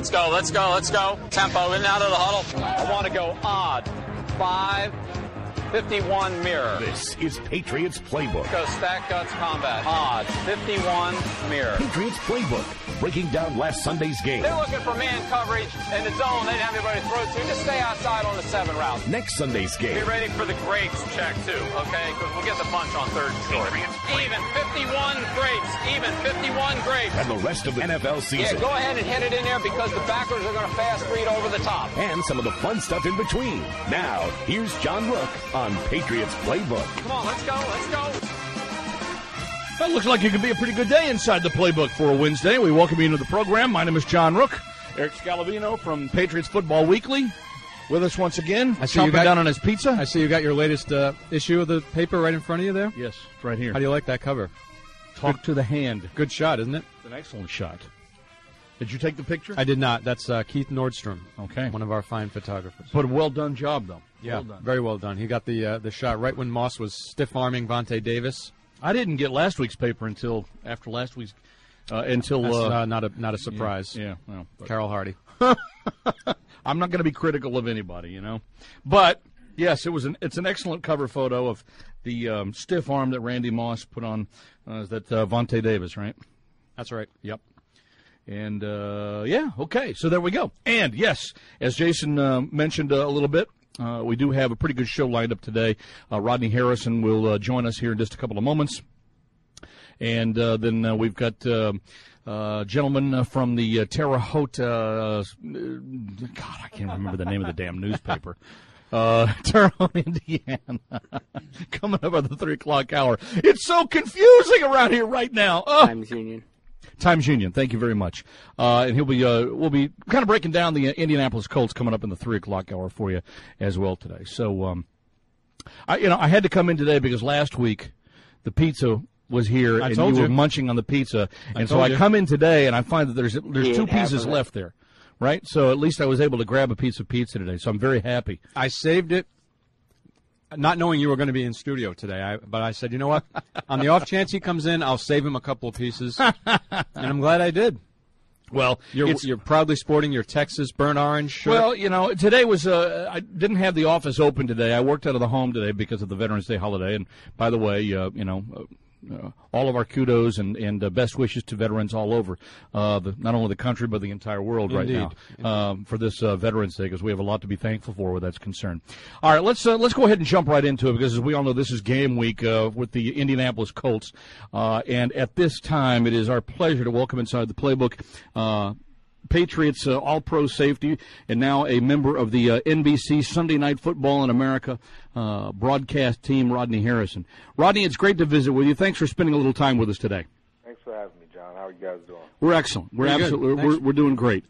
Let's go, let's go, let's go. Tempo in and out of the huddle. I want to go odd. 5:51 mirror. This is Patriots Playbook. Go stack guts combat. Odd. 51 mirror. Patriots Playbook. Breaking down last Sunday's game. They're looking for man coverage in the zone. They didn't have anybody to throw to. Just stay outside on the 7 route. Next Sunday's game. Be ready for the grapes check, too, okay? Because we'll get the punch on 3rd and short. Even 51 grapes. Even 51 grapes. And the rest of the NFL season. Yeah, go ahead and hit it in there because the backers are going to fast read over the top. And some of the fun stuff in between. Now, here's John Rook on Patriots Playbook. Come on, let's go, let's go. That looks like it could be a pretty good day inside the Playbook for a Wednesday. We welcome you into the program. My name is John Rook. Eric Scalavino from Patriots Football Weekly with us once again. Chomping down on his pizza. I see you got your latest issue of the paper right in front of you there. Yes, it's right here. How do you like that cover? Talk to the hand. Good shot, isn't it? It's an excellent shot. Did you take the picture? I did not. That's Keith Nordstrom. Okay. One of our fine photographers. But a well-done job, though. Yeah, well done. Very well done. He got the shot right when Moss was stiff-arming Vontae Davis. I didn't get last week's paper until after last week's. That's not a surprise. Yeah. Well, Carol Hardy. I'm not going to be critical of anybody, you know. But yes, it's an excellent cover photo of the stiff arm that Randy Moss put on. Is that Vontae Davis, right? That's right. Yep. And okay. So there we go. And yes, as Jason mentioned a little bit. We do have a pretty good show lined up today. Rodney Harrison will join us here in just a couple of moments. And then we've got gentlemen from the Terre Haute, God, I can't remember the name of the damn newspaper. Terre Haute, Indiana, coming up at the 3 o'clock hour. It's so confusing around here right now. Times Union, thank you very much. And we'll be kind of breaking down the Indianapolis Colts coming up in the 3 o'clock hour for you as well today. So, I had to come in today because last week the pizza was here and you were munching on the pizza, and so I come in today and I find that there's 2 pieces left there, right? So at least I was able to grab a piece of pizza today. So I'm very happy. I saved it. Not knowing you were going to be in studio today, but I said, you know what? On the off chance he comes in, I'll save him a couple of pieces, and I'm glad I did. Well, you're proudly sporting your Texas burnt orange shirt. Well, today was I didn't have the office open today. I worked out of the home today because of the Veterans Day holiday. And by the way, all of our kudos and best wishes to veterans all over, not only the country but the entire world. Indeed. Right now for this Veterans Day, because we have a lot to be thankful for where that's concerned. All right, let's go ahead and jump right into it, because as we all know, this is game week with the Indianapolis Colts, and at this time it is our pleasure to welcome inside the Playbook Patriots All-Pro safety and now a member of the NBC Sunday Night Football in America broadcast team, Rodney Harrison. Rodney, it's great to visit with you. Thanks for spending a little time with us today. Thanks for having me, John. How are you guys doing? We're excellent. We're doing great.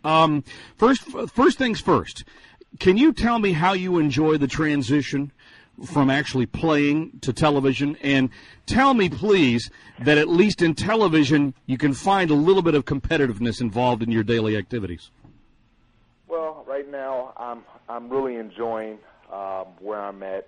First things first. Can you tell me how you enjoy the transition from actually playing to television? And tell me, please, that at least in television you can find a little bit of competitiveness involved in your daily activities. Well, right now I'm really enjoying where I'm at.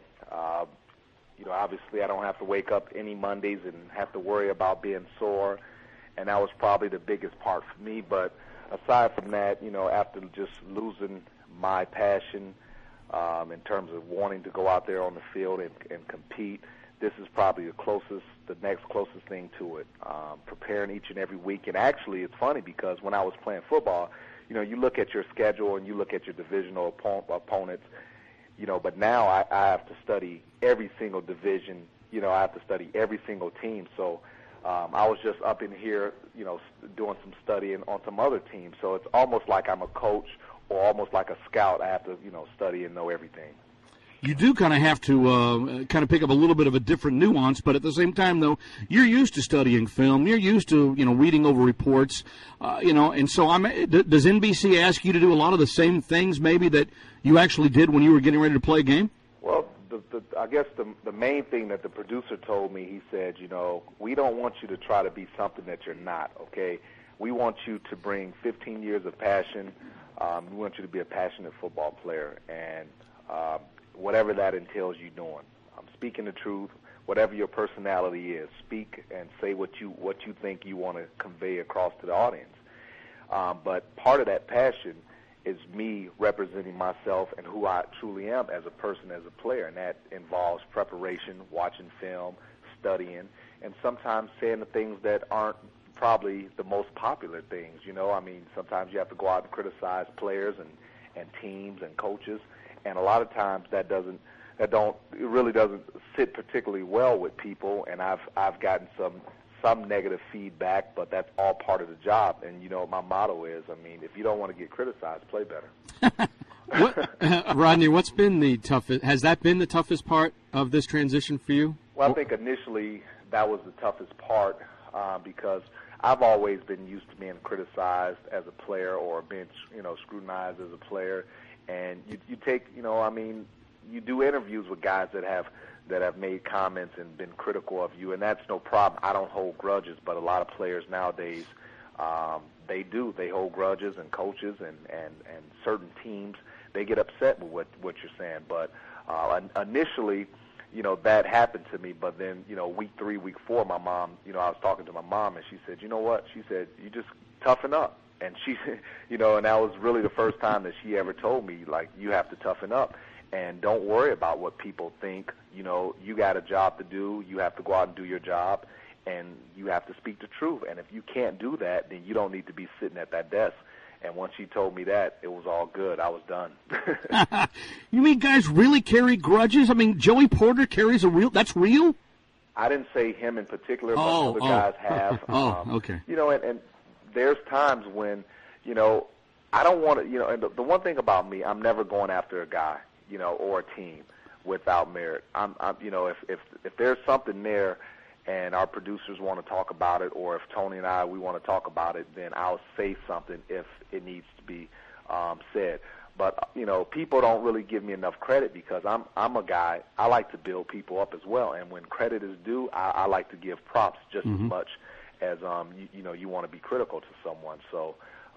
Obviously I don't have to wake up any Mondays and have to worry about being sore, and that was probably the biggest part for me. But aside from that, after just losing my passion in terms of wanting to go out there on the field and compete, this is probably the next closest thing to it. Preparing each and every week. And actually, it's funny because when I was playing football, you look at your schedule and you look at your divisional opponents, but now I have to study every single division. I have to study every single team. So I was just up in here, doing some studying on some other teams. So it's almost like I'm a coach or almost like a scout. I have to, study and know everything. You do kind of have to pick up a little bit of a different nuance, but at the same time, though, you're used to studying film. You're used to, reading over reports, and so does NBC ask you to do a lot of the same things maybe that you actually did when you were getting ready to play a game? Well, I guess the main thing that the producer told me, he said, we don't want you to try to be something that you're not, okay? We want you to bring 15 years of passion. We want you to be a passionate football player, and whatever that entails you doing. Speaking the truth, whatever your personality is, speak and say what you think you want to convey across to the audience. But part of that passion is me representing myself and who I truly am as a person, as a player, and that involves preparation, watching film, studying, and sometimes saying the things that aren't probably the most popular things. I mean, sometimes you have to go out and criticize players and teams and coaches, and a lot of times it really doesn't sit particularly well with people, and I've gotten some negative feedback, but that's all part of the job. And my motto is, I mean, if you don't want to get criticized, play better. Rodney, what's been the toughest? Has that been the toughest part of this transition for you? Well, I think initially that was the toughest part because I've always been used to being criticized as a player or being, scrutinized as a player. And you take, you do interviews with guys that have made comments and been critical of you, and that's no problem. I don't hold grudges, but a lot of players nowadays, they do. They hold grudges, and coaches and certain teams, they get upset with what you're saying. But initially, that happened to me. But then, week 3, week 4, my mom, I was talking to my mom, and she said, you know what? She said, you just toughen up. And she, and that was really the first time that she ever told me, like, you have to toughen up. And don't worry about what people think. You got a job to do. You have to go out and do your job, and you have to speak the truth. And if you can't do that, then you don't need to be sitting at that desk. And once she told me that, it was all good. I was done. You mean guys really carry grudges? I mean, Joey Porter carries that's real? I didn't say him in particular, but other guys have. Okay. And there's times when, I don't want to, and the one thing about me, I'm never going after a guy, or a team without merit. I'm if there's something there and our producers want to talk about it, or if Tony and we want to talk about it, then I'll say something if it needs to be said. But, people don't really give me enough credit because I'm a guy, I like to build people up as well. And when credit is due, I like to give props just as much as, you want to be critical to someone. So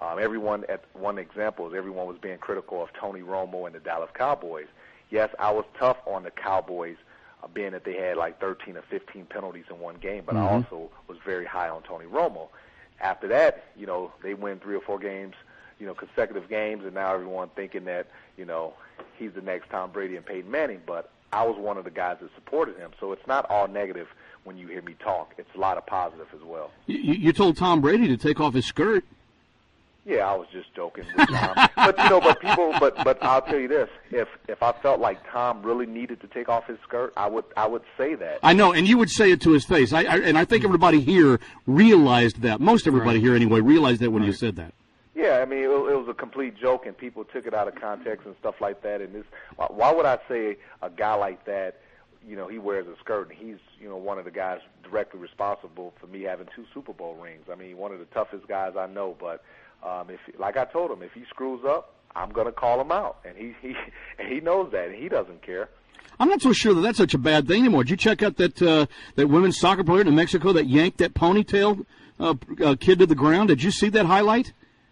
one example is everyone was being critical of Tony Romo and the Dallas Cowboys. Yes, I was tough on the Cowboys, being that they had like 13 or 15 penalties in one game, but I also was very high on Tony Romo. After that, they win 3 or 4 games, consecutive games, and now everyone thinking that, he's the next Tom Brady and Peyton Manning, but I was one of the guys that supported him. So it's not all negative when you hear me talk. It's a lot of positive as well. You told Tom Brady to take off his skirt. Yeah, I was just joking with Tom. but I'll tell you this: if I felt like Tom really needed to take off his skirt, I would say that. I know, and you would say it to his face. I think everybody here realized that. Most everybody here, anyway, realized that when you said that. Yeah, I mean, it was a complete joke, and people took it out of context and stuff like that. And why would I say a guy like that? He wears a skirt, and he's one of the guys directly responsible for me having 2 Super Bowl rings. I mean, one of the toughest guys I know, but. Like I told him, if he screws up, I'm going to call him out, and he knows that, and he doesn't care. I'm not so sure that that's such a bad thing anymore. Did you check out that women's soccer player in Mexico that yanked that ponytail kid to the ground? Did you see that highlight?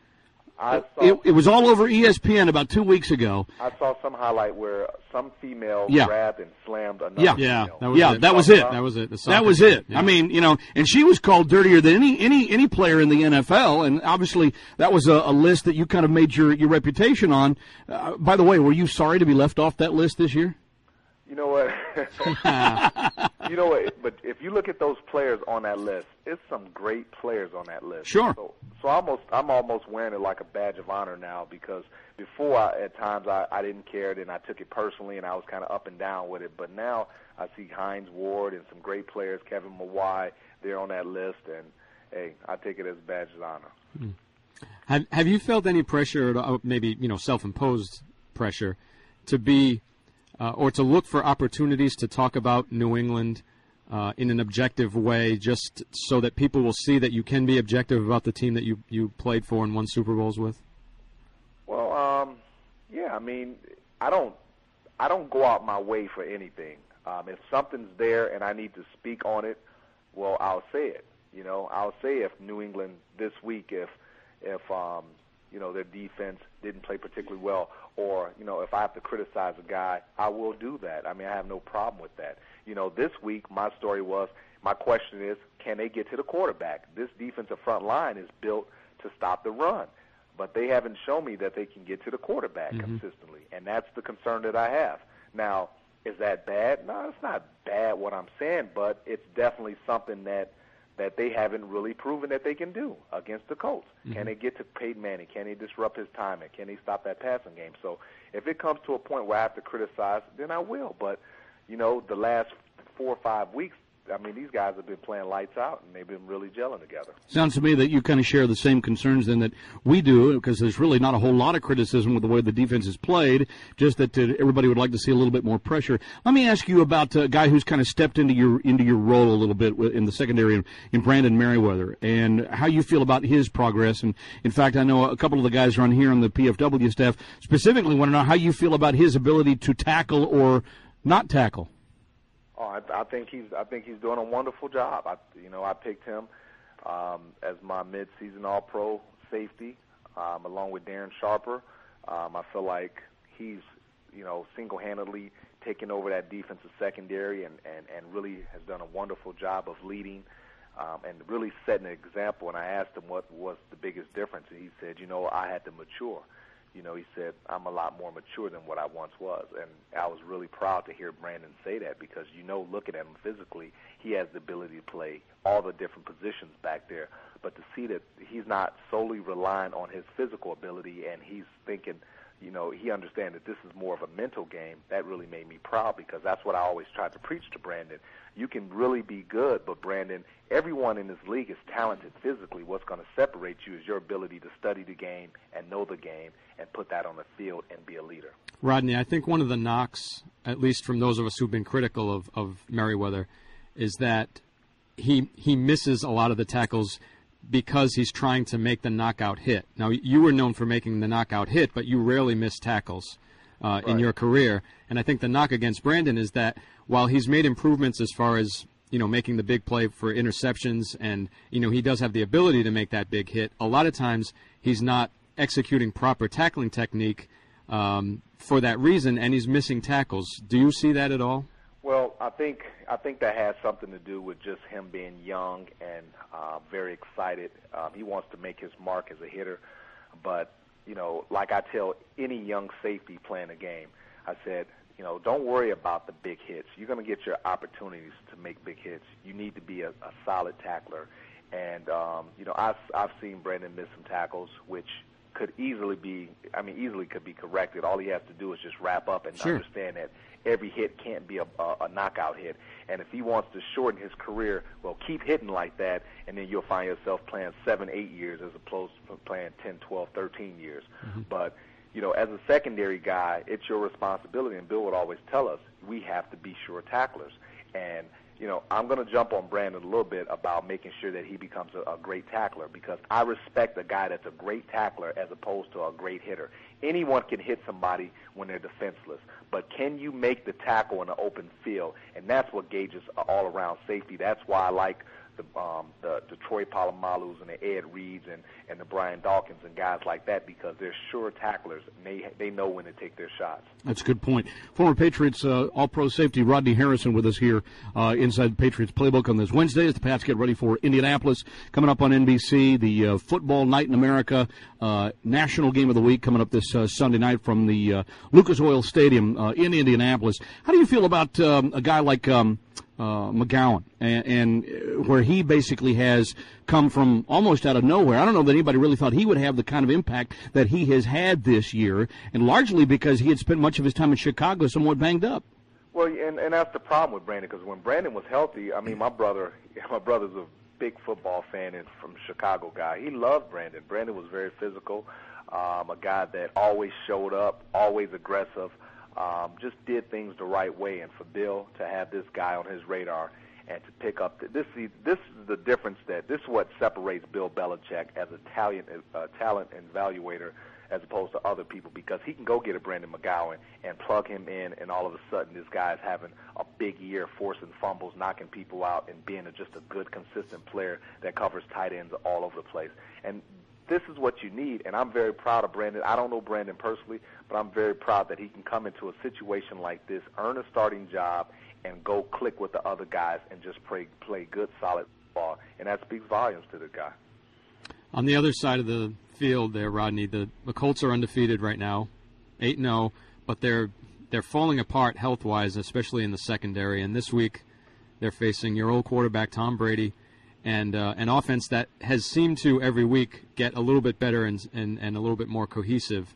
It was all over ESPN about 2 weeks ago. I saw some highlight where some female grabbed and slammed another female. That was it. Yeah. I mean, and she was called dirtier than any player in the NFL, and obviously that was a list that you kind of made your reputation on. By the way, were you sorry to be left off that list this year? You know what? But if you look at those players on that list, it's some great players on that list. Sure. So I'm almost wearing it like a badge of honor now, because before at times I didn't care, and I took it personally, and I was kind of up and down with it. But now I see Hines Ward and some great players, Kevin Mawai, they're on that list, and hey, I take it as a badge of honor. Have you felt any pressure, maybe self-imposed pressure, to be or to look for opportunities to talk about New England in an objective way, just so that people will see that you can be objective about the team that you played for and won Super Bowls with? Well, yeah. I mean, I don't go out my way for anything. If something's there and I need to speak on it, well, I'll say it. I'll say if New England this week, if their defense didn't play particularly well, or, if I have to criticize a guy, I will do that. I mean, I have no problem with that. This week my question is, can they get to the quarterback? This defensive front line is built to stop the run. but they haven't shown me that they can get to the quarterback consistently, and that's the concern that I have. Now, is that bad? No, it's not bad what I'm saying, but it's definitely something that they haven't really proven that they can do against the Colts. Can they get to Peyton Manning? Can they disrupt his timing? Can they stop that passing game? So if it comes to a point where I have to criticize, then I will. But, the last 4 or 5 weeks, I mean, these guys have been playing lights out, and they've been really gelling together. Sounds to me that you kind of share the same concerns then that we do, because there's really not a whole lot of criticism with the way the defense is played, just that everybody would like to see a little bit more pressure. Let me ask you about a guy who's kind of stepped into your role a little bit in the secondary in Brandon Merriweather, and how you feel about his progress. And, in fact, I know a couple of the guys around here on the PFW staff specifically want to know how you feel about his ability to tackle or not tackle. Oh, I think he's doing a wonderful job. I picked him as my mid-season All-Pro safety, along with Darren Sharper. I feel like he's single-handedly taken over that defensive secondary and really has done a wonderful job of leading and really setting an example. And I asked him what was the biggest difference, and he said, I had to mature. He said, I'm a lot more mature than what I once was. And I was really proud to hear Brandon say that because, looking at him physically, he has the ability to play all the different positions back there. But to see that he's not solely relying on his physical ability and he's thinking, he understands that this is more of a mental game, that really made me proud because that's what I always tried to preach to Brandon. You can really be good, but Brandon, everyone in this league is talented physically. What's going to separate you is your ability to study the game and know the game and put that on the field and be a leader. Rodney, I think one of the knocks, at least from those of us who've been critical of Merriweather, is that he misses a lot of the tackles because he's trying to make the knockout hit. Now, you were known for making the knockout hit, but you rarely miss tackles in your career. And I think the knock against Brandon is that while he's made improvements as far as, making the big play for interceptions and, he does have the ability to make that big hit, a lot of times he's not executing proper tackling technique for that reason, and he's missing tackles. Do you see that at all? Well, I think that has something to do with just him being young and very excited. He wants to make his mark as a hitter. But, like I tell any young safety playing a game, I said, don't worry about the big hits. You're going to get your opportunities to make big hits. You need to be a solid tackler. And, I've seen Brandon miss some tackles, which could easily could be corrected. All he has to do is just wrap up and understand that every hit can't be a knockout hit. And if he wants to shorten his career, well, keep hitting like that, and then you'll find yourself playing 7, 8 years as opposed to playing 10, 12, 13 years. But, as a secondary guy, it's your responsibility, and Bill would always tell us, we have to be sure tacklers. And, I'm going to jump on Brandon a little bit about making sure that he becomes a great tackler because I respect a guy that's a great tackler as opposed to a great hitter. Anyone can hit somebody when they're defenseless, but can you make the tackle in the open field? And that's what gauges all-around safety. That's why I like the Troy Palomalus and the Ed Reeds and the Brian Dawkins and guys like that because they're sure tacklers and they know when to take their shots. That's a good point. Former Patriots All-Pro safety Rodney Harrison with us here inside the Patriots Playbook on this Wednesday as the Pats get ready for Indianapolis. Coming up on NBC, the Football Night in America National Game of the Week coming up this Sunday night from the Lucas Oil Stadium in Indianapolis. How do you feel about a guy like McGowan and where he basically has come from almost out of nowhere? I don't know that anybody really thought he would have the kind of impact that he has had this year, and largely because he had spent much of his time in Chicago somewhat banged up. Well, and that's the problem with Brandon because when Brandon was healthy, I mean, my brother's a big football fan and from Chicago guy. He loved Brandon. Brandon was very physical, a guy that always showed up, always aggressive. Just did things the right way, and for Bill to have this guy on his radar and to pick up this is the difference this is what separates Bill Belichick as a talent evaluator as opposed to other people because he can go get a Brandon McGowan and plug him in, and all of a sudden this guy's having a big year, forcing fumbles, knocking people out, and being just a good, consistent player that covers tight ends all over the place. And this is what you need, and I'm very proud of Brandon. I don't know Brandon personally, but I'm very proud that he can come into a situation like this, earn a starting job, and go click with the other guys and just play good, solid ball. And that speaks volumes to the guy. On the other side of the field there, Rodney. The Colts are undefeated right now, 8-0, but they're falling apart health-wise, especially in the secondary. And this week they're facing your old quarterback, Tom Brady, and an offense that has seemed to every week get a little bit better and a little bit more cohesive.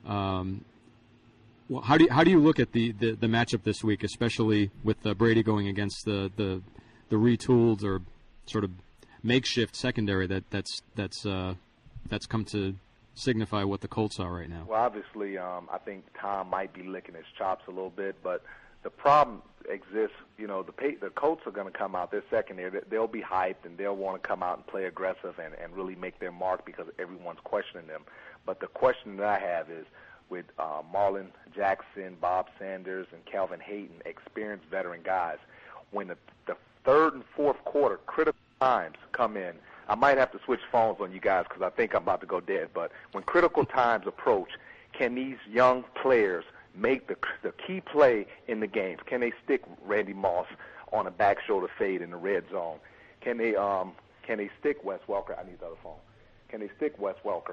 Well, how do you look at the matchup this week, especially with Brady going against the retooled or sort of makeshift secondary that's come to signify what the Colts are right now? Well, obviously, I think Tom might be licking his chops a little bit, but the problem exists. You know, the Colts are going to come out. Their secondary, they'll be hyped and they'll want to come out and play aggressive and really make their mark because everyone's questioning them. But the question that I have is, with Marlon Jackson, Bob Sanders, and Calvin Hayden, experienced veteran guys, when the third and fourth quarter critical times come in, I might have to switch phones on you guys because I think I'm about to go dead, but when critical times approach, can these young players make the key play in the games? Can they stick Randy Moss on a back shoulder fade in the red zone? Can they stick Wes Welker? I need the other phone. Can they stick Wes Welker?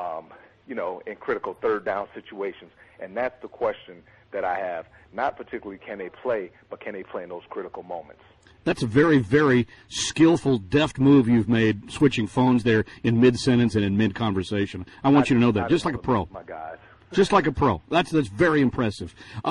In critical third down situations? And that's the question that I have. Not particularly can they play, but can they play in those critical moments? That's a very, very skillful, deft move you've made, switching phones there in mid-sentence and in mid-conversation. I want you to know that, just like a pro. My guys. Just like a pro. That's very impressive.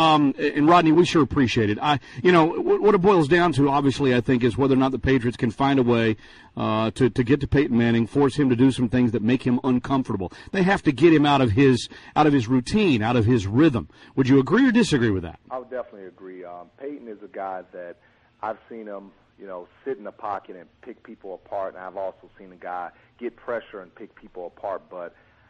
And Rodney, we sure appreciate it. What it boils down to, obviously, I think, is whether or not the Patriots can find a way to get to Peyton Manning, force him to do some things that make him uncomfortable. They have to get him out of his routine, out of his rhythm. Would you agree or disagree with that? I would definitely agree. Peyton is a guy that I've seen him, sit in the pocket and pick people apart, and I've also seen a guy get pressure and pick people apart, but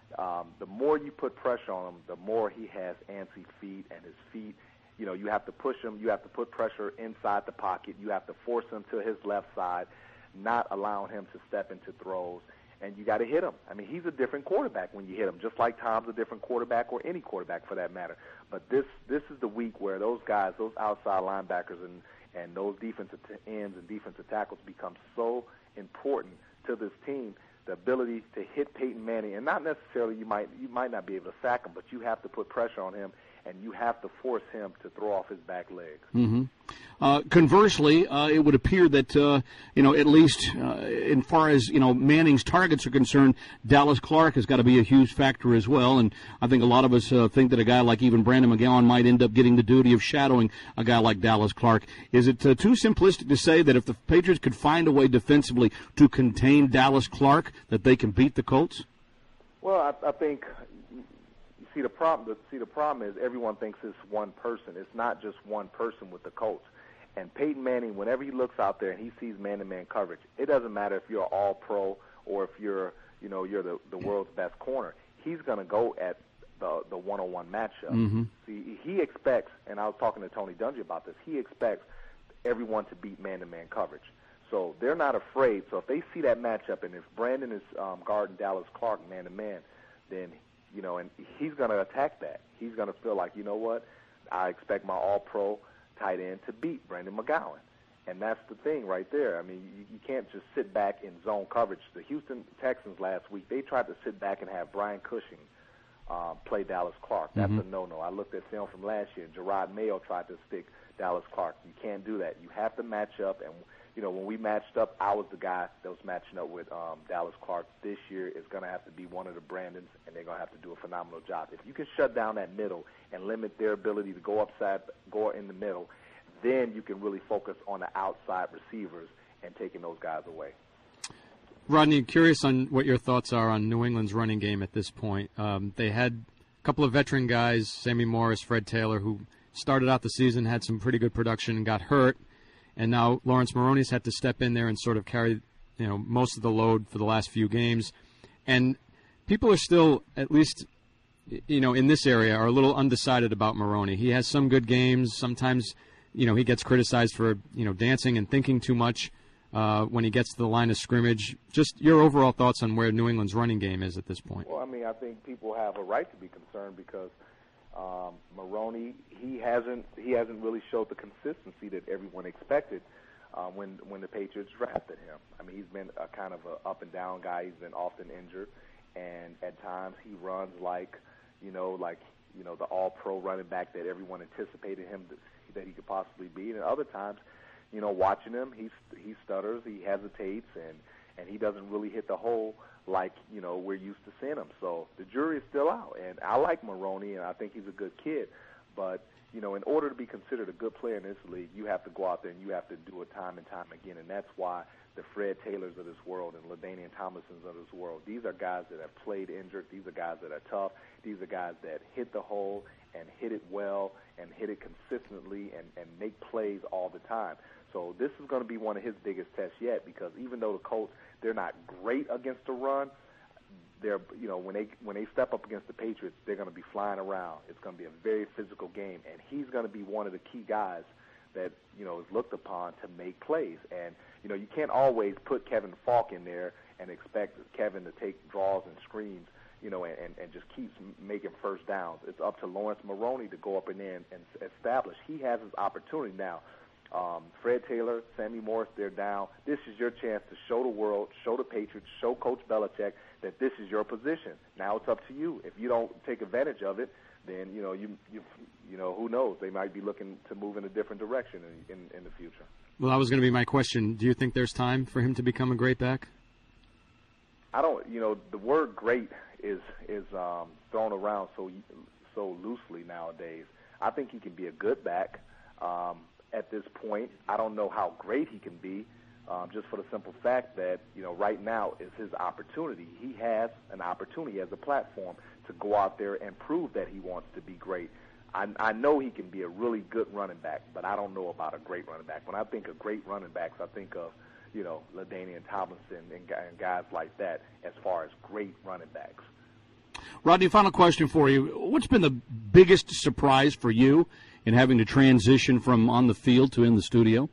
the more you put pressure on him, the more he has antsy feet, and his feet, you have to push him, you have to put pressure inside the pocket, you have to force him to his left side, not allowing him to step into throws, and you got to hit him. I mean, he's a different quarterback when you hit him, just like Tom's a different quarterback, or any quarterback for that matter. But this is the week where those guys, those outside linebackers and those defensive ends and defensive tackles become so important to this team. The ability to hit Peyton Manning, and not necessarily you might not be able to sack him, but you have to put pressure on him, and you have to force him to throw off his back legs. Mm-hmm. Conversely, it would appear that at least in far as Manning's targets are concerned, Dallas Clark has got to be a huge factor as well. And I think a lot of us think that a guy like even Brandon McGowan might end up getting the duty of shadowing a guy like Dallas Clark. Is it too simplistic to say that if the Patriots could find a way defensively to contain Dallas Clark, that they can beat the Colts? Well, I think. See, the problem is everyone thinks it's one person. It's not just one person with the Colts. And Peyton Manning, whenever he looks out there and he sees man-to-man coverage, it doesn't matter if you're an all-pro or if you're the world's best corner. He's going to go at the one-on-one matchup. Mm-hmm. See, he expects, and I was talking to Tony Dungy about this, he expects everyone to beat man-to-man coverage. So they're not afraid. So if they see that matchup, and if Brandon is guarding Dallas Clark man-to-man, then and he's going to attack that. He's going to feel like, I expect my all-pro tight end to beat Brandon McGowan. And that's the thing right there. I mean, you can't just sit back in zone coverage. The Houston Texans last week, they tried to sit back and have Brian Cushing play Dallas Clark. That's a no-no. I looked at film from last year. Gerard Mayo tried to stick Dallas Clark. You can't do that. You have to match up. And, when we matched up, I was the guy that was matching up with Dallas Clark. This year is going to have to be one of the Brandons, and they're going to have to do a phenomenal job. If you can shut down that middle and limit their ability to go in the middle, then you can really focus on the outside receivers and taking those guys away. Rodney, curious on what your thoughts are on New England's running game at this point. They had a couple of veteran guys, Sammy Morris, Fred Taylor, who started out the season, had some pretty good production, and got hurt. And now Lawrence Maroney's had to step in there and sort of carry, most of the load for the last few games. And people are still, at least, in this area, are a little undecided about Maroney. He has some good games. Sometimes, he gets criticized for, dancing and thinking too much when he gets to the line of scrimmage. Just your overall thoughts on where New England's running game is at this point. Well, I think people have a right to be concerned because Maroney, he hasn't really showed the consistency that everyone expected when the Patriots drafted him. He's been a kind of a up and down guy. He's been often injured, and at times he runs like the all-pro running back that everyone anticipated him that he could possibly be. And other times, watching him, he stutters, he hesitates, and he doesn't really hit the hole like, we're used to seeing him. So the jury is still out. And I like Maroney, and I think he's a good kid. But, in order to be considered a good player in this league, you have to go out there and you have to do it time and time again. And that's why the Fred Taylors of this world and LaDainian Tomlinsons of this world, these are guys that have played injured. These are guys that are tough. These are guys that hit the hole and hit it well and hit it consistently and make plays all the time. So this is going to be one of his biggest tests yet, because even though the Colts, they're not great against the run, they're, when they step up against the Patriots, they're going to be flying around. It's going to be a very physical game, and he's going to be one of the key guys that, is looked upon to make plays. And, you can't always put Kevin Falk in there and expect Kevin to take draws and screens, and just keeps making first downs. It's up to Lawrence Maroney to go up in there and establish. He has his opportunity now. Fred Taylor, Sammy Morris, they're down. This is your chance to show the world, show the Patriots, show Coach Belichick that this is your position. Now it's up to you. If you don't take advantage of it, then who knows? They might be looking to move in a different direction in the future. Well, that was going to be my question. Do you think there's time for him to become a great back? I don't. The word "great" is thrown around so loosely nowadays. I think he can be a good back. At this point, I don't know how great he can be, just for the simple fact that, right now is his opportunity. He has an opportunity as a platform to go out there and prove that he wants to be great. I know he can be a really good running back, but I don't know about a great running back. When I think of great running backs, I think of, LaDainian Tomlinson and guys like that as far as great running backs. Rodney, final question for you. What's been the biggest surprise for you in having to transition from on the field to in the studio?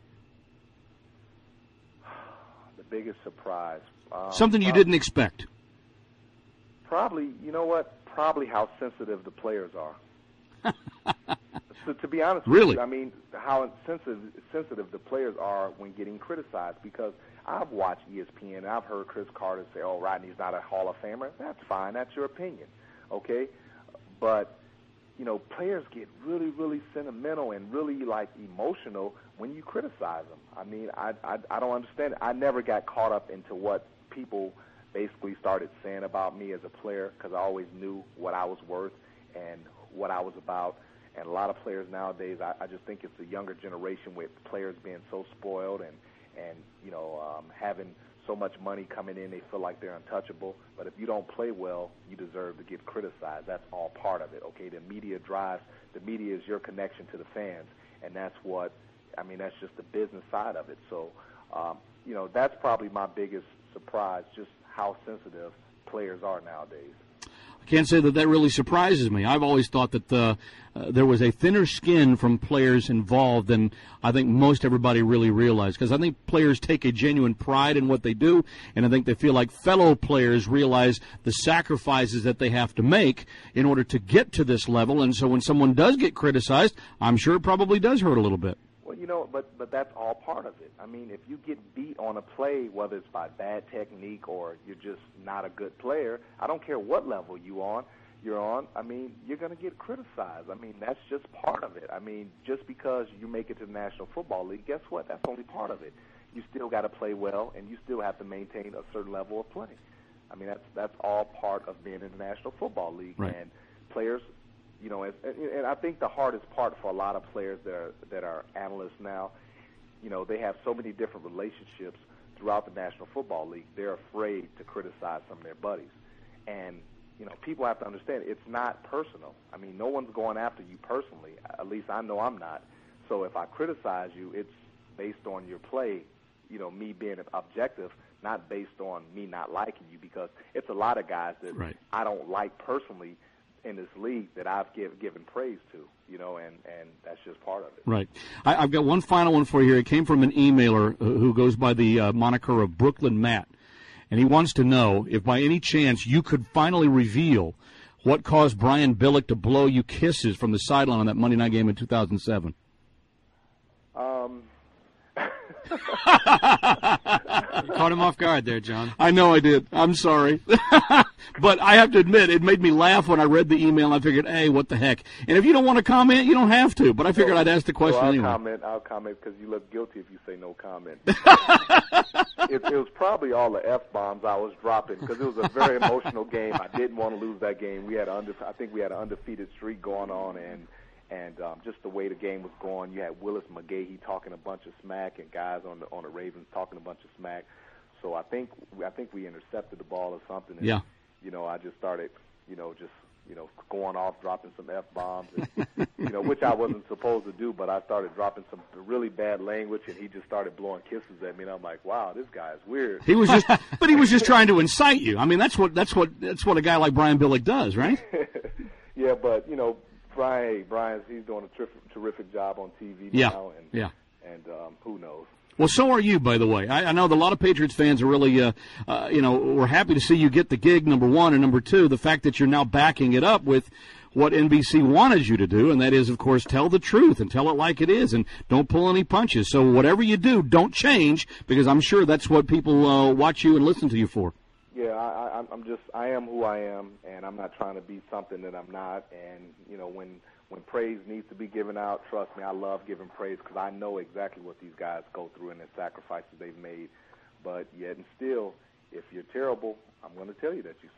The biggest surprise. Something you didn't expect. Probably, Probably how sensitive the players are. So, to be honest with Really? you, I mean, how sensitive the players are when getting criticized, because I've watched ESPN and I've heard Chris Carter say, Rodney's not a Hall of Famer. That's fine. That's your opinion. Okay? But, players get really, really sentimental and really, emotional when you criticize them. I mean, I don't understand it. I never got caught up into what people basically started saying about me as a player, because I always knew what I was worth and what I was about. And a lot of players nowadays, I just think it's the younger generation with players being so spoiled and having so much money coming in, they feel like they're untouchable. But if you don't play well, you deserve to get criticized. That's all part of it, okay? The media is your connection to the fans, and that's just the business side of it. So, that's probably my biggest surprise, just how sensitive players are nowadays. I can't say that really surprises me. I've always thought that there was a thinner skin from players involved than I think most everybody really realized, because I think players take a genuine pride in what they do, and I think they feel like fellow players realize the sacrifices that they have to make in order to get to this level. And so when someone does get criticized, I'm sure it probably does hurt a little bit. Well, but that's all part of it. I mean, if you get beat on a play, whether it's by bad technique or you're just not a good player, I don't care what level you're on, I mean, you're going to get criticized. I mean, that's just part of it. I mean, just because you make it to the National Football League, guess what? That's only part of it. You still got to play well, and you still have to maintain a certain level of play. I mean, that's all part of being in the National Football League. Right. And players, and I think the hardest part for a lot of players that are analysts now, they have so many different relationships throughout the National Football League. They're afraid to criticize some of their buddies. And, people have to understand it's not personal. I mean, no one's going after you personally. At least I know I'm not. So if I criticize you, it's based on your play, me being objective, not based on me not liking you, because it's a lot of guys that Right. I don't like personally in this league that I've given praise to, and that's just part of it. Right. I've got one final one for you here. It came from an emailer who goes by the moniker of Brooklyn Matt, and he wants to know if by any chance you could finally reveal what caused Brian Billick to blow you kisses from the sideline on that Monday night game in 2007. You caught him off guard there, John. I know I did. I'm sorry. But I have to admit, it made me laugh when I read the email, and I figured, hey, what the heck? And if you don't want to comment, you don't have to. But I figured I'd ask the question anyway. I'll comment because you look guilty if you say no comment. It was probably all the F-bombs I was dropping because it was a very emotional game. I didn't want to lose that game. I think we had an undefeated streak going on, and just the way the game was going, you had Willis McGahee talking a bunch of smack and guys on the Ravens talking a bunch of smack. So I think we intercepted the ball or something. And, yeah. I just started, going off, dropping some F-bombs, and, which I wasn't supposed to do, but I started dropping some really bad language, and he just started blowing kisses at me, and I'm like, wow, this guy's weird. He was just trying to incite you. I mean, that's what a guy like Brian Billick does, right? Yeah, but Brian, he's doing a terrific job on TV now, and who knows. Well, so are you, by the way. I know that a lot of Patriots fans are really, we're happy to see you get the gig, number one, and number two, the fact that you're now backing it up with what NBC wanted you to do, and that is, of course, tell the truth and tell it like it is, and don't pull any punches. So whatever you do, don't change, because I'm sure that's what people watch you and listen to you for. Yeah, I am who I am, and I'm not trying to be something that I'm not. And when praise needs to be given out, trust me, I love giving praise because I know exactly what these guys go through and the sacrifices they've made. But yet and still, if you're terrible, I'm going to tell you that you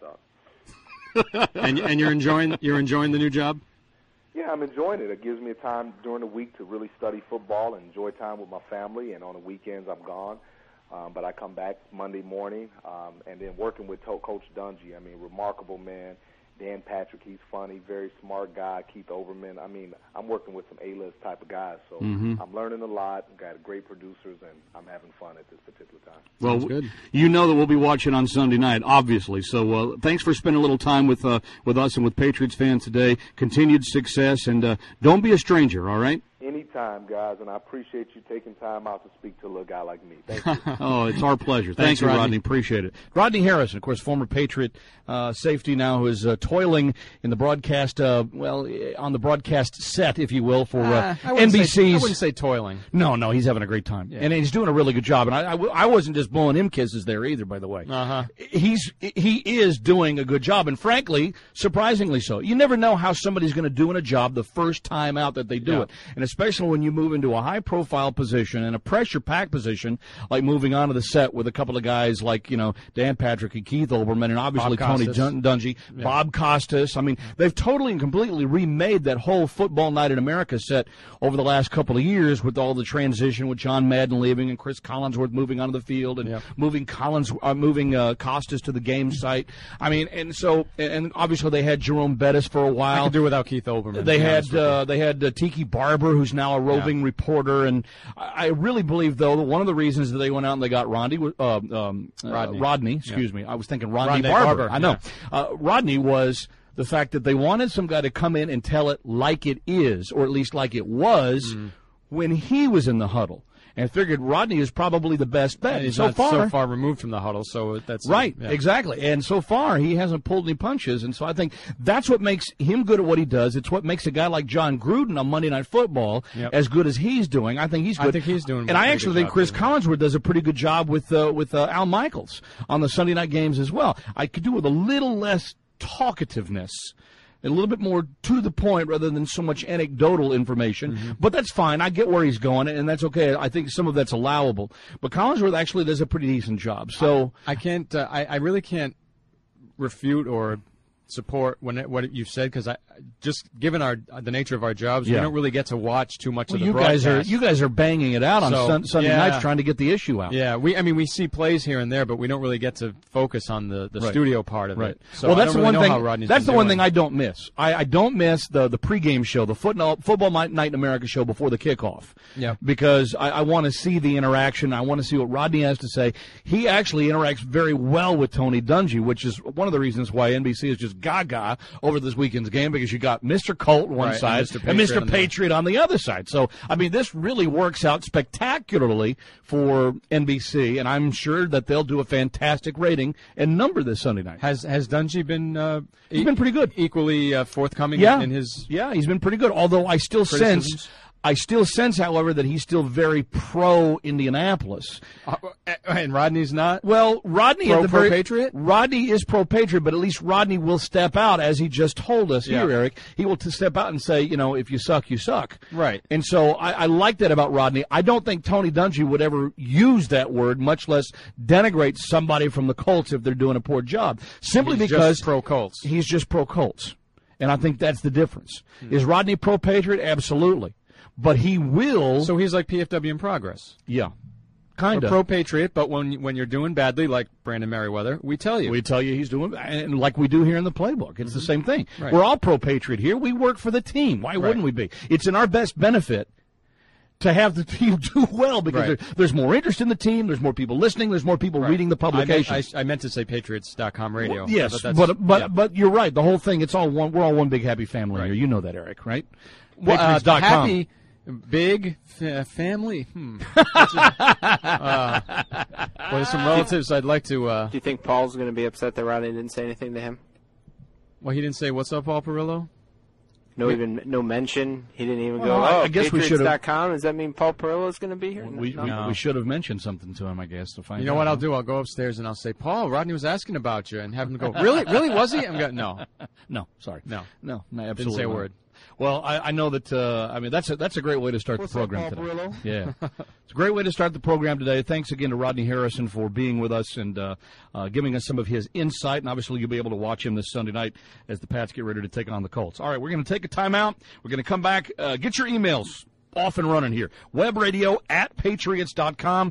suck. And you're enjoying the new job? Yeah, I'm enjoying it. It gives me time during the week to really study football and enjoy time with my family. And on the weekends, I'm gone. But I come back Monday morning, and then working with Coach Dungy. I mean, remarkable man. Dan Patrick, he's funny, very smart guy. Keith Olbermann. I mean, I'm working with some A-list type of guys, so I'm learning a lot. Got great producers, and I'm having fun at this particular time. Well, good. You know that we'll be watching on Sunday night, obviously. So thanks for spending a little time with us and with Patriots fans today. Continued success, and don't be a stranger, all right? Anytime, guys, and I appreciate you taking time out to speak to a little guy like me. Thank you. Oh, it's our pleasure. Thank you, Rodney. Appreciate it. Rodney Harrison, of course, former Patriot safety now, who is toiling in the broadcast, on the broadcast set, if you will, for NBC's. I wouldn't say toiling. No, he's having a great time, and he's doing a really good job. And I wasn't just blowing him kisses there either, by the way. He is doing a good job, and frankly, surprisingly so. You never know how somebody's going to do in a job the first time out that they do it, and especially when you move into a high-profile position and a pressure-packed position, like moving onto the set with a couple of guys like, Dan Patrick and Keith Olbermann, and obviously Tony Dungy, Bob Costas. I mean, they've totally and completely remade that whole Football Night in America set over the last couple of years with all the transition with John Madden leaving and Chris Collinsworth moving onto the field and moving Costas to the game site. I mean, and obviously they had Jerome Bettis for a while. I could do without Keith Olbermann. They had Tiki Barber, who's now a roving reporter, and I really believe, though, that one of the reasons that they went out and they got Rodney. Excuse me, I was thinking Rodney Barber. I know. Rodney was the fact that they wanted some guy to come in and tell it like it is, or at least like it was, when he was in the huddle. And figured Rodney is probably the best bet. And he's so far removed from the huddle, so that's right. Exactly. And so far, he hasn't pulled any punches. And so I think that's what makes him good at what he does. It's what makes a guy like John Gruden on Monday Night Football as good as he's doing. I think he's good. I think he's doing. And I actually think Chris Collinsworth does a pretty good job with Al Michaels on the Sunday night games as well. I could do with a little less talkativeness. A little bit more to the point rather than so much anecdotal information. But that's fine. I get where he's going, and that's okay. I think some of that's allowable. But Collinsworth actually does a pretty decent job. So I really can't refute or support what you've said, because just given the nature of our jobs, we don't really get to watch too much of the broadcast. You guys are banging it out on Sunday nights trying to get the issue out. Yeah, we see plays here and there, but we don't really get to focus on the studio part of it. So well, that's the one thing. That's the one thing I don't miss. I don't miss the pregame show, the Football Night in America show before the kickoff. Yeah, because I want to see the interaction. I want to see what Rodney has to say. He actually interacts very well with Tony Dungy, which is one of the reasons why NBC is just gaga over this weekend's game, because you got Mr. Colt on one side and Mr. Patriot on the other side. So, I mean, this really works out spectacularly for NBC, and I'm sure that they'll do a fantastic rating and number this Sunday night. Has Dungy been he's been pretty good. Equally forthcoming in his he's been pretty good, although I still sense I still sense, however, that he's still very pro-Indianapolis. And Rodney's not? Well, Rodney at the very pro-Patriot? Rodney is pro-Patriot, but at least Rodney will step out, as he just told us here, Yeah. Eric. He will step out and say, if you suck, you suck. Right. And so I like that about Rodney. I don't think Tony Dungy would ever use that word, much less denigrate somebody from the Colts if they're doing a poor job. Simply He's because just pro-Colts. he's just pro-Colts. And I think that's the difference. Is Rodney pro-Patriot? Absolutely. But he will. So he's like PFW in progress. Yeah. Kind Or of. pro-Patriot, but when you're doing badly, like Brandon Merriweather, we tell you. We tell you he's doing, and like we do here in the playbook. It's the same thing. Right. We're all pro-Patriot here. We work for the team. Why wouldn't we be? It's in our best benefit to have the team do well because Right. there's more interest in the team. There's more people listening. There's more people reading the publications. I meant to say Patriots.com radio. Well, yes, but but you're right. The whole thing, it's all one. We're all one big happy family here. You know that, Eric, right? Patriots.com. Happy big family. Well, there's some relatives I'd like to. Do you think Paul's going to be upset that Rodney didn't say anything to him? Well, he didn't say, "What's up, Paul Perillo?" No mention. He didn't even Well, go. I guess we should've- Patriots.com. Does that mean Paul Perillo is going to be here? We should have mentioned something to him, I guess, to find out. You know what I'll do? I'll go upstairs and I'll say, "Paul, Rodney was asking about you," and have him go, "Really? Really? Was he?" I'm going, "No, No, sorry. No. absolutely didn't say a not. word." Well, I know that. That's a great way to start the program today. Yeah, it's a great way to start the program today. Thanks again to Rodney Harrison for being with us and giving us some of his insight. And obviously, you'll be able to watch him this Sunday night as the Pats get ready to take on the Colts. All right, we're going to take a timeout. We're going to come back. Get your emails off and running here. Webradio@patriots.com.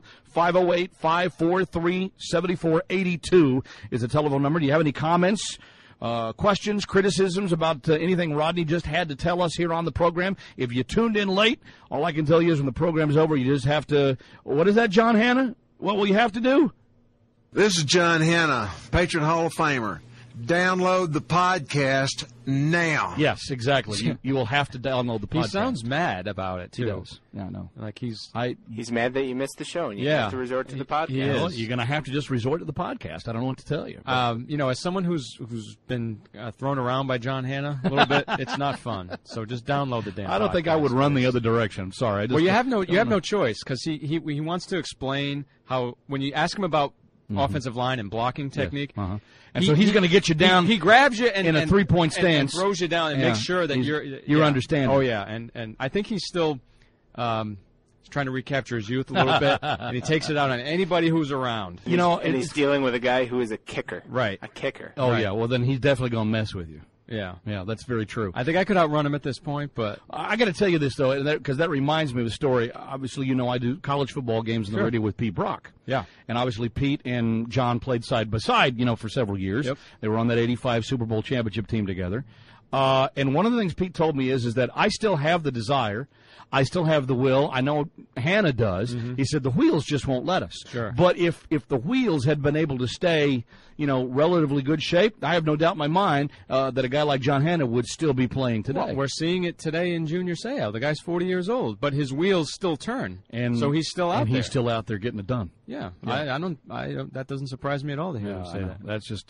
508-543-7482 is the telephone number. Do you have any comments? Questions, criticisms about anything Rodney just had to tell us here on the program? If you tuned in late, all I can tell you is when the program's over, you just have to, what is that, John Hanna? What will you have to do? This is John Hanna, Patriot Hall of Famer. Download the podcast now. Yes, exactly. You will have to download the podcast. He sounds mad about it, too. He does. Yeah, I know. Like he's mad that you missed the show and you have to resort to the podcast. He is. Well, you're going to have to just resort to the podcast. I don't know what to tell you. As someone who's been thrown around by John Hanna a little bit, it's not fun. So just download the damn. I don't think I would run the other direction. Sorry. Well, you have no choice because he wants to explain how when you ask him about offensive line and blocking technique. Uh-huh. And so he's going to get you down. He grabs you in a three-point stance, and throws you down, and makes sure that you're understanding. Oh yeah, and I think he's still trying to recapture his youth a little bit, and he takes it out on anybody who's around. And he's dealing with a guy who is a kicker. Right. A kicker. Oh Right. yeah. Well, then he's definitely going to mess with you. Yeah. Yeah, that's very true. I think I could outrun him at this point, but I got to tell you this, though, because that reminds me of a story. Obviously, I do college football games on the radio with Pete Brock. Yeah. And obviously, Pete and John played side by side, for several years. Yep. They were on that 85 Super Bowl championship team together. And one of the things Pete told me is that I still have the desire. I still have the will. I know Hannah does. Mm-hmm. He said the wheels just won't let us. Sure. But if the wheels had been able to stay, relatively good shape, I have no doubt in my mind that a guy like John Hannah would still be playing today. well, we're seeing it today in Junior Seau. The guy's 40 years old, but his wheels still turn, and so he's still out there. He's still out there getting it done. Yeah. I don't. That doesn't surprise me at all to hear him say that. That's just,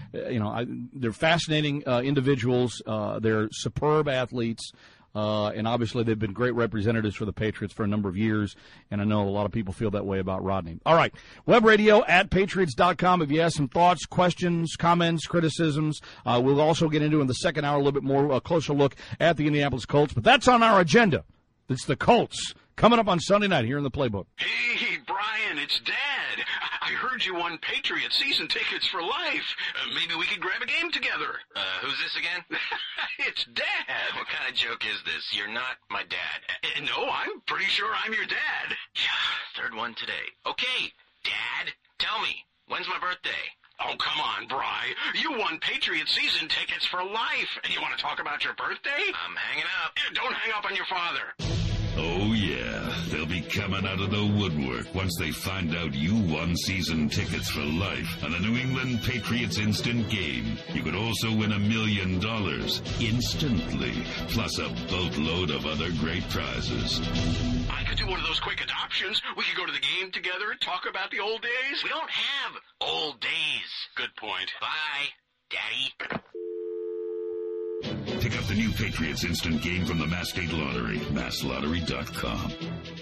they're fascinating individuals. They're superb athletes. And obviously they've been great representatives for the Patriots for a number of years, and I know a lot of people feel that way about Rodney. All right, webradio@patriots.com. If you have some thoughts, questions, comments, criticisms, we'll also get into in the second hour a little bit more, a closer look at the Indianapolis Colts, but that's on our agenda. It's the Colts coming up on Sunday night here in the Playbook. Hey, Brian, it's Dad. I heard you won Patriot season tickets for life. Maybe we could grab a game together. Who's this again? It's Dad. What kind of joke is this? You're not my dad. No, I'm pretty sure I'm your dad. Yeah, third one today. Okay, Dad, tell me, when's my birthday? Oh, come on, Bri. You won Patriot season tickets for life, and you want to talk about your birthday? I'm hanging up. Don't hang up on your father. Oh, yeah. They'll be coming out of the woodwork once they find out you won season tickets for life on the New England Patriots Instant Game. You could also win $1 million instantly, plus a boatload of other great prizes. I could do one of those quick adoptions. We could go to the game together, talk about the old days. We don't have old days. Good point. Bye, Daddy. Pick up the new Patriots Instant Game from the Mass State Lottery. MassLottery.com.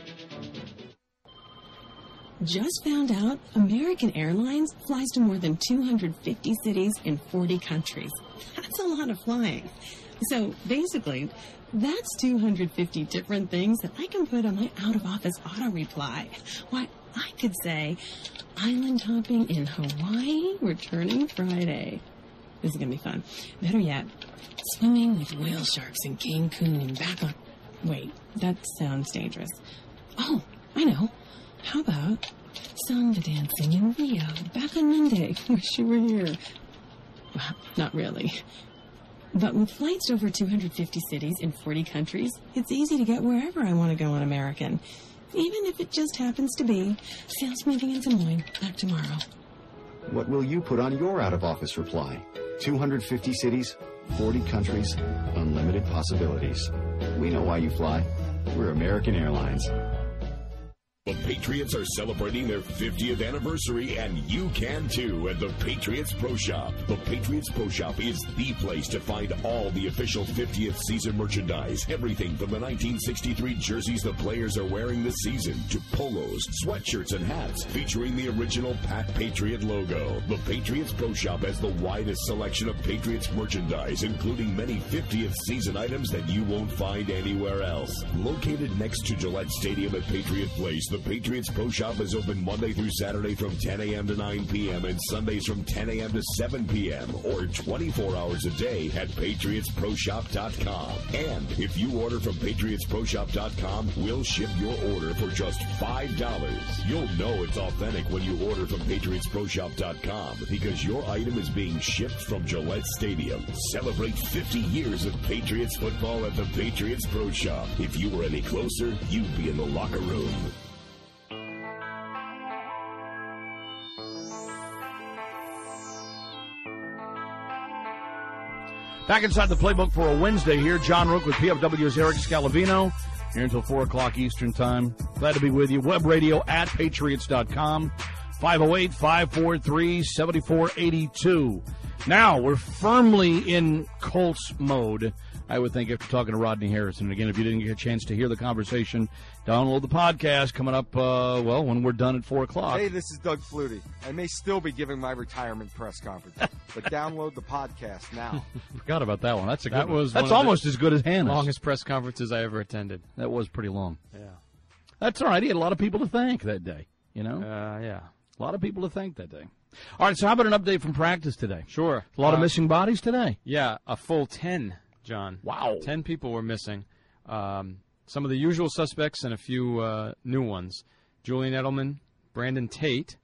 Just found out American Airlines flies to more than 250 cities in 40 countries. That's a lot of flying. So basically, that's 250 different things that I can put on my out-of-office auto reply. Why, I could say, island hopping in Hawaii, returning Friday. This is going to be fun. Better yet, swimming with whale sharks in Cancun back on... Wait, that sounds dangerous. Oh, I know. How about samba dancing in Rio back on Monday? Wish you were here. Well, not really. But with flights to over 250 cities in 40 countries, it's easy to get wherever I want to go on American. Even if it just happens to be sales meeting in Des Moines back tomorrow. What will you put on your out-of-office reply? 250 cities, 40 countries, unlimited possibilities. We know why you fly. We're American Airlines. The Patriots are celebrating their 50th anniversary, and you can too at the Patriots Pro Shop. The Patriots Pro Shop is the place to find all the official 50th season merchandise. Everything from the 1963 jerseys the players are wearing this season to polos, sweatshirts, and hats featuring the original Pat Patriot logo. The Patriots Pro Shop has the widest selection of Patriots merchandise, including many 50th season items that you won't find anywhere else. Located next to Gillette Stadium at Patriot Place, the Patriots Pro Shop is open Monday through Saturday from 10 a.m. to 9 p.m. and Sundays from 10 a.m. to 7 p.m. or 24 hours a day at PatriotsProShop.com. And if you order from PatriotsProShop.com, we'll ship your order for just $5. You'll know it's authentic when you order from PatriotsProShop.com because your item is being shipped from Gillette Stadium. Celebrate 50 years of Patriots football at the Patriots Pro Shop. If you were any closer, you'd be in the locker room. Back inside the playbook for a Wednesday here. John Rook with PFW's Eric Scalavino. Here until 4 o'clock Eastern Time. Glad to be with you. Web radio at Patriots.com. 508-543-7482. Now, we're firmly in Colts mode, I would think, after talking to Rodney Harrison. Again, if you didn't get a chance to hear the conversation, download the podcast coming up, when we're done at 4 o'clock. Hey, this is Doug Flutie. I may still be giving my retirement press conference, but download the podcast now. Forgot about that one. That's a good one. That's almost as good as Hannah's. Longest press conferences I ever attended. That was pretty long. Yeah. That's all right. He had a lot of people to thank that day, you know? Yeah. A lot of people to thank that day. All right, so how about an update from practice today? Sure. A lot of missing bodies today. Yeah, a full 10, John. Wow. 10 people were missing. Some of the usual suspects and a few new ones. Julian Edelman, Brandon Tate.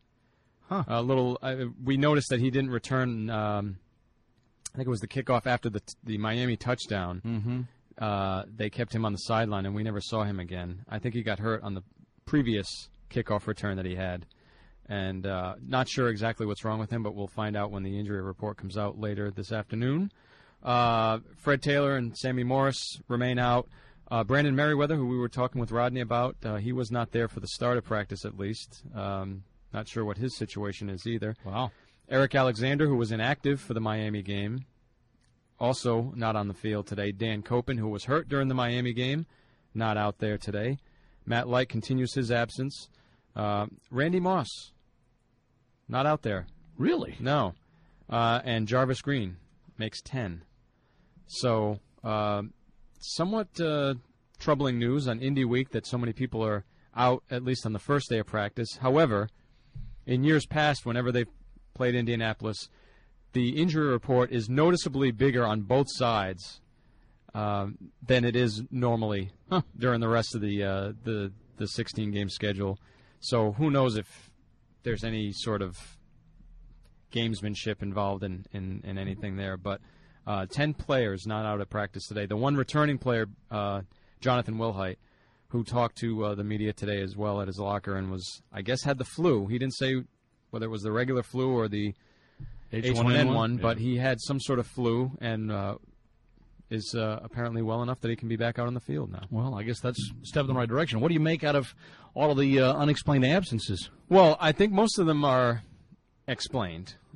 We noticed that he didn't return, I think it was the kickoff after the Miami touchdown. Mm-hmm. They kept him on the sideline, and we never saw him again. I think he got hurt on the previous kickoff return that he had. And not sure exactly what's wrong with him, but we'll find out when the injury report comes out later this afternoon. Fred Taylor and Sammy Morris remain out. Brandon Merriweather, who we were talking with Rodney about, he was not there for the start of practice at least. Not sure what his situation is either. Wow. Eric Alexander, who was inactive for the Miami game, also not on the field today. Dan Copen, who was hurt during the Miami game, not out there today. Matt Light continues his absence. Randy Moss, not out there. Really? No. And Jarvis Green makes 10. So, somewhat troubling news on Indy Week that so many people are out, at least on the first day of practice. However, in years past, whenever they've played Indianapolis, the injury report is noticeably bigger on both sides than it is normally during the rest of the 16-game schedule. So who knows if there's any sort of gamesmanship involved in anything there. But 10 players not out at practice today. The one returning player, Jonathan Wilhite, who talked to the media today as well at his locker and was, I guess, had the flu. He didn't say whether it was the regular flu or the H1N1, but he had some sort of flu and is apparently well enough that he can be back out on the field now. Well, I guess that's a step in the right direction. What do you make out of all of the unexplained absences? Well, I think most of them are explained.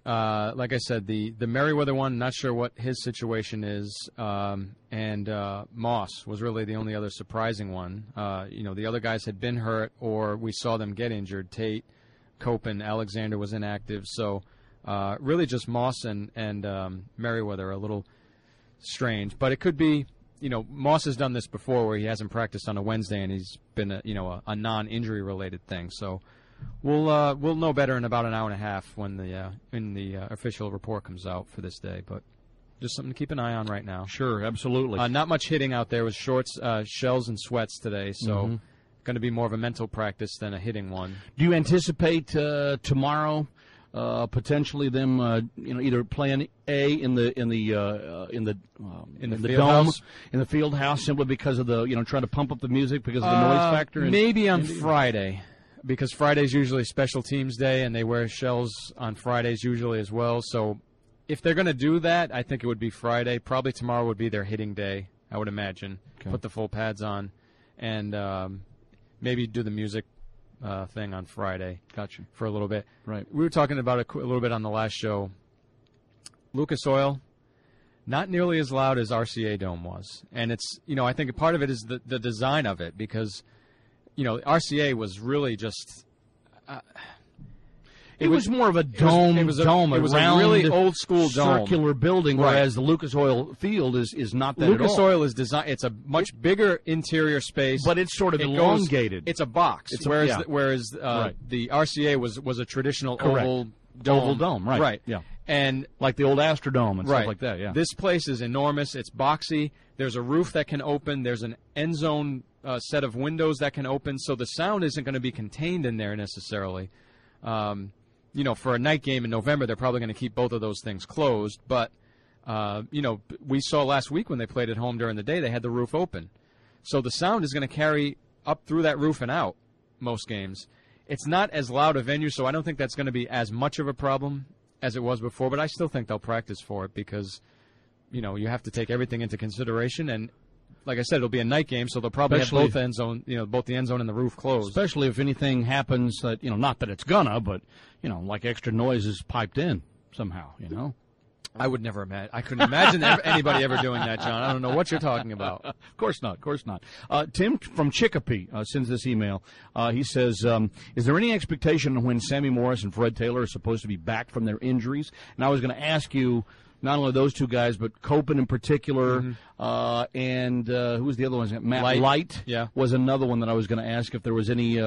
Like I said, the Merriweather one, not sure what his situation is, and Moss was really the only other surprising one. The other guys had been hurt, or we saw them get injured. Tate, Copen, Alexander was inactive, so really just Moss and Merriweather are a little strange. But it could be, Moss has done this before where he hasn't practiced on a Wednesday and he's been a non-injury related thing. So we'll know better in about an hour and a half when the official report comes out for this day. But just something to keep an eye on right now. Sure, absolutely. Not much hitting out there with shorts, shells, and sweats today. So going to be more of a mental practice than a hitting one. Do you anticipate tomorrow potentially them either playing in the dome, in the field house, simply because of the trying to pump up the music because of the noise factor? Maybe on Friday, because Friday's usually special teams day, and they wear shells on Fridays usually as well. So if they're going to do that, I think it would be Friday. Probably tomorrow would be their hitting day, I would imagine. Okay. Put the full pads on, and maybe do the music thing on Friday. Gotcha. For a little bit. Right. We were talking about it a little bit on the last show. Lucas Oil, not nearly as loud as RCA Dome was. And it's, I think part of it is the design of it, because, RCA was really just... It was more of a dome. It was a really old school dome, circular building, whereas the Lucas Oil Field is not that Lucas at all. Oil is designed. It's a much bigger interior space, but it's sort of elongated. It's a box, whereas the RCA was a traditional oval dome. Right. Yeah. And like the old Astrodome and stuff like that. Yeah. This place is enormous. It's boxy. There's a roof that can open. There's an end zone set of windows that can open, so the sound isn't going to be contained in there necessarily. For a night game in November, they're probably going to keep both of those things closed. But, we saw last week when they played at home during the day, they had the roof open. So the sound is going to carry up through that roof and out most games. It's not as loud a venue, so I don't think that's going to be as much of a problem as it was before. But I still think they'll practice for it because, you have to take everything into consideration. And like I said, it'll be a night game, so they'll probably have both end zone, both the end zone and the roof closed. Especially if anything happens that, not that it's gonna, but, like extra noise is piped in somehow, I would never imagine. I couldn't imagine anybody ever doing that, John. I don't know what you're talking about. Of course not. Tim from Chicopee sends this email. He says, is there any expectation on when Sammy Morris and Fred Taylor are supposed to be back from their injuries? And I was going to ask you, not only those two guys, but Copen in particular, and who was the other one? Matt Light was another one that I was going to ask if there was any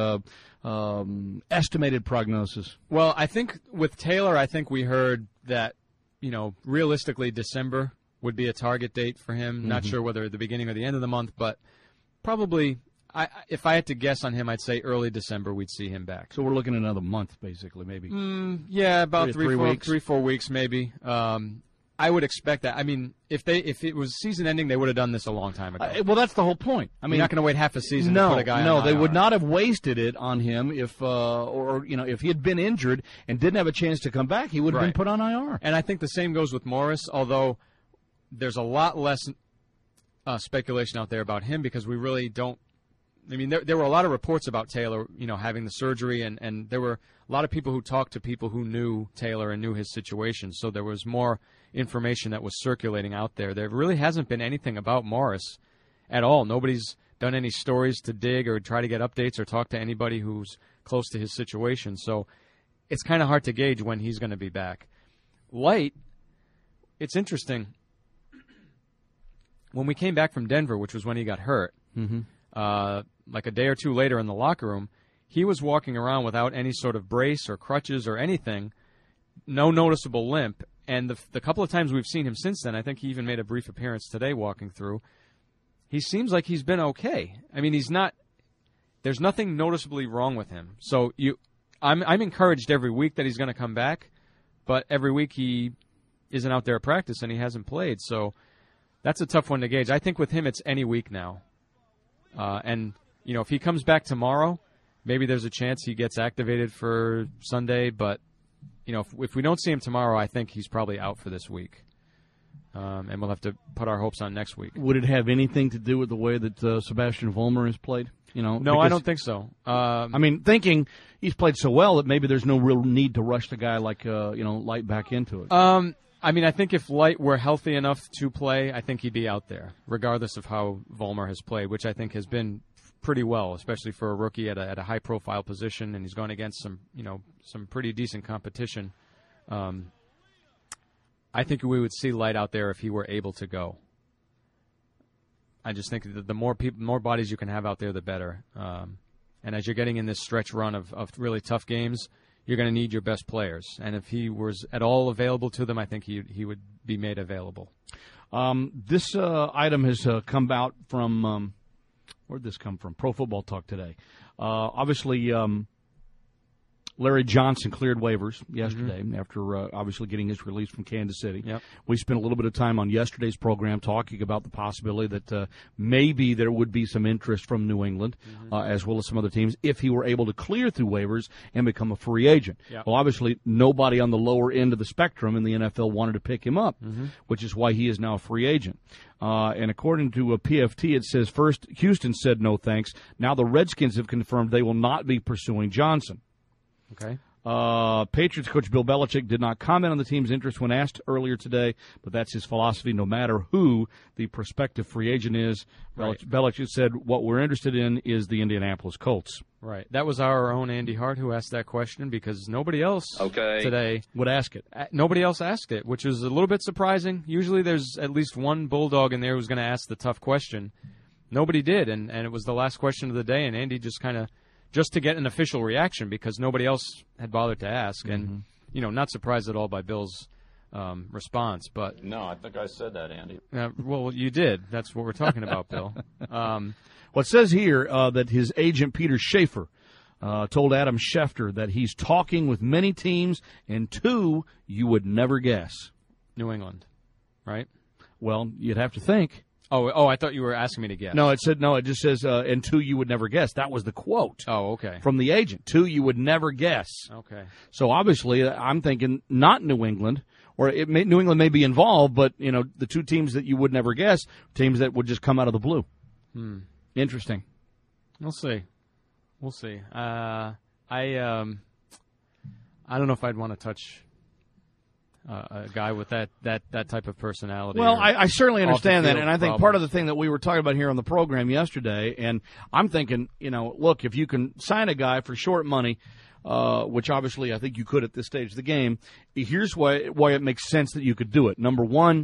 estimated prognosis. Well, I think with Taylor, we heard that, realistically December would be a target date for him. Not sure whether at the beginning or the end of the month, but probably, if I had to guess on him, I'd say early December we'd see him back. So we're looking at another month, basically, maybe. About 3-4 weeks, maybe. I would expect that. I mean, if it was season ending, they would have done this a long time ago. Well, that's the whole point. I mean, you're not going to wait half a season to put a guy on IR. They would not have wasted it on him if he had been injured and didn't have a chance to come back, he would have been put on IR. And I think the same goes with Morris, although there's a lot less speculation out there about him because we really don't. I mean, there were a lot of reports about Taylor, having the surgery, and there were a lot of people who talked to people who knew Taylor and knew his situation. So there was more information that was circulating out there. There really hasn't been anything about Morris at all. Nobody's done any stories to dig or try to get updates or talk to anybody who's close to his situation. So it's kind of hard to gauge when he's going to be back. Light, it's interesting. When we came back from Denver, which was when he got hurt, like a day or two later in the locker room, he was walking around without any sort of brace or crutches or anything, no noticeable limp. And the couple of times we've seen him since then, I think he even made a brief appearance today walking through, he seems like he's been okay. I mean, there's nothing noticeably wrong with him. So I'm encouraged every week that he's going to come back, but every week he isn't out there at practice and he hasn't played. So that's a tough one to gauge. I think with him it's any week now. And, if he comes back tomorrow, maybe there's a chance he gets activated for Sunday. But, if we don't see him tomorrow, I think he's probably out for this week. And we'll have to put our hopes on next week. Would it have anything to do with the way that Sebastian Vollmer has played? No, because, I don't think so. Thinking he's played so well that maybe there's no real need to rush the guy like Light back into it. I think if Light were healthy enough to play, I think he'd be out there, regardless of how Vollmer has played, which I think has been pretty well, especially for a rookie at a high-profile position, and he's going against some pretty decent competition. I think we would see Light out there if he were able to go. I just think that the more bodies you can have out there, the better. And as you're getting in this stretch run of really tough games, you're going to need your best players. And if he was at all available to them, I think he would be made available. This item has come out from, where'd this come from? Pro Football Talk today. Obviously, Larry Johnson cleared waivers yesterday after obviously getting his release from Kansas City. Yep. We spent a little bit of time on yesterday's program talking about the possibility that maybe there would be some interest from New England as well as some other teams if he were able to clear through waivers and become a free agent. Yep. Well, obviously, nobody on the lower end of the spectrum in the NFL wanted to pick him up, which is why he is now a free agent. And according to a PFT, it says, first, Houston said no thanks. Now the Redskins have confirmed they will not be pursuing Johnson. Okay. Patriots coach Bill Belichick did not comment on the team's interest when asked earlier today, but that's his philosophy no matter who the prospective free agent is. Right. Belichick said, what we're interested in is the Indianapolis Colts. Right. That was our own Andy Hart who asked that question because nobody else today would ask it. Nobody else asked it, which is a little bit surprising. Usually there's at least one Bulldog in there who's going to ask the tough question. Nobody did, and it was the last question of the day, and Andy just kind of just to get an official reaction because nobody else had bothered to ask. And, not surprised at all by Bill's response. But no, I think I said that, Andy. Well, you did. That's what we're talking about, Bill. Well, it says here that his agent, Peter Schaefer, told Adam Schefter that he's talking with many teams, and two you would never guess. New England, right? Well, you'd have to think. Oh, I thought you were asking me to guess. No, it just says, and two you would never guess. That was the quote. Oh, okay. From the agent. Two you would never guess. Okay. So obviously, I'm thinking not New England, or New England may be involved, but, the two teams that you would never guess, teams that would just come out of the blue. Interesting. We'll see. I don't know if I'd want to touch a guy with that type of personality. Well, I certainly understand that, and I think part of the thing that we were talking about here on the program yesterday, and I'm thinking, look, if you can sign a guy for short money, which obviously I think you could at this stage of the game, here's why it makes sense that you could do it. Number one,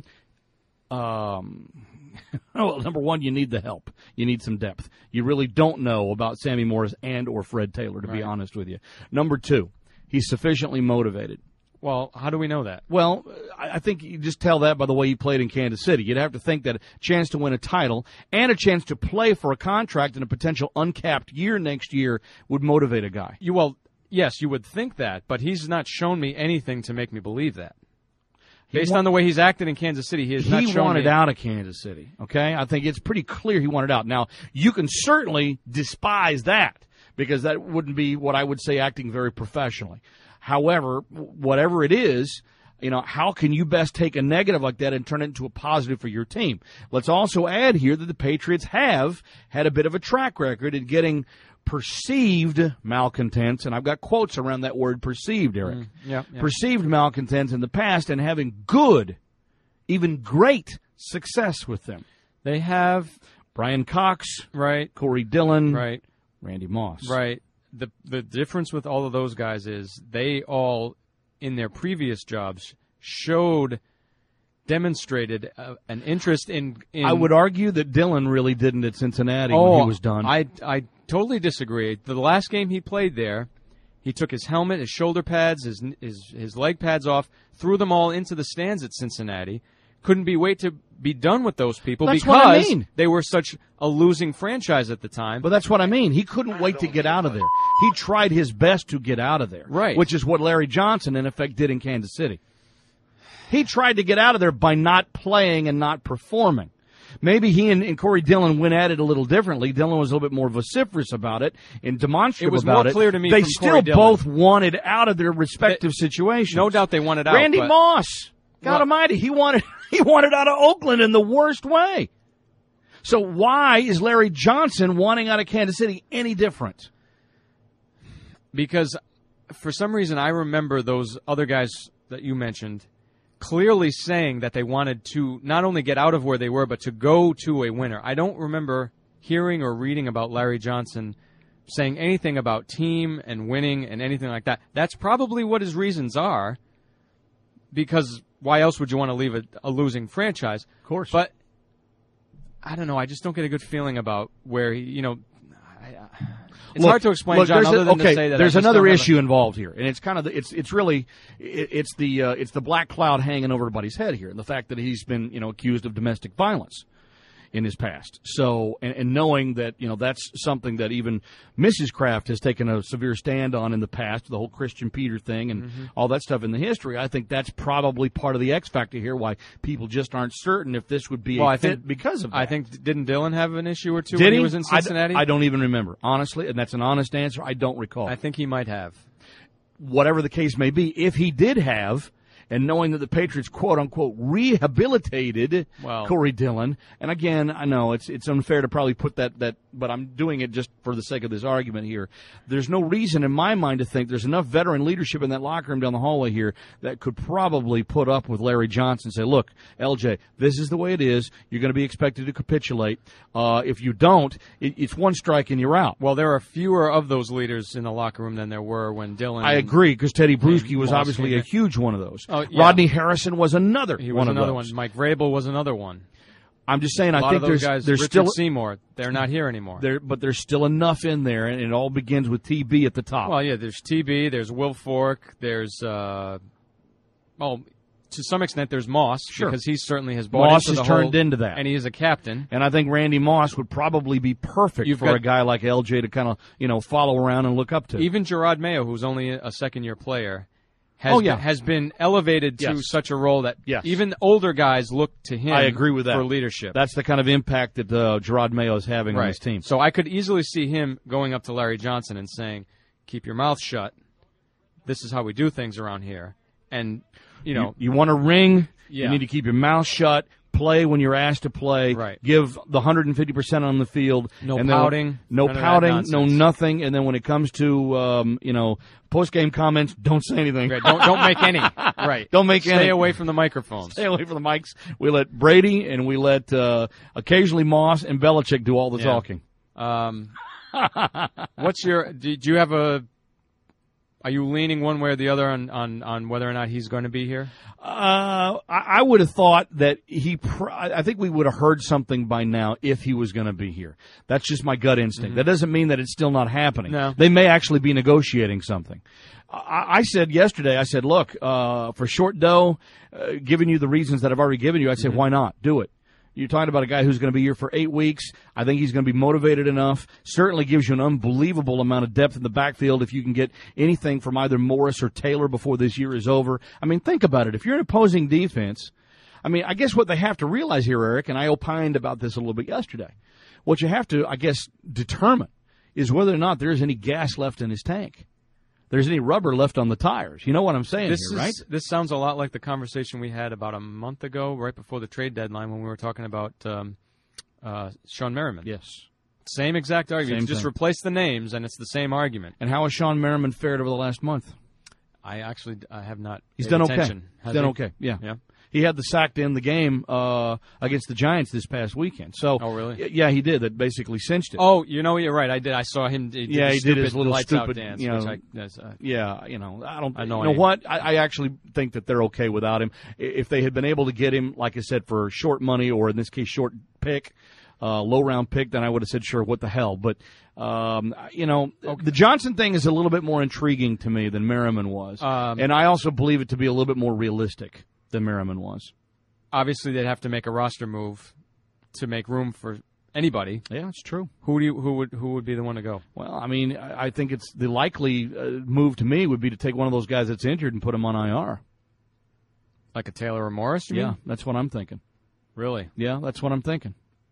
you need the help. You need some depth. You really don't know about Sammy Morris and or Fred Taylor, to be honest with you. Number two, he's sufficiently motivated. Well, how do we know that? Well, I think you just tell that by the way he played in Kansas City. You'd have to think that a chance to win a title and a chance to play for a contract in a potential uncapped year next year would motivate a guy. Yes, you would think that, but he's not shown me anything to make me believe that. Based on the way he's acted in Kansas City, he has not shown me. He wanted out of Kansas City, okay? I think it's pretty clear he wanted out. Now, you can certainly despise that because that wouldn't be what I would say acting very professionally. However, whatever it is, how can you best take a negative like that and turn it into a positive for your team? Let's also add here that the Patriots have had a bit of a track record in getting perceived malcontents, and I've got quotes around that word perceived, Eric. Perceived malcontents in the past and having good, even great success with them. They have Brian Cox, right? Corey Dillon, right? Randy Moss, right? The difference with all of those guys is they all, in their previous jobs, demonstrated an interest in. I would argue that Dillon really didn't at Cincinnati when he was done. I totally disagree. The last game he played there, he took his helmet, his shoulder pads, his leg pads off, threw them all into the stands at Cincinnati. Couldn't wait to be done with those people because they were such a losing franchise at the time. But that's what I mean. He couldn't wait to get out of there. He tried his best to get out of there. Right. Which is what Larry Johnson, in effect, did in Kansas City. He tried to get out of there by not playing and not performing. Maybe he and Corey Dillon went at it a little differently. Dillon was a little bit more vociferous about it and demonstrative about it. It was more clear to me they from still Corey Dillon. both wanted out of their respective situations. No doubt they wanted out. Randy Moss, God almighty, he wanted out of Oakland in the worst way. So why is Larry Johnson wanting out of Kansas City any different? Because for some reason I remember those other guys that you mentioned clearly saying that they wanted to not only get out of where they were, but to go to a winner. I don't remember hearing or reading about Larry Johnson saying anything about team and winning and anything like that. That's probably what his reasons are, because why else would you want to leave a losing franchise? Of course. But I don't know. I just don't get a good feeling about where he, it's hard to explain, John, other than to say that there's another issue involved here, and it's kind of it's really the black cloud hanging over everybody's head here, and the fact that he's been accused of domestic violence in his past. So, and knowing that, that's something that even Mrs. Kraft has taken a severe stand on in the past, the whole Christian Peter thing and all that stuff in the history, I think that's probably part of the X factor here, why people just aren't certain if this would be a fit because of that. I think, didn't Dylan have an issue or two when he was in Cincinnati? I don't even remember, honestly, and that's an honest answer. I don't recall. I think he might have. Whatever the case may be, if he did have, and knowing that the Patriots, quote-unquote, rehabilitated Corey Dillon, and again, I know it's unfair to probably put that, but I'm doing it just for the sake of this argument here. There's no reason in my mind to think there's enough veteran leadership in that locker room down the hallway here that could probably put up with Larry Johnson and say, look, LJ, this is the way it is. You're going to be expected to capitulate. If you don't, it's one strike and you're out. Well, there are fewer of those leaders in the locker room than there were when Dillon... I agree, because Teddy Bruschi was obviously a huge one of those. Yeah. Rodney Harrison was another He one was of another those. one. Mike Vrabel was another one. I'm just saying, I think there's Richard still Seymour. They're not here anymore. But there's still enough in there, and it all begins with TB at the top. Well, yeah, there's TB, there's Will Fork, there's to some extent there's Moss, because he certainly has bought Moss into has the turned whole, into that, and he is a captain. And I think Randy Moss would probably be perfect for a guy like LJ to kind of follow around and look up to. Even Gerard Mayo, who's only a second-year player, has been elevated to such a role that even older guys look to him. I agree with that. For leadership. That's the kind of impact that Gerard Mayo is having on his team. So I could easily see him going up to Larry Johnson and saying, keep your mouth shut. This is how we do things around here. And, you want a ring, you need to keep your mouth shut. Play when you're asked to play. Right. Give the 150% on the field. No pouting. No pouting. No nothing. And then when it comes to post-game comments, don't say anything. Right. Don't make any. Right. Don't make any. Stay away from the microphones. Stay away from the mics. We let Brady and we let occasionally Moss and Belichick do all the talking. What's your? Do you have a? Are you leaning one way or the other on whether or not he's going to be here? I would have thought that I think we would have heard something by now if he was going to be here. That's just my gut instinct. That doesn't mean that it's still not happening. No. They may actually be negotiating something. I said yesterday, look, for short dough, giving you the reasons that I've already given you, I said, why not? Do it. You're talking about a guy who's going to be here for 8 weeks. I think he's going to be motivated enough. Certainly gives you an unbelievable amount of depth in the backfield if you can get anything from either Morris or Taylor before this year is over. I mean, think about it. If you're an opposing defense, I guess what they have to realize here, Eric, and I opined about this a little bit yesterday, what you have to, I guess, determine is whether or not there's any gas left in his tank. There's any rubber left on the tires. You know what I'm saying here, right? This sounds a lot like the conversation we had about a month ago, right before the trade deadline, when we were talking about Sean Merriman. Yes. Same exact argument. You just replace the names, and it's the same argument. And how has Sean Merriman fared over the last month? I have not. He's done attention. okay. He's done okay. Yeah. He had the sack to end the game against the Giants this past weekend. So, oh, really? Yeah, he did. That basically cinched it. Oh, you're right. I did. I saw him. He did his little lights stupid out dance. I actually think that they're okay without him. If they had been able to get him, like I said, for short money or in this case, short pick, low round pick, then I would have said, sure, what the hell. But the Johnson thing is a little bit more intriguing to me than Merriman was, and I also believe it to be a little bit more realistic than Merriman was. Obviously, they'd have to make a roster move to make room for anybody. Yeah, it's true. Who would be the one to go? Well, I think it's the likely move to me would be to take one of those guys that's injured and put him on IR. Like a Taylor or Morris, you mean? That's what I'm thinking. Really? Yeah, that's what I'm thinking.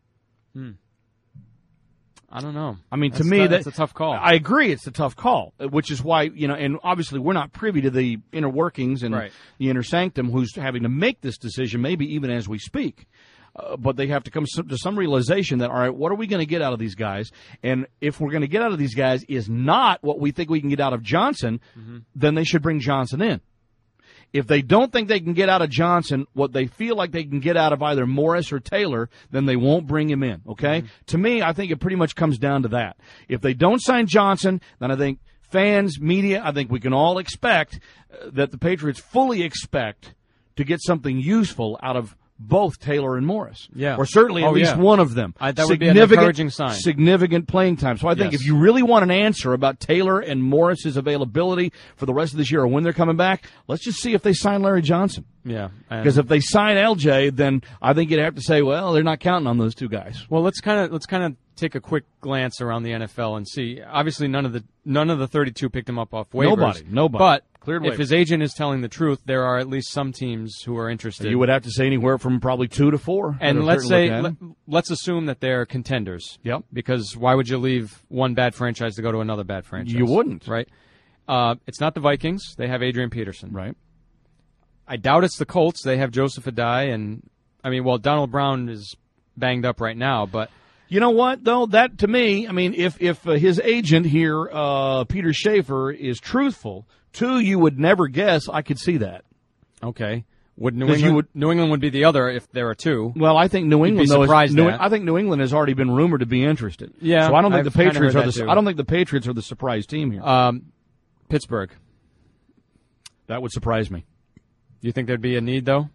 I don't know. To me, that's a tough call. I agree, it's a tough call, which is why, and obviously we're not privy to the inner workings and the inner sanctum who's having to make this decision, maybe even as we speak. but they have to come to some realization that, all right, what are we going to get out of these guys? And if we're going to get out of these guys is not what we think we can get out of Johnson, then they should bring Johnson in. If they don't think they can get out of Johnson what they feel like they can get out of either Morris or Taylor, then they won't bring him in, okay? To me, I think it pretty much comes down to that. If they don't sign Johnson, then I think fans, media, I think we can all expect that the Patriots fully expect to get something useful out of both Taylor and Morris. Yeah. Or certainly at least one of them. That would be an encouraging sign. Significant playing time. So I think if you really want an answer about Taylor and Morris's availability for the rest of this year or when they're coming back, let's just see if they sign Larry Johnson. Yeah. Because if they sign LJ, then I think you'd have to say, well, they're not counting on those two guys. Well, let's kind of take a quick glance around the NFL and see. Obviously, none of the 32 picked him up off waivers. Nobody. But cleared if waivers. His agent is telling the truth, there are at least some teams who are interested. You would have to say anywhere from probably 2 to 4. And let's assume that they're contenders. Yep. Because why would you leave one bad franchise to go to another bad franchise? You wouldn't. Right? It's not the Vikings. They have Adrian Peterson. Right. I doubt it's the Colts. They have Joseph Adai. And, Donald Brown is banged up right now, but... You know what, though? That, to me, if his agent here, Peter Schaefer, is truthful, you would never guess, I could see that. Okay. New England would be the other if there are two. Well, I think New England, though, I think New England has already been rumored to be interested. Yeah. So I don't think the Patriots are I don't think the Patriots are the surprise team here. Pittsburgh. That would surprise me. Do you think there'd be a need, though?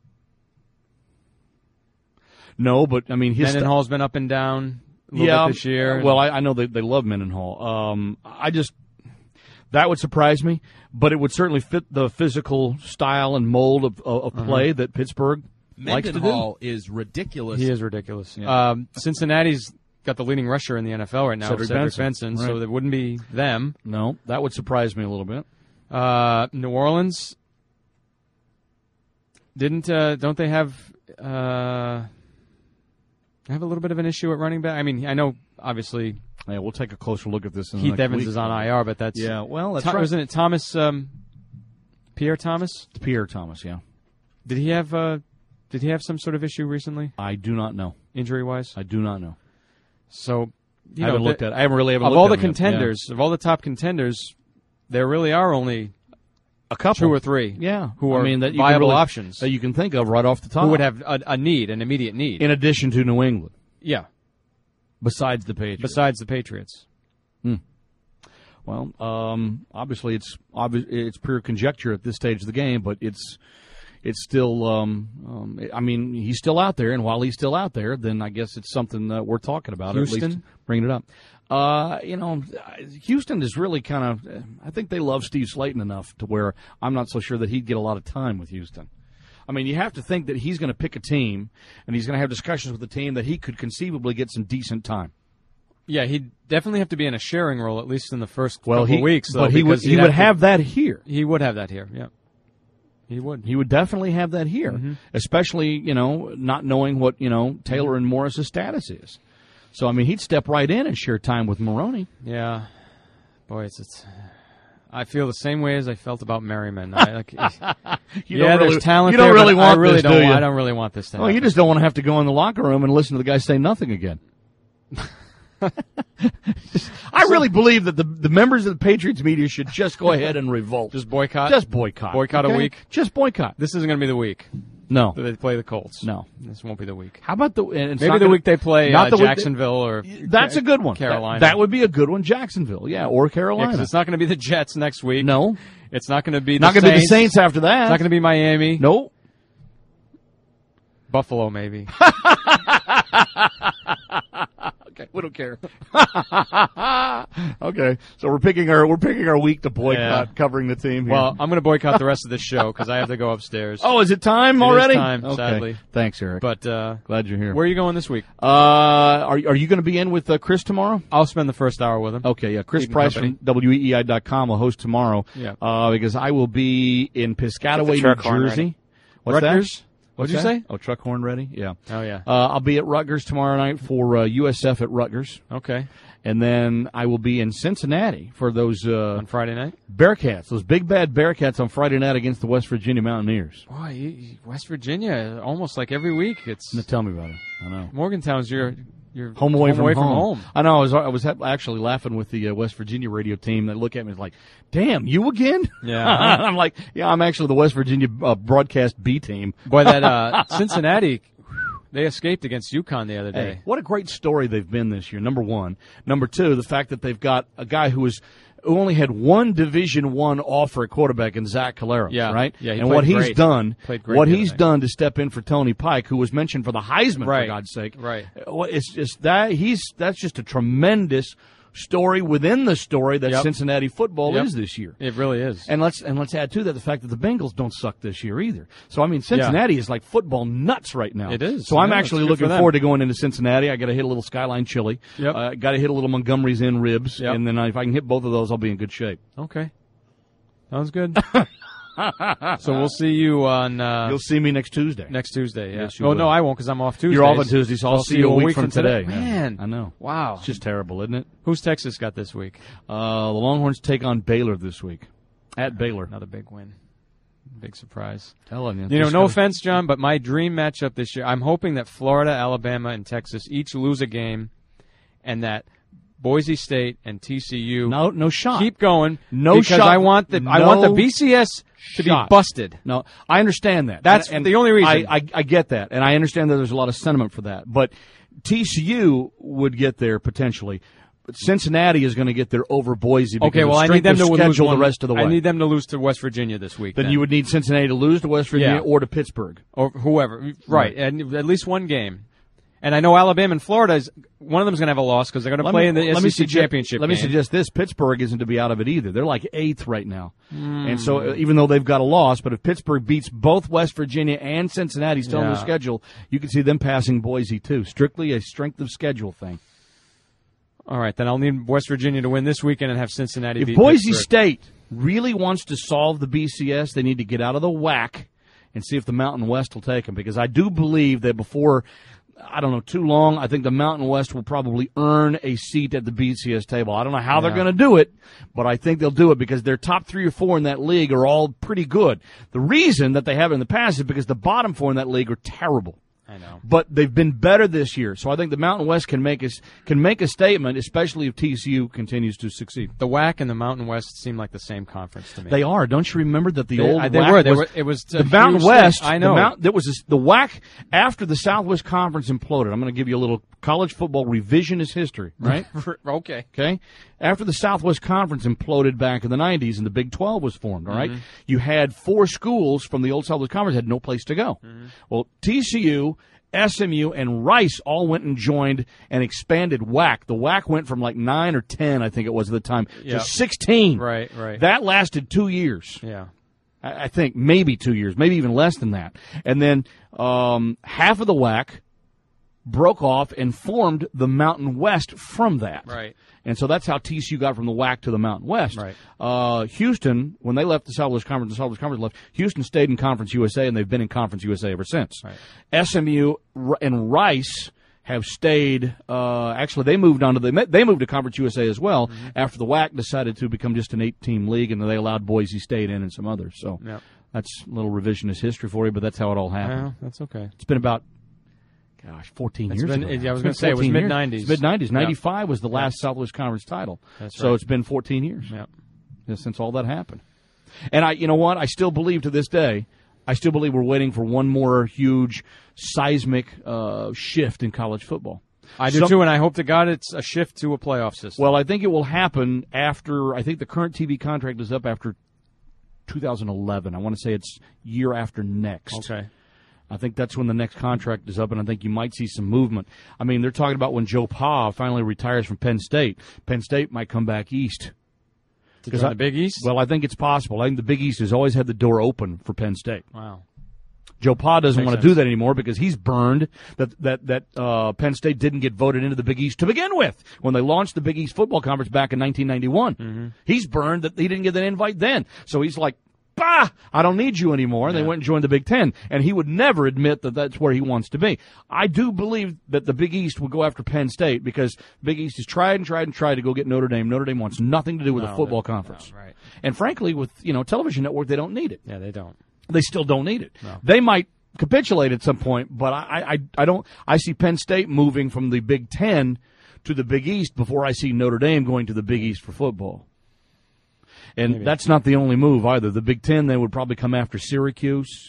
No, but Mendenhall's been up and down a little bit this year. Well, I know they love Mendenhall. That would surprise me, but it would certainly fit the physical style and mold of play that Pittsburgh likes to do. Mendenhall is ridiculous. He is ridiculous. Yeah. Cincinnati's got the leading rusher in the NFL right now, Cedric Benson, right. So it wouldn't be them. No, that would surprise me a little bit. New Orleans don't they have a little bit of an issue at running back? I know, obviously... Yeah, we'll take a closer look at this in the Heath next Evans week. is on IR, but that's... Yeah, well, that's right. Wasn't it Thomas... Pierre Thomas? Pierre Thomas, yeah. Did he have some sort of issue recently? I do not know. Injury-wise? I do not know. So... I haven't looked at it. I haven't looked at it. Of all the contenders, of all the top contenders, there really are only... a couple, 2 or 3, who are that viable options that you can think of right off the top. Who would have an immediate need, in addition to New England? Yeah, besides the Patriots. Well, obviously it's pure conjecture at this stage of the game, but it's still. He's still out there, and while he's still out there, then I guess it's something that we're talking about. Houston? At least bringing it up. Houston is really kind of. I think they love Steve Slayton enough to where I'm not so sure that he'd get a lot of time with Houston. You have to think that he's going to pick a team, and he's going to have discussions with the team that he could conceivably get some decent time. Yeah, he'd definitely have to be in a sharing role, at least in the first couple of weeks. But he would have that here. He would have that here, yeah. He would. He would definitely have that here, especially, not knowing what, Taylor and Morris's status is. So, he'd step right in and share time with Maroney. Yeah. Boy, it's I feel the same way as I felt about Merriman. There's talent you don't there, really but want I really this, don't. do you? I don't really want this to happen. Well, you just don't want to have to go in the locker room and listen to the guy say nothing again. I really believe that the members of the Patriots media should just go ahead and revolt. Just boycott? Just boycott. Boycott a week? Just boycott. This isn't going to be the week. No. That they play the Colts. No. This won't be the week. How about maybe the week they play Jacksonville or that's a good one. Carolina. That would be a good one. Jacksonville, yeah, or Carolina. Yeah, 'cause it's not going to be the Jets next week. No. It's not going to be not going to be the Saints after that. It's not going to be Miami. No. Buffalo, maybe. Okay, we don't care. Okay, so we're picking our week to boycott, covering the team here. Well, I'm going to boycott the rest of this show because I have to go upstairs. Oh, is it time already? It is time, okay. sadly. Thanks, Eric. But glad you're here. Where are you going this week? Are you going to be in with Chris tomorrow? I'll spend the first hour with him. Okay, yeah. Chris Price from WEEI.com will host tomorrow. Yeah. Because I will be in Piscataway, New Jersey. What's Rutgers? that? What'd you say? Oh, truck horn ready? Yeah. Oh, yeah. I'll be at Rutgers tomorrow night for USF at Rutgers. Okay. And then I will be in Cincinnati for those on Friday night? Bearcats, those big bad Bearcats on Friday night against the West Virginia Mountaineers. Boy, West Virginia, almost like every week. Tell me about it. I know. Morgantown's your home away from home. I know. I was actually laughing with the West Virginia radio team. They look at me and like, "Damn, you again?" Yeah. I'm like, "Yeah, I'm actually the West Virginia broadcast B team." Boy, that Cincinnati, they escaped against UConn the other day. Hey, what a great story they've been this year. Number one. Number two, the fact that they've got a guy who only had one Division I offer at quarterback in Zach Caleros, right? Yeah, and what he's done, to step in for Tony Pike, who was mentioned for the Heisman, for God's sake. Right. It's just that's just a tremendous story within the story that Cincinnati football is this year. It really is. And let's add to that the fact that the Bengals don't suck this year either. So I mean, Cincinnati is like football nuts right now. It is. So I'm actually looking forward to going into Cincinnati. I got to hit a little Skyline chili. Yep. Got to hit a little Montgomery's Inn ribs, and then if I can hit both of those, I'll be in good shape. Okay. Sounds good. So we'll see you on... You'll see me next Tuesday. Next Tuesday, yeah. Yes, you oh, will. no, I won't because I'm off Tuesday. You're off on Tuesday, so I'll see you a week from today. Man. I know. Wow. It's just terrible, isn't it? Who's Texas got this week? The Longhorns take on Baylor this week. At Baylor. Another big win. Big surprise. Telling you. You know, no offense, John, but my dream matchup this year, I'm hoping that Florida, Alabama, and Texas each lose a game and that Boise State and TCU no shot. keep going. No because shot. I want the BCS to be busted. No, I understand that. That's the only reason. I get that, and I understand that there's a lot of sentiment for that. But TCU would get there potentially. But Cincinnati is going to get there over Boise because I need them to lose the rest of the way. I need them to lose to West Virginia this week. Then you would need Cincinnati to lose to West Virginia or to Pittsburgh. Or whoever. Right. And at least one game. And I know Alabama and Florida, one of them is going to have a loss because they're going to play in the SEC championship Let me suggest this. Pittsburgh isn't to be out of it either. They're like 8th right now. And so even though they've got a loss, but if Pittsburgh beats both West Virginia and Cincinnati still on the schedule, you can see them passing Boise too. Strictly a strength of schedule thing. All right, then I'll need West Virginia to win this weekend and have Cincinnati beat If Boise Pittsburgh. State really wants to solve the BCS, they need to get out of the WAC and see if the Mountain West will take them. Because I do believe that before, I don't know, too long, I think the Mountain West will probably earn a seat at the BCS table. I don't know how they're going to do it, but I think they'll do it because their top 3 or 4 in that league are all pretty good. The reason that they haven't in the past is because the bottom 4 in that league are terrible. I know. But they've been better this year, so I think the Mountain West can make a statement, especially if TCU continues to succeed. The WAC and the Mountain West seem like the same conference to me. They are. Don't you remember that the old they WAC were. It was the Mountain West. I know. The WAC after the Southwest Conference imploded. I'm going to give you a little college football revisionist history, right? Okay. Okay. After the Southwest Conference imploded back in the 90s and the Big 12 was formed, all right? You had 4 schools from the old Southwest Conference had no place to go. Well, TCU, SMU, and Rice all went and joined and expanded WAC. The WAC went from like 9 or 10, I think it was at the time, to 16. Right. That lasted 2 years. Yeah. I think maybe 2 years, maybe even less than that. And then half of the WAC broke off and formed the Mountain West from that. Right. And so that's how TCU got from the WAC to the Mountain West. Right. Houston, when they left the Southwest Conference left, Houston stayed in Conference USA, and they've been in Conference USA ever since. Right. SMU and Rice have stayed. Actually, they moved on to they moved to Conference USA as well after the WAC decided to become just an 8-team league, and they allowed Boise State in and some others. So that's a little revisionist history for you, but that's how it all happened. Well, that's okay. It's been about 14 years ago. I was going to say it was mid-90s. It's mid-90s. 95 was the last Southwest Conference title. That's so right. it's been 14 years Yep. since all that happened. And you know what? I still believe to this day, we're waiting for one more huge seismic shift in college football. I do too, and I hope to God it's a shift to a playoff system. Well, I think it will happen after, I think the current TV contract is up after 2011. I want to say it's year after next. Okay. I think that's when the next contract is up, and I think you might see some movement. I mean, they're talking about when Joe Pa finally retires from Penn State. Penn State might come back east. To join the Big East? Well, I think it's possible. I think the Big East has always had the door open for Penn State. Wow. Joe Pa doesn't Makes want to do that anymore because he's burned that Penn State didn't get voted into the Big East to begin with when they launched the Big East Football Conference back in 1991. He's burned that he didn't get an invite then. So he's like, bah, I don't need you anymore. And they went and joined the Big Ten. And he would never admit that that's where he wants to be. I do believe that the Big East will go after Penn State because Big East has tried to go get Notre Dame. Notre Dame wants nothing to do with a football conference. No, right. And frankly, with television network, they don't need it. Yeah, they don't. They still don't need it. No. They might capitulate at some point, but I don't. I see Penn State moving from the Big Ten to the Big East before I see Notre Dame going to the Big East for football. And that's not the only move either. The Big Ten, they would probably come after Syracuse.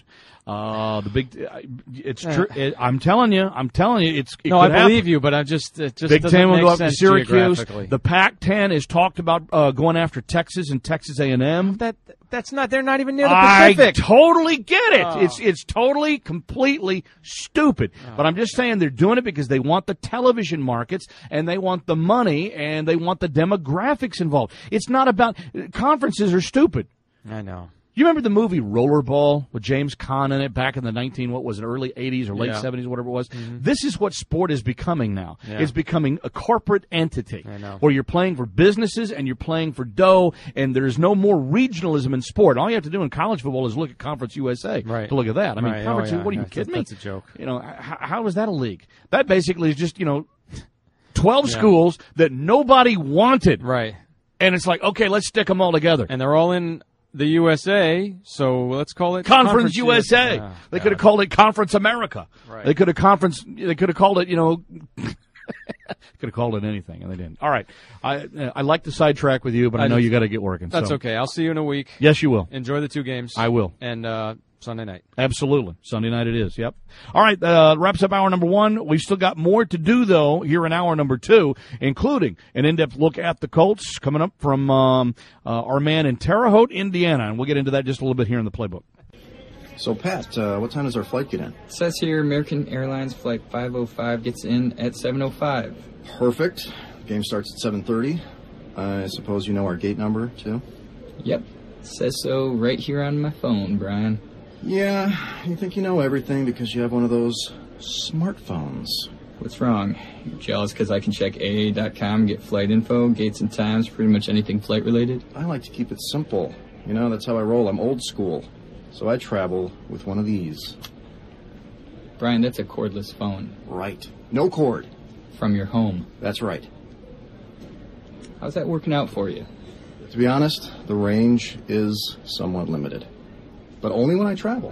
It's true. I'm telling you, No, I believe you, but it just Big doesn't Ten will make go after sense Syracuse. geographically. The Pac-10 is talked about going after Texas and Texas A&M. That's not. They're not even near the Pacific. I totally get it. It's totally, completely stupid. But I'm just saying they're doing it because they want the television markets and they want the money and they want the demographics involved. It's not about conferences are stupid. I know. You remember the movie Rollerball with James Caan in it back in the early 80s or late 70s, whatever it was? Mm-hmm. This is what sport is becoming now. Yeah. It's becoming a corporate entity where you're playing for businesses and you're playing for dough, and there's no more regionalism in sport. All you have to do in college football is look at Conference USA to look at that. I mean, Conference, what are you kidding me? That's a joke. How is that a league? That basically is just, 12 schools that nobody wanted. Right. And it's like, okay, let's stick them all together. And they're all in the USA, so let's call it Conference USA. They could have called it Conference America. Right. They could have called it, could have called it anything, and they didn't. All right. I like to sidetrack with you, but I know you got to get working. That's okay. I'll see you in a week. Yes, you will. Enjoy the 2 games. I will. And Sunday night. Absolutely. Sunday night it is, yep. All right, wraps up hour number 1. We've still got more to do, though, here in hour number 2, including an in-depth look at the Colts coming up from our man in Terre Haute, Indiana, and we'll get into that just a little bit here in the playbook. So, Pat, what time does our flight get in? It says here American Airlines Flight 505 gets in at 7:05. Perfect. Game starts at 7:30. I suppose you know our gate number, too? Yep. It says so right here on my phone, Brian. Yeah, you think you know everything because you have one of those smartphones. What's wrong? You're jealous because I can check AA.com, get flight info, gates and times, pretty much anything flight-related? I like to keep it simple. That's how I roll. I'm old school. So I travel with one of these. Brian, that's a cordless phone. Right. No cord. From your home. That's right. How's that working out for you? To be honest, the range is somewhat limited. But only when I travel.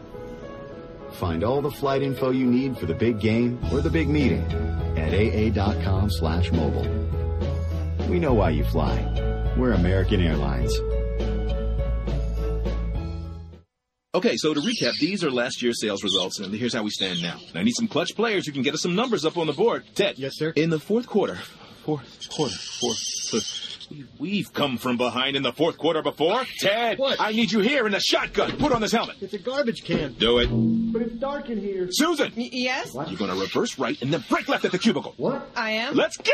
Find all the flight info you need for the big game or the big meeting at aa.com/mobile. We know why you fly. We're American Airlines. Okay, so to recap, these are last year's sales results, and here's how we stand now. And I need some clutch players who can get us some numbers up on the board. Ted. Yes, sir? In the fourth quarter. We've come from behind in the fourth quarter before. Ted, what? I need you here in the shotgun. Put on this helmet. It's a garbage can. Do it. But it's dark in here. Susan! Yes? What? You're going to reverse right and then break left at the cubicle. What? I am. Let's go!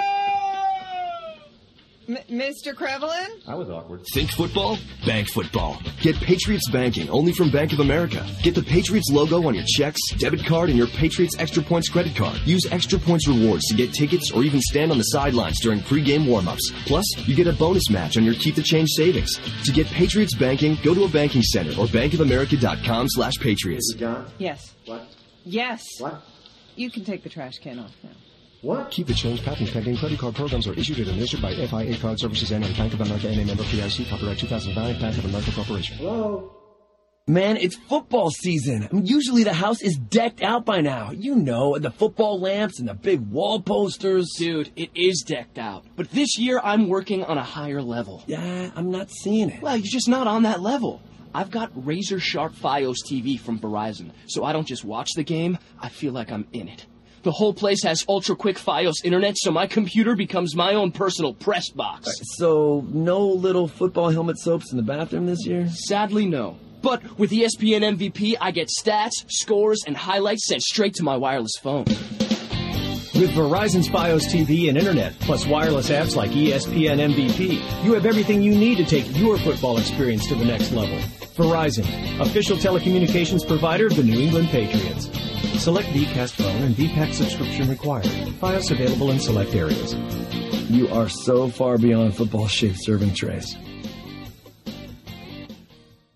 Mr. Krevelin? That was awkward. Think football? Bank football. Get Patriots banking only from Bank of America. Get the Patriots logo on your checks, debit card, and your Patriots Extra Points credit card. Use Extra Points rewards to get tickets or even stand on the sidelines during pregame warm-ups. Plus, you get a bonus match on your Keep the Change savings. To get Patriots banking, go to a banking center or bankofamerica.com/Patriots. John? Yes. What? Yes. What? You can take the trash can off now. What? Keep the Change patent pending. Credit card programs are issued and administered by FIA Card Services and Bank of America and a member FDIC. Copyright 2009. Bank of America Corporation. Hello? Man, it's football season. Usually the house is decked out by now. The football lamps and the big wall posters. Dude, it is decked out. But this year I'm working on a higher level. Yeah, I'm not seeing it. Well, you're just not on that level. I've got razor sharp Fios TV from Verizon, so I don't just watch the game, I feel like I'm in it. The whole place has ultra-quick Fios internet, so my computer becomes my own personal press box. So, no little football helmet soaps in the bathroom this year? Sadly, no. But with ESPN MVP, I get stats, scores, and highlights sent straight to my wireless phone. With Verizon's Fios TV and internet, plus wireless apps like ESPN MVP, you have everything you need to take your football experience to the next level. Verizon, official telecommunications provider of the New England Patriots. Select VCast phone and VPAC subscription required. Fios available in select areas. You are so far beyond football-shaped serving trays.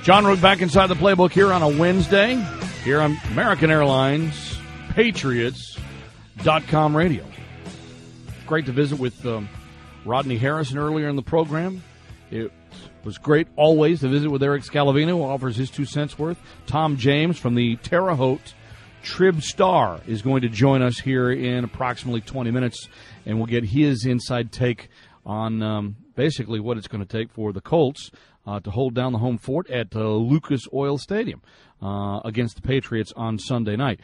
John Rook back inside the playbook here on a Wednesday, here on American Airlines, Patriots.com radio. Great to visit with Rodney Harrison earlier in the program. It was great always to visit with Eric Scalavino, who offers his 2 cents worth. Tom James from the Terre Haute Trib Star is going to join us here in approximately 20 minutes, and we'll get his inside take on basically what it's going to take for the Colts to hold down the home fort at Lucas Oil Stadium against the Patriots on Sunday night.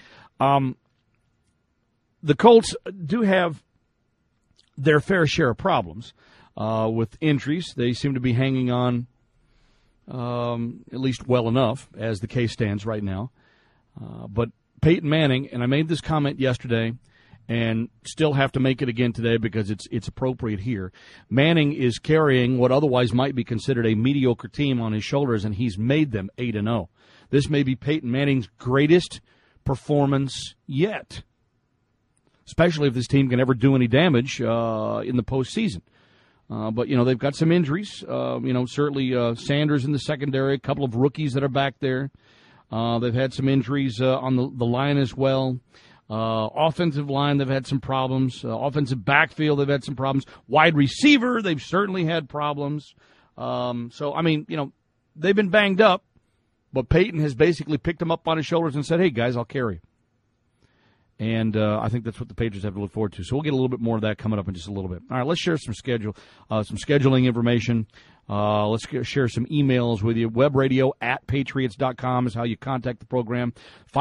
The Colts do have their fair share of problems with injuries. They seem to be hanging on at least well enough, as the case stands right now. But Peyton Manning, and I made this comment yesterday, and still have to make it again today because it's appropriate here. Manning is carrying what otherwise might be considered a mediocre team on his shoulders, and he's made them 8-0. This may be Peyton Manning's greatest performance yet, especially if this team can ever do any damage in the postseason. But, they've got some injuries. Certainly Sanders in the secondary, a couple of rookies that are back there. They've had some injuries on the line as well. Offensive line, they've had some problems. Offensive backfield, they've had some problems. Wide receiver, they've certainly had problems. They've been banged up, but Peyton has basically picked them up on his shoulders and said, hey, guys, I'll carry you. And I think that's what the Patriots have to look forward to. So we'll get a little bit more of that coming up in just a little bit. All right, let's share some scheduling information. Let's share some emails with you. Webradio@patriots.com is how you contact the program.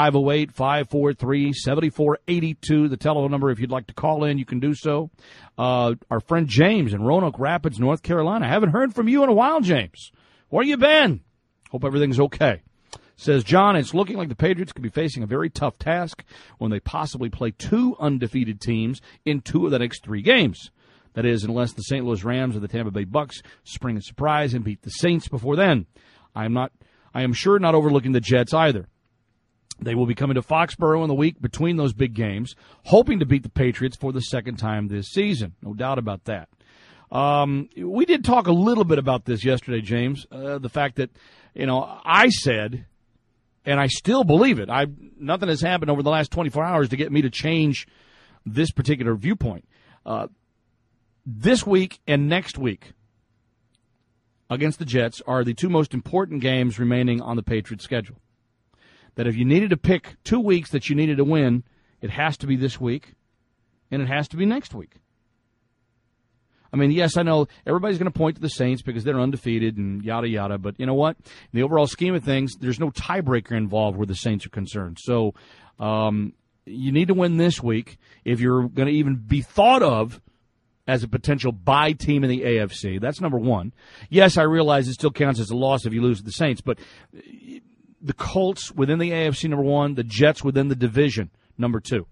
508-543-7482, the telephone number. If you'd like to call in, you can do so. Our friend James in Roanoke Rapids, North Carolina. I haven't heard from you in a while, James. Where you been? Hope everything's okay. Says, John, it's looking like the Patriots could be facing a very tough task when they possibly play 2 undefeated teams in 2 of the next 3 games. That is, unless the St. Louis Rams or the Tampa Bay Bucks spring a surprise and beat the Saints before then. I am sure not overlooking the Jets either. They will be coming to Foxborough in the week between those big games, hoping to beat the Patriots for the second time this season. No doubt about that. We did talk a little bit about this yesterday, James. The fact that, I said, and I still believe it. Nothing has happened over the last 24 hours to get me to change this particular viewpoint. This week and next week against the Jets are the 2 most important games remaining on the Patriots' schedule. That if you needed to pick 2 weeks that you needed to win, it has to be this week and it has to be next week. I mean, yes, I know everybody's going to point to the Saints because they're undefeated and yada, yada. But you know what? In the overall scheme of things, there's no tiebreaker involved where the Saints are concerned. So you need to win this week if you're going to even be thought of as a potential bye team in the AFC. That's number one. Yes, I realize it still counts as a loss if you lose to the Saints. But the Colts within the AFC, number one. The Jets within the division, number 2.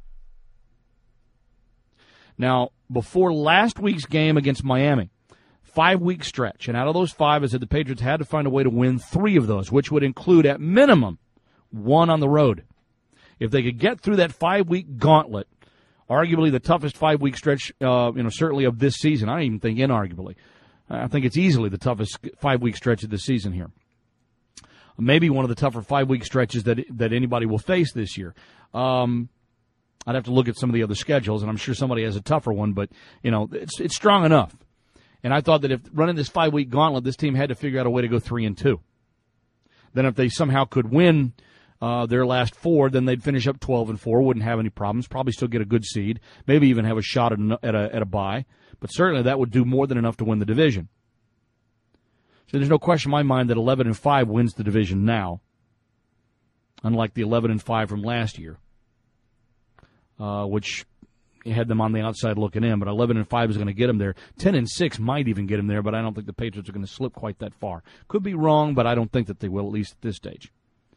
Now, before last week's game against Miami, 5-week stretch, and out of those 5, I said the Patriots had to find a way to win 3 of those, which would include, at minimum, 1 on the road. If they could get through that 5-week gauntlet, arguably the toughest 5-week stretch, certainly of this season. I don't even think inarguably. I think it's easily the toughest 5-week stretch of this season here. Maybe one of the tougher 5-week stretches that anybody will face this year. I'd have to look at some of the other schedules, and I'm sure somebody has a tougher one, but, it's strong enough. And I thought that if running this 5-week gauntlet, this team had to figure out a way to go 3-2. Then if they somehow could win their last 4, then they'd finish up 12-4, wouldn't have any problems, probably still get a good seed, maybe even have a shot at a bye. But certainly that would do more than enough to win the division. So there's no question in my mind that 11-5 wins the division now, unlike the 11-5 from last year. Which had them on the outside looking in, but 11-5 is going to get them there. 10-6 might even get them there, but I don't think the Patriots are going to slip quite that far. Could be wrong, but I don't think that they will, at least at this stage.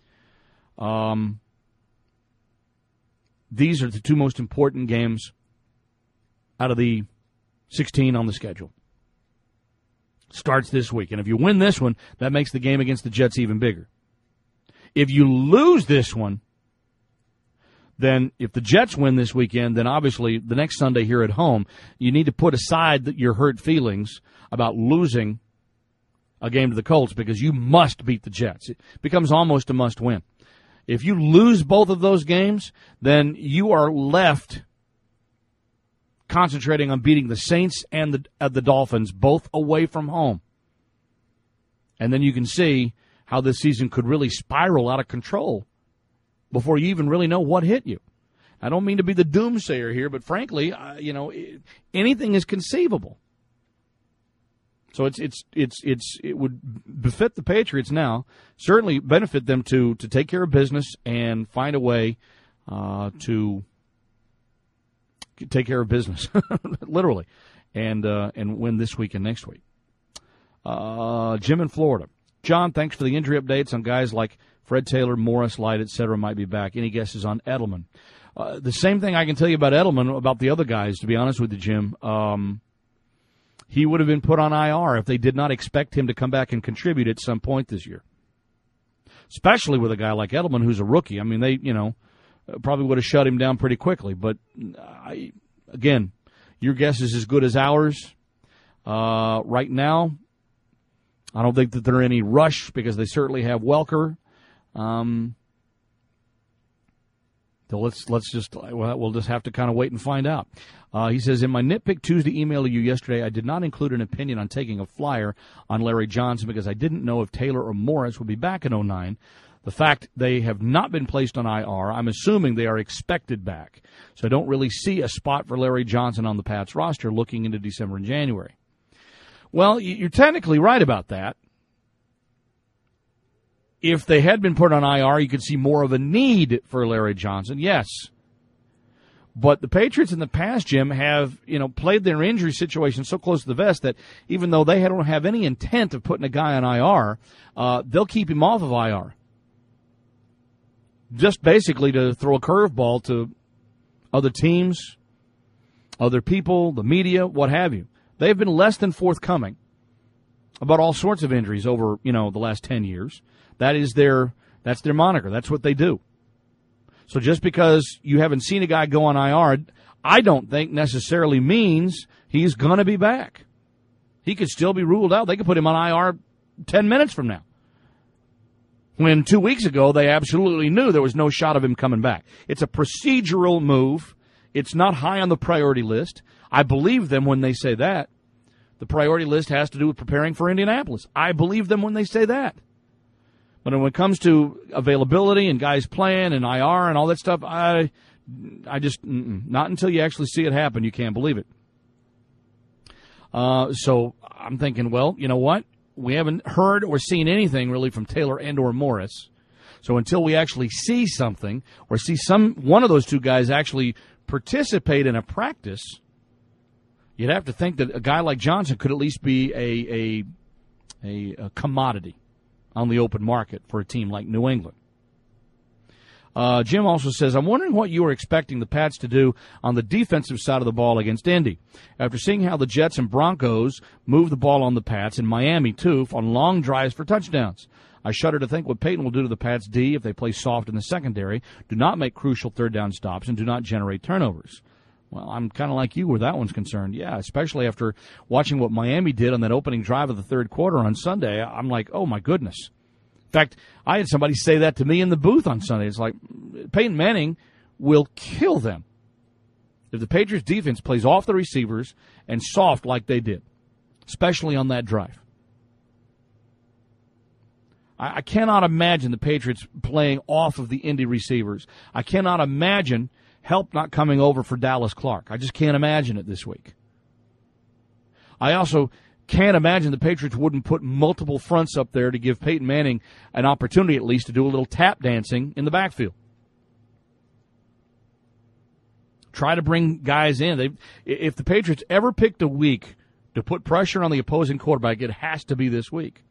These are the 2 most important games out of the 16 on the schedule. Starts this week, and if you win this one, that makes the game against the Jets even bigger. If you lose this one, then if the Jets win this weekend, then obviously the next Sunday here at home, you need to put aside your hurt feelings about losing a game to the Colts because you must beat the Jets. It becomes almost a must-win. If you lose both of those games, then you are left concentrating on beating the Saints and the Dolphins, both away from home. And then you can see how this season could really spiral out of control before you even really know what hit you. I don't mean to be the doomsayer here, but frankly, anything is conceivable. So it would befit the Patriots now, certainly benefit them to take care of business and find a way to take care of business, literally, and win this week and next week. Jim in Florida. John, thanks for the injury updates on guys like Fred Taylor, Morris, Light, etc. might be back. Any guesses on Edelman? The same thing I can tell you about Edelman, about the other guys, to be honest with you, Jim. He would have been put on IR if they did not expect him to come back and contribute at some point this year. Especially with a guy like Edelman, who's a rookie. I mean, they, probably would have shut him down pretty quickly. But, again, your guess is as good as ours. Right now, I don't think that they're in any rush because they certainly have Welker. So we'll just have to kind of wait and find out. He says, in my Nitpick Tuesday email to you yesterday, I did not include an opinion on taking a flyer on Larry Johnson because I didn't know if Taylor or Morris would be back in 2009. The fact they have not been placed on IR, I'm assuming they are expected back. So I don't really see a spot for Larry Johnson on the Pats roster looking into December and January. Well, you're technically right about that. If they had been put on IR, you could see more of a need for Larry Johnson, yes. But the Patriots in the past, Jim, have played their injury situation so close to the vest that even though they don't have any intent of putting a guy on IR, they'll keep him off of IR. Just basically to throw a curveball to other teams, other people, the media, what have you. They've been less than forthcoming about all sorts of injuries over, the last 10 years. That's their moniker. That's what they do. So just because you haven't seen a guy go on IR, I don't think necessarily means he's going to be back. He could still be ruled out. They could put him on IR 10 minutes from now. When 2 weeks ago, they absolutely knew there was no shot of him coming back. It's a procedural move. It's not high on the priority list. I believe them when they say that. The priority list has to do with preparing for Indianapolis. I believe them when they say that. But when it comes to availability and guys playing and IR and all that stuff, I just, not until you actually see it happen, you can't believe it. So I'm thinking, well, you know what? We haven't heard or seen anything really from Taylor and or Morris. So until we actually see something or see one of those two guys actually participate in a practice, you'd have to think that a guy like Johnson could at least be a commodity on the open market for a team like New England. Jim also says, I'm wondering what you are expecting the Pats to do on the defensive side of the ball against Indy. After seeing how the Jets and Broncos move the ball on the Pats, and Miami, too, on long drives for touchdowns. I shudder to think what Peyton will do to the Pats' D if they play soft in the secondary, do not make crucial third-down stops, and do not generate turnovers. Well, I'm kind of like you where that one's concerned. Yeah, especially after watching what Miami did on that opening drive of the third quarter on Sunday. I'm like, oh, my goodness. In fact, I had somebody say that to me in the booth on Sunday. It's like, Peyton Manning will kill them if the Patriots defense plays off the receivers and soft like they did, especially on that drive. I cannot imagine the Patriots playing off of the Indy receivers. I cannot imagine help not coming over for Dallas Clark. I just can't imagine it this week. I also can't imagine the Patriots wouldn't put multiple fronts up there to give Peyton Manning an opportunity at least to do a little tap dancing in the backfield. Try to bring guys in. If the Patriots ever picked a week to put pressure on the opposing quarterback, it has to be this week.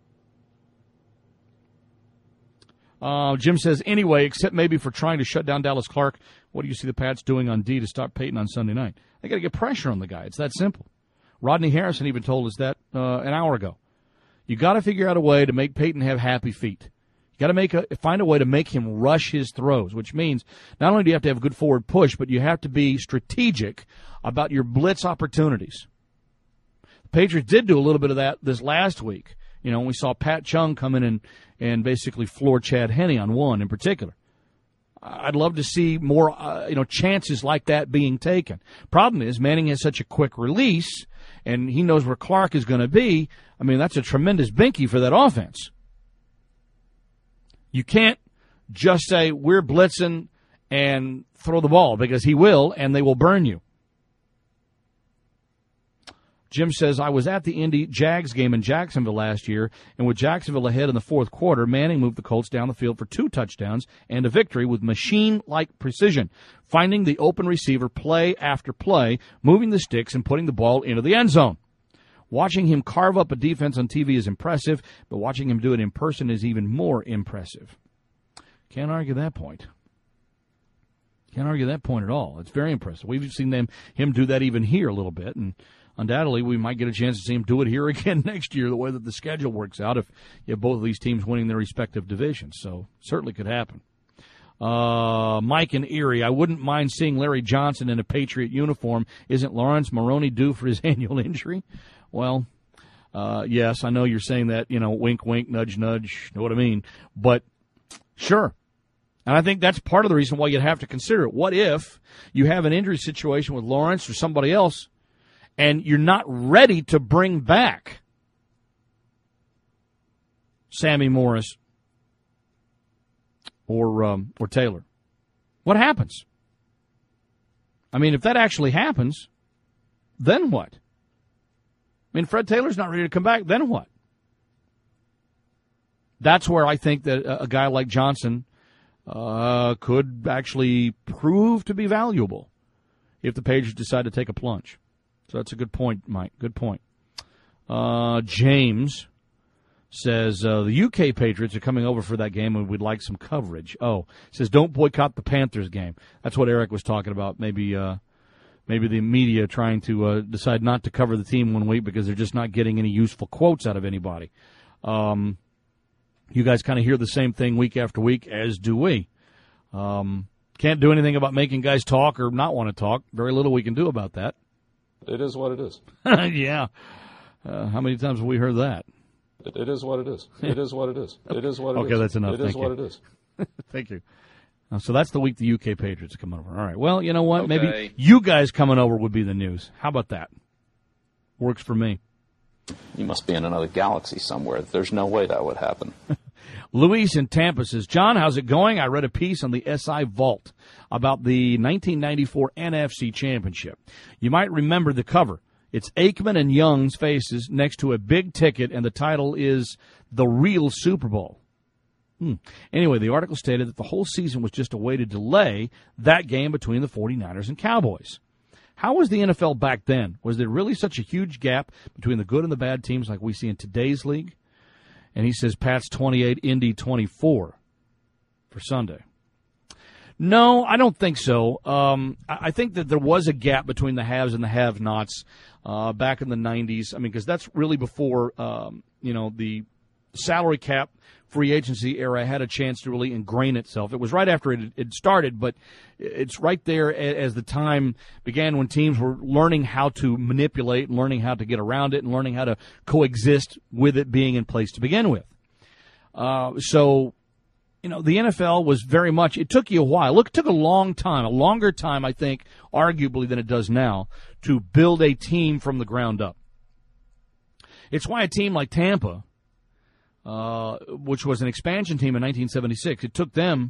Jim says, anyway, except maybe for trying to shut down Dallas Clark, what do you see the Pats doing on D to stop Peyton on Sunday night? They got to get pressure on the guy. It's that simple. Rodney Harrison even told us that an hour ago. You got to figure out a way to make Peyton have happy feet. You got to find a way to make him rush his throws, which means not only do you have to have a good forward push, but you have to be strategic about your blitz opportunities. The Patriots did do a little bit of that this last week. You know, we saw Pat Chung come in and basically floor Chad Henne on one in particular. I'd love to see more, chances like that being taken. Problem is, Manning has such a quick release, and he knows where Clark is going to be. I mean, that's a tremendous binky for that offense. You can't just say, we're blitzing and throw the ball, because he will, and they will burn you. Jim says, I was at the Indy Jags game in Jacksonville last year, and with Jacksonville ahead in the fourth quarter, Manning moved the Colts down the field for 2 touchdowns and a victory with machine-like precision, finding the open receiver play after play, moving the sticks, and putting the ball into the end zone. Watching him carve up a defense on TV is impressive, but watching him do it in person is even more impressive. Can't argue that point. Can't argue that point at all. It's very impressive. We've seen him do that even here a little bit, and undoubtedly, we might get a chance to see him do it here again next year, the way that the schedule works out, if you have both of these teams winning their respective divisions. So, certainly could happen. Mike in Erie, I wouldn't mind seeing Larry Johnson in a Patriot uniform. Isn't Lawrence Maroney due for his annual injury? Well, yes, I know you're saying that, wink, wink, nudge, nudge, know what I mean? But, sure. And I think that's part of the reason why you'd have to consider it. What if you have an injury situation with Lawrence or somebody else, and you're not ready to bring back Sammy Morris or Taylor? What happens? I mean, if that actually happens, then what? I mean, Fred Taylor's not ready to come back, then what? That's where I think that a guy like Johnson could actually prove to be valuable if the Patriots decide to take a plunge. So that's a good point, Mike. Good point. James says, the UK Patriots are coming over for that game and we'd like some coverage. Oh, says don't boycott the Panthers game. That's what Eric was talking about. Maybe the media trying to decide not to cover the team one week because they're just not getting any useful quotes out of anybody. You guys kind of hear the same thing week after week, as do we. Can't do anything about making guys talk or not want to talk. Very little we can do about that. It is what it is. Yeah. How many times have we heard that? It is what it is. It is what it is. It is what it is. Okay, that's enough. It is what it is. Thank you. So that's the week the UK Patriots are coming over. All right. Well, you know what? Okay. Maybe you guys coming over would be the news. How about that? Works for me. You must be in another galaxy somewhere. There's no way that would happen. Luis in Tampa says, John, how's it going? I read a piece on the SI Vault about the 1994 NFC Championship. You might remember the cover. It's Aikman and Young's faces next to a big ticket, and the title is The Real Super Bowl. Anyway, the article stated that the whole season was just a way to delay that game between the 49ers and Cowboys. How was the NFL back then? Was there really such a huge gap between the good and the bad teams like we see in today's league? And he says Pats 28, Indy 24 for Sunday. No, I don't think so. I think that there was a gap between the haves and the have-nots back in the 90s. I mean, because that's really before, the salary cap free agency era had a chance to really ingrain itself. It was right after it started, but it's right there as the time began when teams were learning how to manipulate and learning how to get around it and learning how to coexist with it being in place to begin with. So, the NFL was very much, it took you a while. Look, it took a long time, a longer time, I think, arguably than it does now, to build a team from the ground up. It's why a team like Tampa, which was an expansion team in 1976, it took them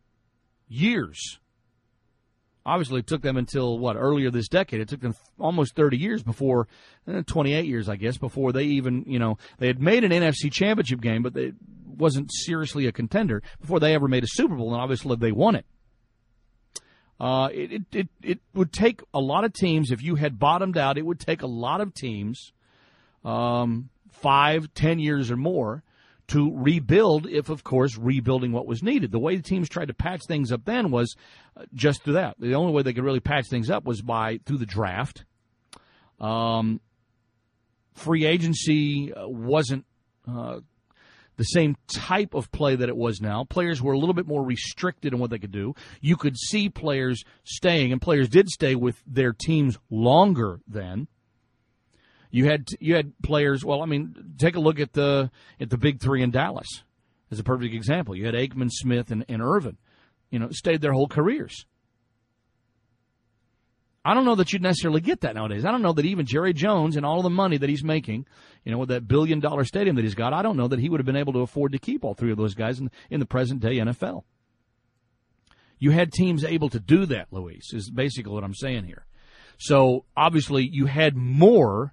years. Obviously, it took them until, earlier this decade. It took them almost 30 years before, 28 years, I guess, before they even, they had made an NFC championship game, but it wasn't seriously a contender before they ever made a Super Bowl, and obviously they won it. It would take a lot of teams, if you had bottomed out, it would take a lot of teams, 5-10 years or more, to rebuild, if, of course, rebuilding what was needed. The way the teams tried to patch things up then was just through that. The only way they could really patch things up was through the draft. Free agency wasn't the same type of play that it was now. Players were a little bit more restricted in what they could do. You could see players staying, and players did stay with their teams longer then. You had players. Well, I mean, take a look at the big three in Dallas as a perfect example. You had Aikman, Smith, and Irvin. Stayed their whole careers. I don't know that you'd necessarily get that nowadays. I don't know that even Jerry Jones and all of the money that he's making, with that $1 billion stadium that he's got, I don't know that he would have been able to afford to keep all three of those guys in the present-day NFL. You had teams able to do that, Luis, is basically what I'm saying here. So, obviously, you had more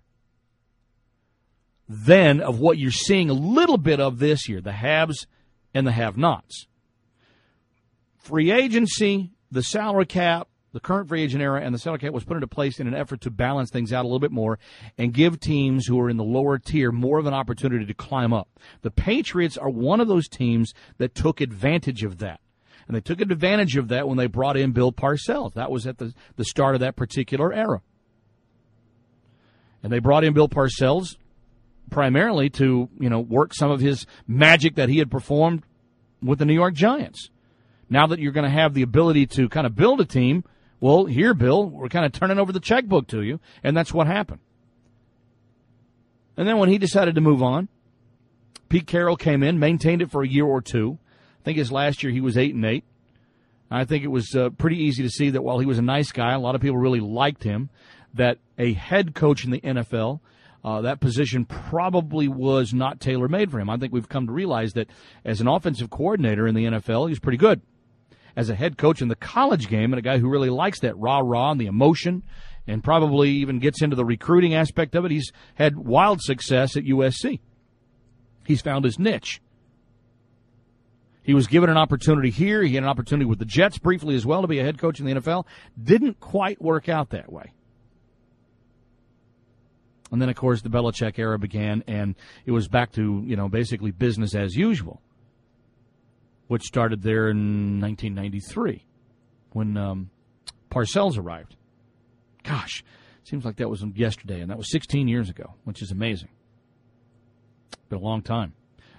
than of what you're seeing a little bit of this year, the haves and the have-nots. Free agency, the salary cap, the current free agent era, and the salary cap was put into place in an effort to balance things out a little bit more and give teams who are in the lower tier more of an opportunity to climb up. The Patriots are one of those teams that took advantage of that. And they took advantage of that when they brought in Bill Parcells. That was at the start of that particular era. And they brought in Bill Parcells primarily to, work some of his magic that he had performed with the New York Giants. Now that you're going to have the ability to kind of build a team, well, here, Bill, we're kind of turning over the checkbook to you, and that's what happened. And then when he decided to move on, Pete Carroll came in, maintained it for a year or two. I think his last year he was 8-8. I think it was pretty easy to see that while he was a nice guy, a lot of people really liked him, that a head coach in the NFL, that position probably was not tailor-made for him. I think we've come to realize that as an offensive coordinator in the NFL, he's pretty good. As a head coach in the college game and a guy who really likes that rah-rah and the emotion and probably even gets into the recruiting aspect of it, he's had wild success at USC. He's found his niche. He was given an opportunity here. He had an opportunity with the Jets briefly as well to be a head coach in the NFL. Didn't quite work out that way. And then, of course, the Belichick era began, and it was back to, basically business as usual, which started there in 1993 when Parcells arrived. Gosh, seems like that was yesterday, and that was 16 years ago, which is amazing. Been a long time.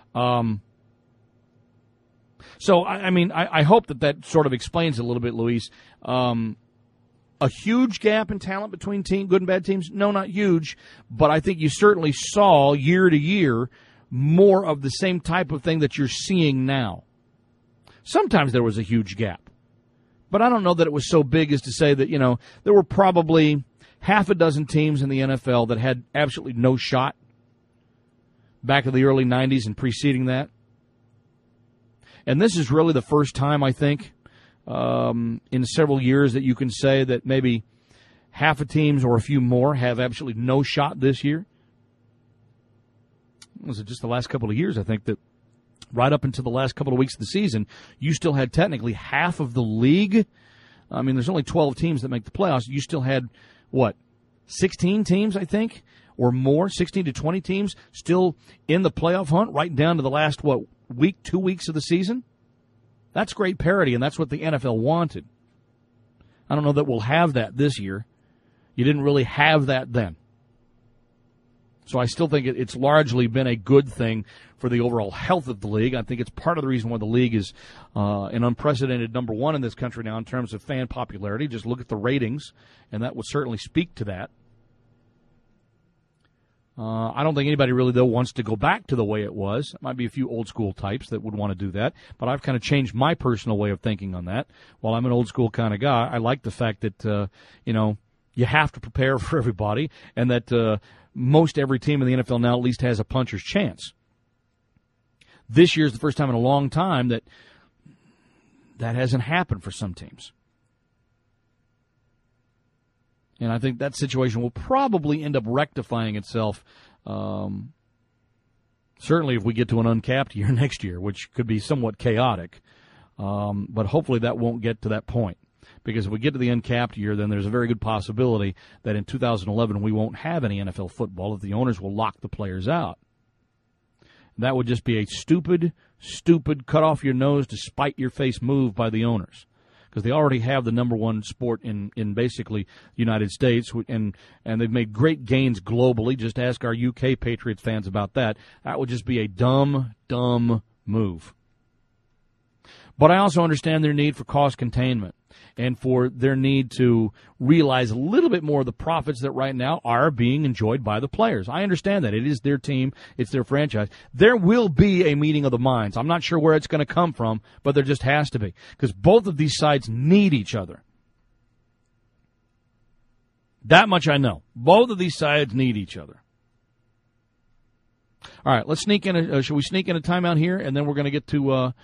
So, I hope that sort of explains a little bit, Luis. A huge gap in talent between good and bad teams? No, not huge, but I think you certainly saw year to year more of the same type of thing that you're seeing now. Sometimes there was a huge gap, but I don't know that it was so big as to say that, there were probably half a dozen teams in the NFL that had absolutely no shot back in the early 90s and preceding that. And this is really the first time, I think, in several years that you can say that maybe half of teams or a few more have absolutely no shot this year. Was it just the last couple of years, I think, that right up until the last couple of weeks of the season, you still had technically half of the league. There's only 12 teams that make the playoffs. You still had, 16 teams, I think, or more, 16 to 20 teams still in the playoff hunt right down to the last, 2 weeks of the season? That's great parity, and that's what the NFL wanted. I don't know that we'll have that this year. You didn't really have that then. So I still think it's largely been a good thing for the overall health of the league. I think it's part of the reason why the league is an unprecedented number one in this country now in terms of fan popularity. Just look at the ratings, and that would certainly speak to that. I don't think anybody really, though, wants to go back to the way it was. There might be a few old-school types that would want to do that, but I've kind of changed my personal way of thinking on that. While I'm an old-school kind of guy, I like the fact that, you have to prepare for everybody, and that most every team in the NFL now at least has a puncher's chance. This year's the first time in a long time that hasn't happened for some teams. And I think that situation will probably end up rectifying itself, certainly if we get to an uncapped year next year, which could be somewhat chaotic. But hopefully that won't get to that point. Because if we get to the uncapped year, then there's a very good possibility that in 2011 we won't have any NFL football if the owners will lock the players out. That would just be a stupid, cut off your nose to spite your face move by the owners. Because they already have the number one sport in basically the United States, and they've made great gains globally. Just ask our UK Patriots fans about that. That would just be a dumb move. But I also understand their need for cost containment and for their need to realize a little bit more of the profits that right now are being enjoyed by the players. I understand that. It is their team. It's their franchise. There will be a meeting of the minds. I'm not sure where it's going to come from, but there just has to be, because both of these sides need each other. That much I know. Both of these sides need each other. All right, let's sneak in. Should we sneak in a timeout here, and then we're going to get to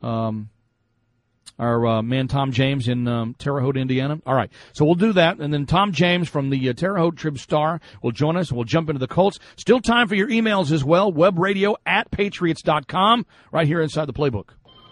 our man Tom James in Terre Haute, Indiana? All right, so we'll do that, and then Tom James from the Terre Haute Trib-Star will join us, and we'll jump into the Colts. Still time for your emails as well, webradio@patriots.com, right here inside the playbook.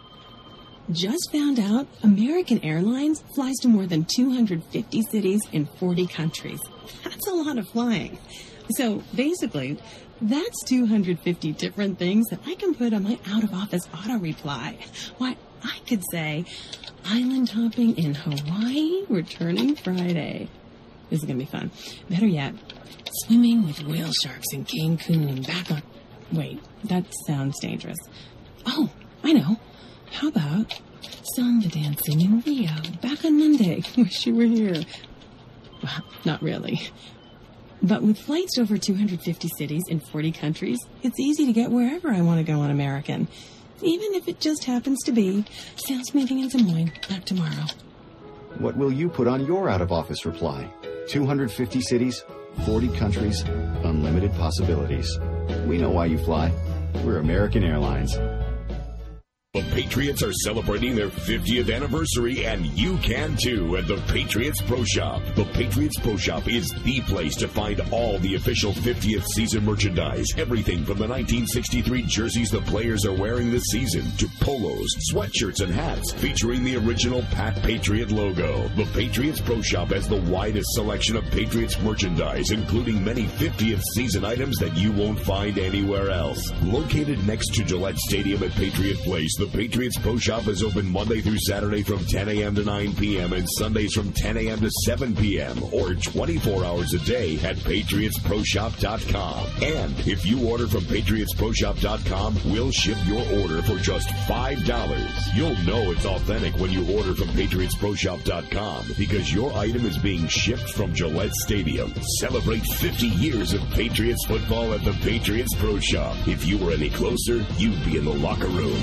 Just found out American Airlines flies to more than 250 cities in 40 countries. That's a lot of flying. So basically, that's 250 different things that I can put on my out-of-office auto reply. Why, I could say, island hopping in Hawaii, returning Friday. This is going to be fun. Better yet, swimming with whale sharks in Cancun, back on... Wait, that sounds dangerous. Oh, I know. How about samba dancing in Rio, back on Monday? Wish you were here. Well, not really. But with flights to over 250 cities in 40 countries, it's easy to get wherever I want to go on American. Even if it just happens to be sales meeting in Des Moines, back tomorrow. What will you put on your out-of-office reply? 250 cities, 40 countries, unlimited possibilities. We know why you fly. We're American Airlines. The Patriots are celebrating their 50th anniversary, and you can too at the Patriots Pro Shop. The Patriots Pro Shop is the place to find all the official 50th season merchandise. Everything from the 1963 jerseys the players are wearing this season to polos, sweatshirts, and hats featuring the original Pat Patriot logo. The Patriots Pro Shop has the widest selection of Patriots merchandise, including many 50th season items that you won't find anywhere else. Located next to Gillette Stadium at Patriot Place, the Patriots Pro Shop is open Monday through Saturday from 10 a.m. to 9 p.m. and Sundays from 10 a.m. to 7 p.m. or 24 hours a day at PatriotsProShop.com. And if you order from PatriotsProShop.com, we'll ship your order for just $5. You'll know it's authentic when you order from PatriotsProShop.com because your item is being shipped from Gillette Stadium. Celebrate 50 years of Patriots football at the Patriots Pro Shop. If you were any closer, you'd be in the locker room.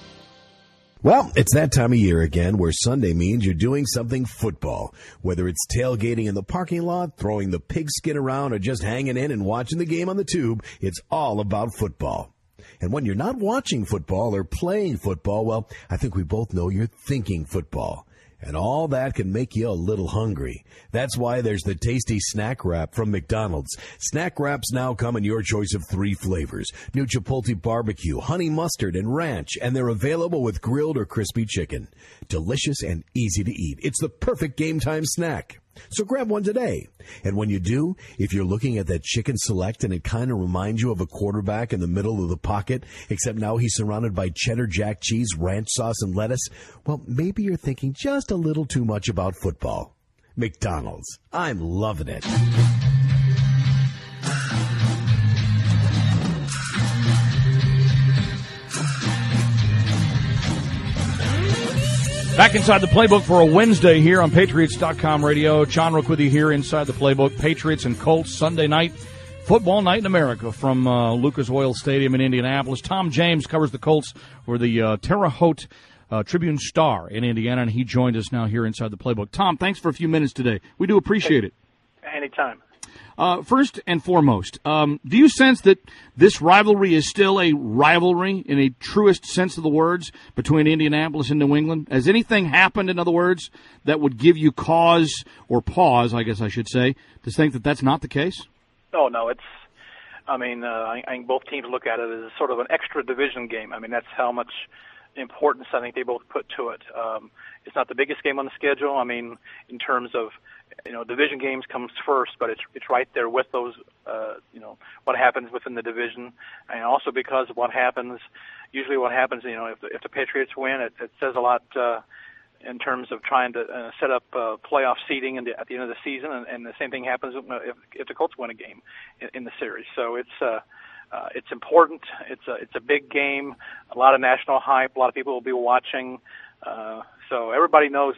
Well, it's that time of year again where Sunday means you're doing something football. Whether it's tailgating in the parking lot, throwing the pigskin around, or just hanging in and watching the game on the tube, it's all about football. And when you're not watching football or playing football, well, I think we both know you're thinking football. And all that can make you a little hungry. That's why there's the tasty Snack Wrap from McDonald's. Snack Wraps now come in your choice of 3 flavors: new Chipotle barbecue, honey mustard, and ranch, and they're available with grilled or crispy chicken. Delicious and easy to eat. It's the perfect game time snack. So grab one today. And when you do, if you're looking at that chicken select and it kind of reminds you of a quarterback in the middle of the pocket, except now he's surrounded by cheddar jack cheese, ranch sauce, and lettuce, well, maybe you're thinking just a little too much about football. McDonald's. I'm loving it. Back inside the playbook for a Wednesday here on Patriots.com radio. John Rook with you here inside the playbook. Patriots and Colts Sunday night, football night in America from Lucas Oil Stadium in Indianapolis. Tom James covers the Colts for the Terre Haute Tribune-Star in Indiana, and he joined us now here inside the playbook. Tom, thanks for a few minutes today. We do appreciate it. Anytime. First and foremost, do you sense that this rivalry is still a rivalry in a truest sense of the words between Indianapolis and New England? Has anything happened, in other words, that would give you cause or pause, I guess I should say, to think that that's not the case? Oh, no, I think both teams look at it as sort of an extra division game. I mean, that's how much importance I think they both put to it. It's not the biggest game on the schedule. I mean, in terms of, division games comes first, but it's right there with those, what happens within the division. And also because what happens, if the Patriots win, it says a lot in terms of trying to set up playoff seeding at the end of the season. And the same thing happens if the Colts win a game in the series. So it's it's important. It's a big game, a lot of national hype. A lot of people will be watching. So everybody knows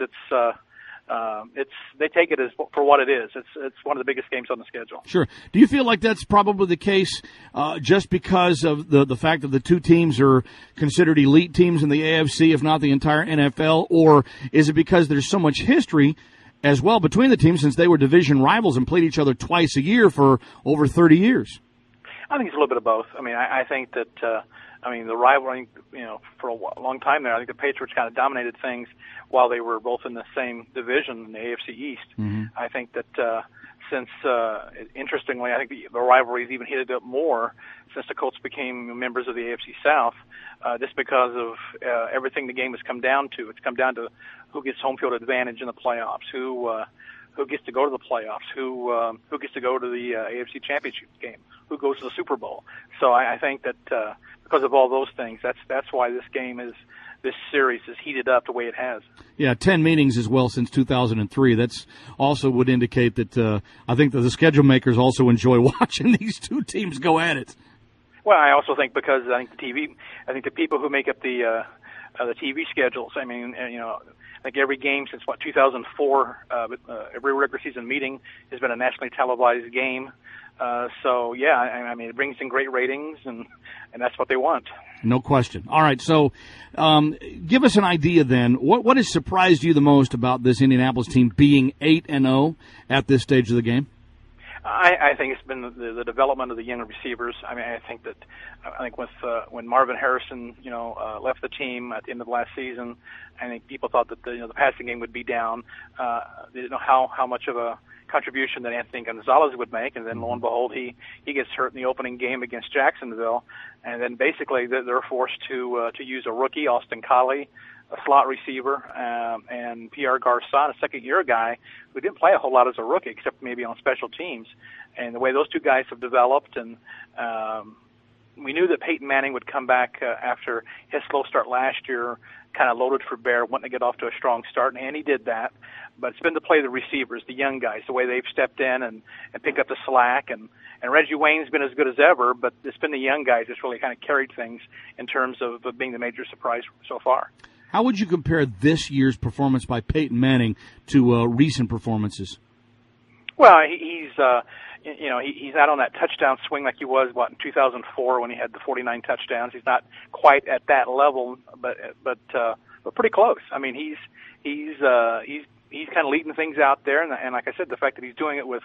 they take it as for what it is. It's one of the biggest games on the schedule. Sure. Do you feel like that's probably the case just because of the fact that the two teams are considered elite teams in the AFC, if not the entire NFL, or is it because there's so much history as well between the teams since they were division rivals and played each other twice a year for over 30 years? I think it's a little bit of both. I mean, I think that the rivalry, for a long time there, I think the Patriots kind of dominated things while they were both in the same division in the AFC East. Mm-hmm. I think that interestingly, I think the rivalry's even heated up more since the Colts became members of the AFC South, just because of everything the game has come down to. It's come down to who gets home field advantage in the playoffs, who gets to go to the playoffs, who gets to go to the AFC Championship game, who goes to the Super Bowl. So I think that because of all those things, that's why this series is heated up the way it has. Yeah, 10 meetings as well since 2003. That's also would indicate that I think that the schedule makers also enjoy watching these two teams go at it. Well, I also think because I think the people who make up the TV schedules, I think every game since 2004, every regular season meeting has been a nationally televised game. So yeah, it brings in great ratings, and that's what they want. No question. All right, so give us an idea then. What has surprised you the most about this Indianapolis team being 8-0 at this stage of the game? I think it's been the development of the young receivers. I think with when Marvin Harrison, left the team at the end of last season, I think people thought that the passing game would be down. They didn't know how much of a contribution that Anthony Gonzalez would make, and then lo and behold, he gets hurt in the opening game against Jacksonville, and then basically they're forced to use a rookie, Austin Collie, a slot receiver, and Pierre Garçon, a second-year guy who didn't play a whole lot as a rookie, except maybe on special teams. And the way those two guys have developed, and we knew that Peyton Manning would come back after his slow start last year, kind of loaded for bear, wanting to get off to a strong start, and he did that. But it's been to play the receivers, the young guys, the way they've stepped in and picked up the slack. And Reggie Wayne's been as good as ever, but it's been the young guys that's really kind of carried things in terms of being the major surprise so far. How would you compare this year's performance by Peyton Manning to recent performances? Well, he's not on that touchdown swing like he was in 2004 when he had the 49 touchdowns. He's not quite at that level, but pretty close. He's kind of leading things out there, and like I said, the fact that he's doing it with,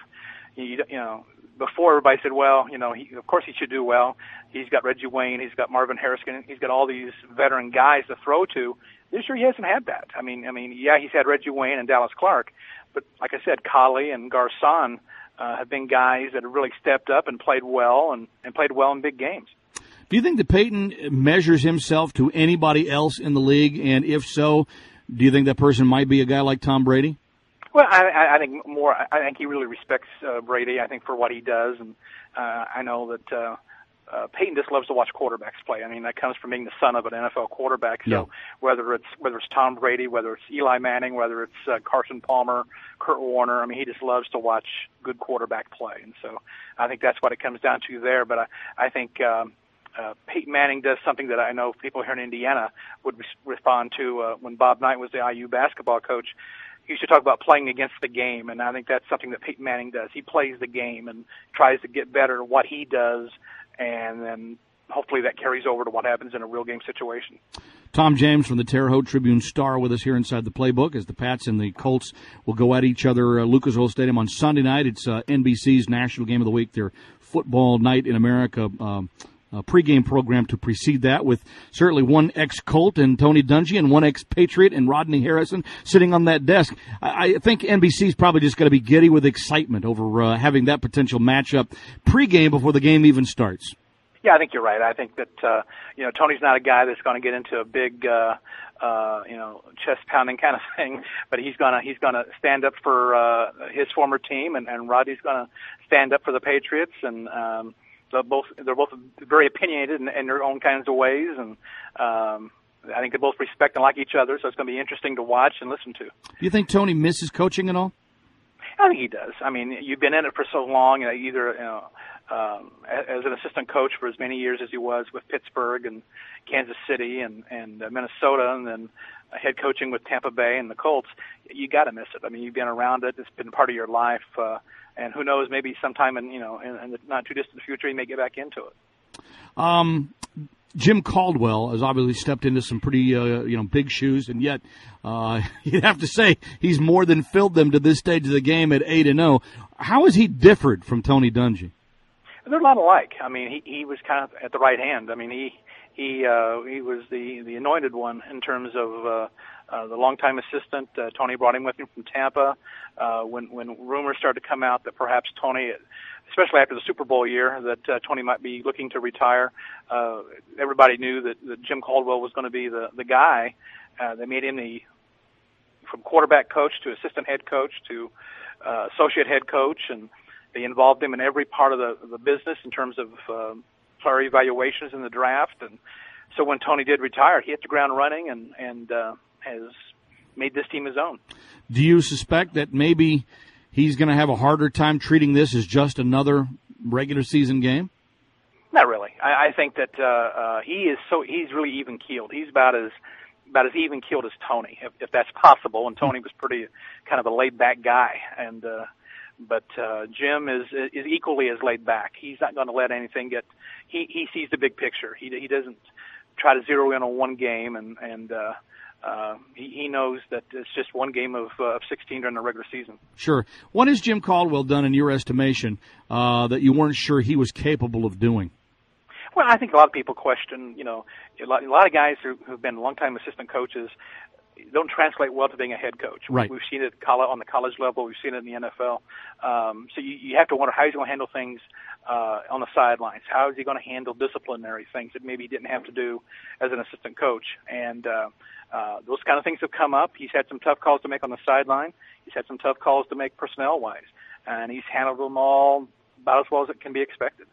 before everybody said, well, of course he should do well. He's got Reggie Wayne, he's got Marvin Harrison, he's got all these veteran guys to throw to. This year he hasn't had that. He's had Reggie Wayne and Dallas Clark, but like I said, Collie and Garçon have been guys that have really stepped up and played well and played well in big games. Do you think that Peyton measures himself to anybody else in the league? And if so, do you think that person might be a guy like Tom Brady? Well, I think more. I think he really respects Brady. I think for what he does, and I know that Peyton just loves to watch quarterbacks play. That comes from being the son of an NFL quarterback. So yeah. whether it's Tom Brady, whether it's Eli Manning, whether it's Carson Palmer, Kurt Warner, he just loves to watch good quarterback play, and so I think that's what it comes down to there. But I think Peyton Manning does something that I know people here in Indiana would respond to when Bob Knight was the IU basketball coach. He used to talk about playing against the game, and I think that's something that Peyton Manning does. He plays the game and tries to get better at what he does, and then hopefully that carries over to what happens in a real game situation. Tom James from the Terre Haute Tribune-Star with us here inside the playbook as the Pats and the Colts will go at each other at Lucas Oil Stadium on Sunday night. It's NBC's National Game of the Week, their football night in America pregame program to precede that, with certainly one ex-Colt and Tony Dungy and one ex-Patriot and Rodney Harrison sitting on that desk. I think NBC's probably just going to be giddy with excitement over having that potential matchup pregame before the game even starts. Yeah, I think you're right. I think that Tony's not a guy that's going to get into a big chest pounding kind of thing, but he's gonna stand up for his former team, and Rodney's going to stand up for the Patriots, and they're both very opinionated in their own kinds of ways, and I think they both respect and like each other, so it's going to be interesting to watch and listen to. Do you think Tony misses coaching at all? I think he does. You've been in it for so long, either as an assistant coach for as many years as he was with Pittsburgh and Kansas City and Minnesota, and then head coaching with Tampa Bay and the Colts, you got to miss it. I mean, you've been around it; it's been part of your life, and who knows, maybe sometime in the not too distant future, you may get back into it. Jim Caldwell has obviously stepped into some pretty big shoes, and yet you'd have to say he's more than filled them to this stage of the game at 8-0. How is he different from Tony Dungy? They're a lot alike. I mean, he was kind of at the right hand. I mean, he was the anointed one in terms of the longtime assistant. Tony brought him with him from Tampa. When rumors started to come out that perhaps Tony, especially after the Super Bowl year, that Tony might be looking to retire, everybody knew that Jim Caldwell was going to be the guy. They made him from quarterback coach to assistant head coach to associate head coach, and they involved him in every part of the business in terms of player evaluations in the draft. And so when Tony did retire, he hit the ground running and has made this team his own. Do you suspect that maybe he's going to have a harder time treating this as just another regular season game? Not really. I think that he's really even keeled. He's about as even keeled as Tony, if that's possible. And Tony was pretty kind of a laid back guy, but Jim is equally as laid back. He's not going to let anything get. He sees the big picture. He doesn't try to zero in on one game, and he knows that it's just one game of 16 during the regular season. Sure. What has Jim Caldwell done, in your estimation, that you weren't sure he was capable of doing? Well, I think a lot of people question, a lot of guys who've been longtime assistant coaches don't translate well to being a head coach. Right. We've seen it on the college level. We've seen it in the NFL. So you have to wonder how he's going to handle things on the sidelines. How is he going to handle disciplinary things that maybe he didn't have to do as an assistant coach? And those kind of things have come up. He's had some tough calls to make on the sideline. He's had some tough calls to make personnel-wise. And he's handled them all about as well as it can be expected.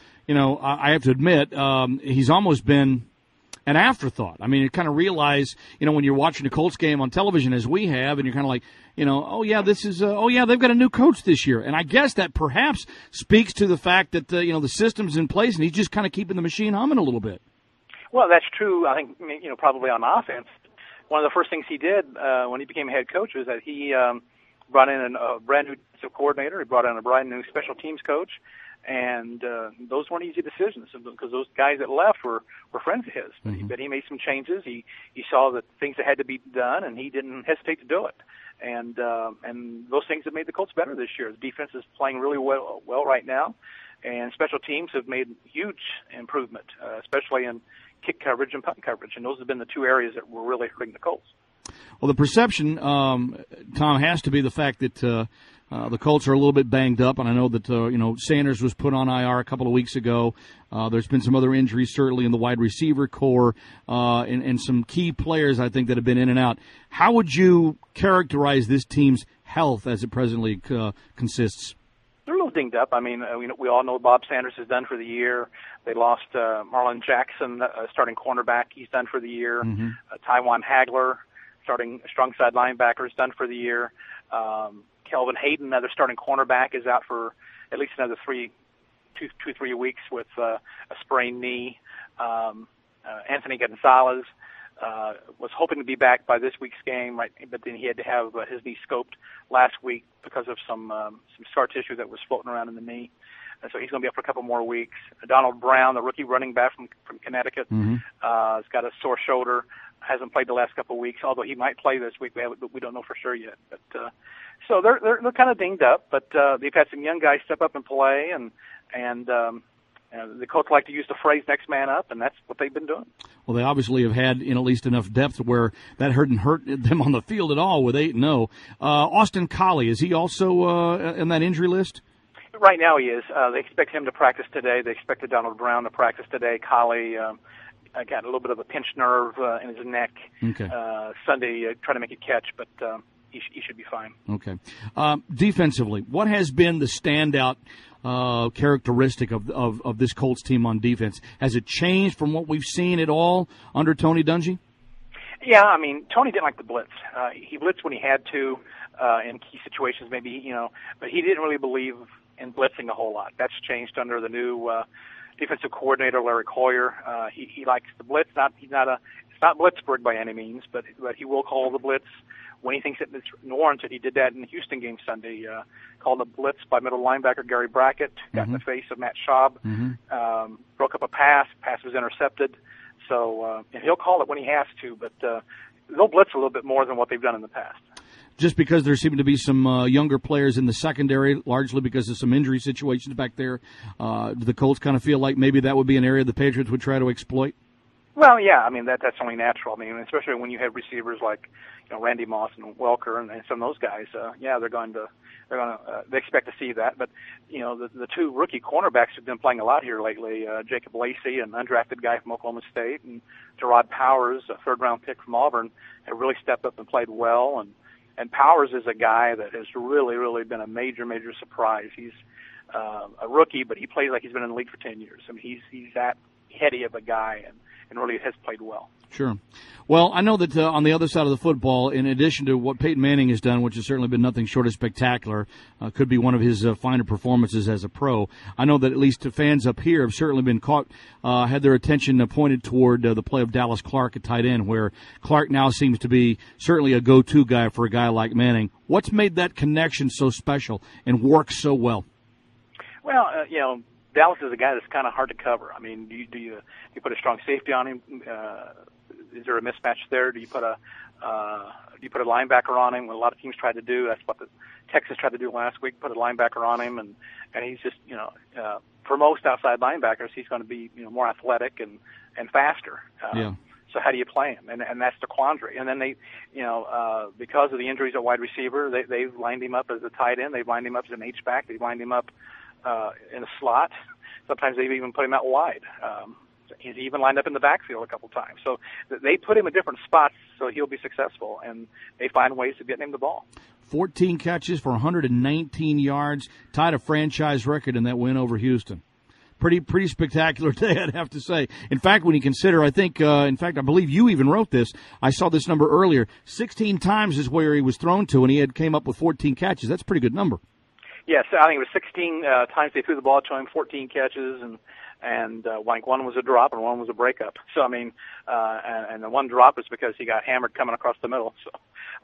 I have to admit, he's almost been an afterthought. I mean, you kind of realize, when you're watching the Colts game on television as we have, and you're kind of like, they've got a new coach this year. And I guess that perhaps speaks to the fact that, the system's in place, and he's just kind of keeping the machine humming a little bit. Well, that's true. I think, probably on offense. One of the first things he did when he became head coach was that he brought in a brand new defensive coordinator. He brought in a brand new special teams coach. And those weren't easy decisions because those guys that left were friends of his. Mm-hmm. But he made some changes. He saw that things that had to be done, and he didn't hesitate to do it. And those things have made the Colts better this year. The defense is playing really well right now, and special teams have made huge improvement, especially in kick coverage and punt coverage. And those have been the two areas that were really hurting the Colts. Well, the perception, Tom, has to be the fact that the Colts are a little bit banged up, and I know that Sanders was put on IR a couple of weeks ago. There's been some other injuries, certainly in the wide receiver core, and some key players I think that have been in and out. How would you characterize this team's health as it presently consists? They're a little dinged up. I mean, we all know Bob Sanders is done for the year. They lost Marlon Jackson, starting cornerback. He's done for the year. Mm-hmm. Tywan Hagler, starting strong side linebacker, is done for the year. Kelvin Hayden, another starting cornerback, is out for at least another 3 weeks with a sprained knee. Anthony Gonzalez was hoping to be back by this week's game, right? But then he had to have his knee scoped last week because of some scar tissue that was floating around in the knee. And so he's going to be up for a couple more weeks. Donald Brown, the rookie running back from Connecticut, has got a sore shoulder. Hasn't played the last couple of weeks, although he might play this week. We don't know for sure yet. But so they're kind of dinged up. But they've had some young guys step up and play, and the Colts like to use the phrase "next man up," and that's what they've been doing. Well, they obviously have had at least enough depth where that hadn't hurt them on the field at all with 8-0. Austin Collie, is he also in that injury list? Right now he is. They expect him to practice today. They expected Donald Brown to practice today. Collie got a little bit of a pinched nerve in his neck. Okay. Sunday, trying to make a catch, but he should be fine. Okay. Defensively, what has been the standout characteristic of this Colts team on defense? Has it changed from what we've seen at all under Tony Dungy? Yeah, I mean, Tony didn't like the blitz. He blitzed when he had to in key situations, maybe, but he didn't really believe and blitzing a whole lot. That's changed under the new defensive coordinator, Larry Coyer. He likes the blitz. It's not Blitzburg by any means, but he will call the blitz when he thinks it's warranted. He did that in the Houston game Sunday. Called a blitz by middle linebacker Gary Brackett, got in the face of Matt Schaub, broke up a pass. Pass was intercepted. So and he'll call it when he has to, but they'll blitz a little bit more than what they've done in the past. Just because there seem to be some younger players in the secondary, largely because of some injury situations back there, do the Colts kind of feel like maybe that would be an area the Patriots would try to exploit? Well, yeah, I mean that's only natural. I mean, especially when you have receivers like Randy Moss and Welker and some of those guys. They expect to see that. But the two rookie cornerbacks who've been playing a lot here lately, Jacob Lacey, an undrafted guy from Oklahoma State, and Gerard Powers, a third-round pick from Auburn, have really stepped up and played well. And Powers is a guy that has really, really been a major, major surprise. He's a rookie, but he plays like he's been in the league for 10 years. I mean, he's that heady of a guy and really has played well. Sure. Well, I know that on the other side of the football, in addition to what Peyton Manning has done, which has certainly been nothing short of spectacular, could be one of his finer performances as a pro. I know that at least fans up here have certainly been had their attention pointed toward the play of Dallas Clark at tight end, where Clark now seems to be certainly a go-to guy for a guy like Manning. What's made that connection so special and work so well? Well, Dallas is a guy that's kind of hard to cover. I mean, do you put a strong safety on him? Is there a mismatch there? Do you put a linebacker on him? What a lot of teams tried to do. That's what the Texans tried to do last week. Put a linebacker on him, and he's just for most outside linebackers, he's going to be more athletic and faster. So how do you play him? And that's the quandary. And then they, because of the injuries at wide receiver, they've lined him up as a tight end. They've lined him up as an H-back. They've lined him up in a slot. Sometimes they've even put him out wide. He's even lined up in the backfield a couple times. So they put him in different spots so he'll be successful, and they find ways of getting him the ball. 14 catches for 119 yards, tied a franchise record in that win over Houston. Pretty spectacular day, I'd have to say. In fact, when you consider, I believe you even wrote this. I saw this number earlier. 16 times is where he was thrown to, and he came up with 14 catches. That's a pretty good number. Yes, I think it was 16 times they threw the ball to him, 14 catches, and one was a drop and one was a breakup. So I mean, and the one drop was because he got hammered coming across the middle. So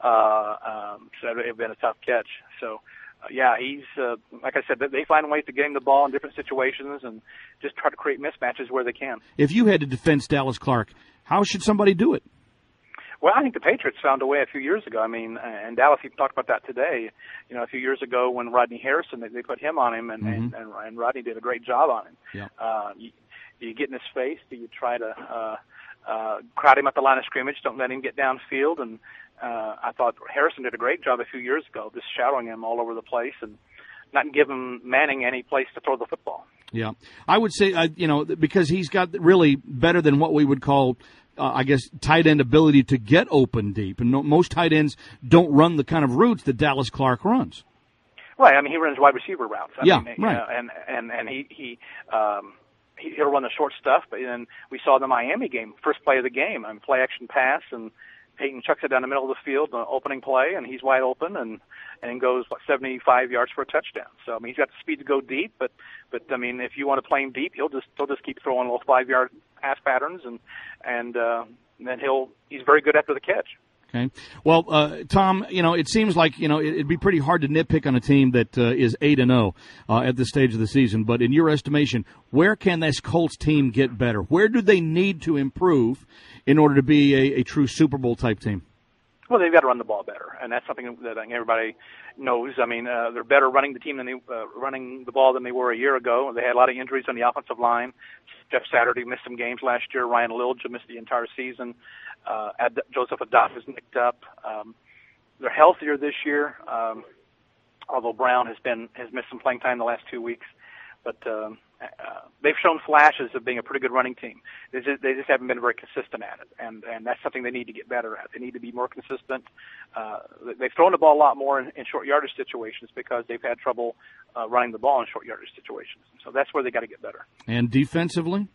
it would have been a tough catch. So he's like I said, they find ways to get him the ball in different situations and just try to create mismatches where they can. If you had to defend Dallas Clark, how should somebody do it? Well, I think the Patriots found a way a few years ago. I mean, and Dallas even talked about that today. A few years ago when Rodney Harrison, they put him on him, and Rodney did a great job on him. Yeah. Do you get in his face? Do you try to crowd him at the line of scrimmage? Don't let him get downfield. And I thought Harrison did a great job a few years ago, just shadowing him all over the place and not giving Manning any place to throw the football. Yeah, I would say, because he's got really better than what we would call tight end ability to get open deep. And most tight ends don't run the kind of routes that Dallas Clark runs. Right. I mean, he runs wide receiver routes. Right. And he'll run the short stuff. But then we saw the Miami game, first play of the game, play action pass, and Peyton chucks it down the middle of the field, the opening play, and he's wide open and goes 75 yards for a touchdown. So I mean, he's got the speed to go deep, but I mean, if you want to play him deep, he'll just keep throwing little 5-yard pass patterns, and then he's very good after the catch. Okay. Well, Tom, it seems like, it'd be pretty hard to nitpick on a team that is 8-0 at this stage of the season. But in your estimation, where can this Colts team get better? Where do they need to improve in order to be a true Super Bowl type team? Well, they've got to run the ball better, and that's something that I think everybody knows. I mean, they're better running the ball than they were a year ago. They had a lot of injuries on the offensive line. Jeff Saturday missed some games last year. Ryan Lilja missed the entire season. Joseph Adat was nicked up. They're healthier this year, although Brown has missed some playing time the last 2 weeks. But they've shown flashes of being a pretty good running team. They just haven't been very consistent at it, and that's something they need to get better at. They need to be more consistent. They've thrown the ball a lot more in short yardage situations because they've had trouble running the ball in short yardage situations. So that's where they got to get better. And defensively?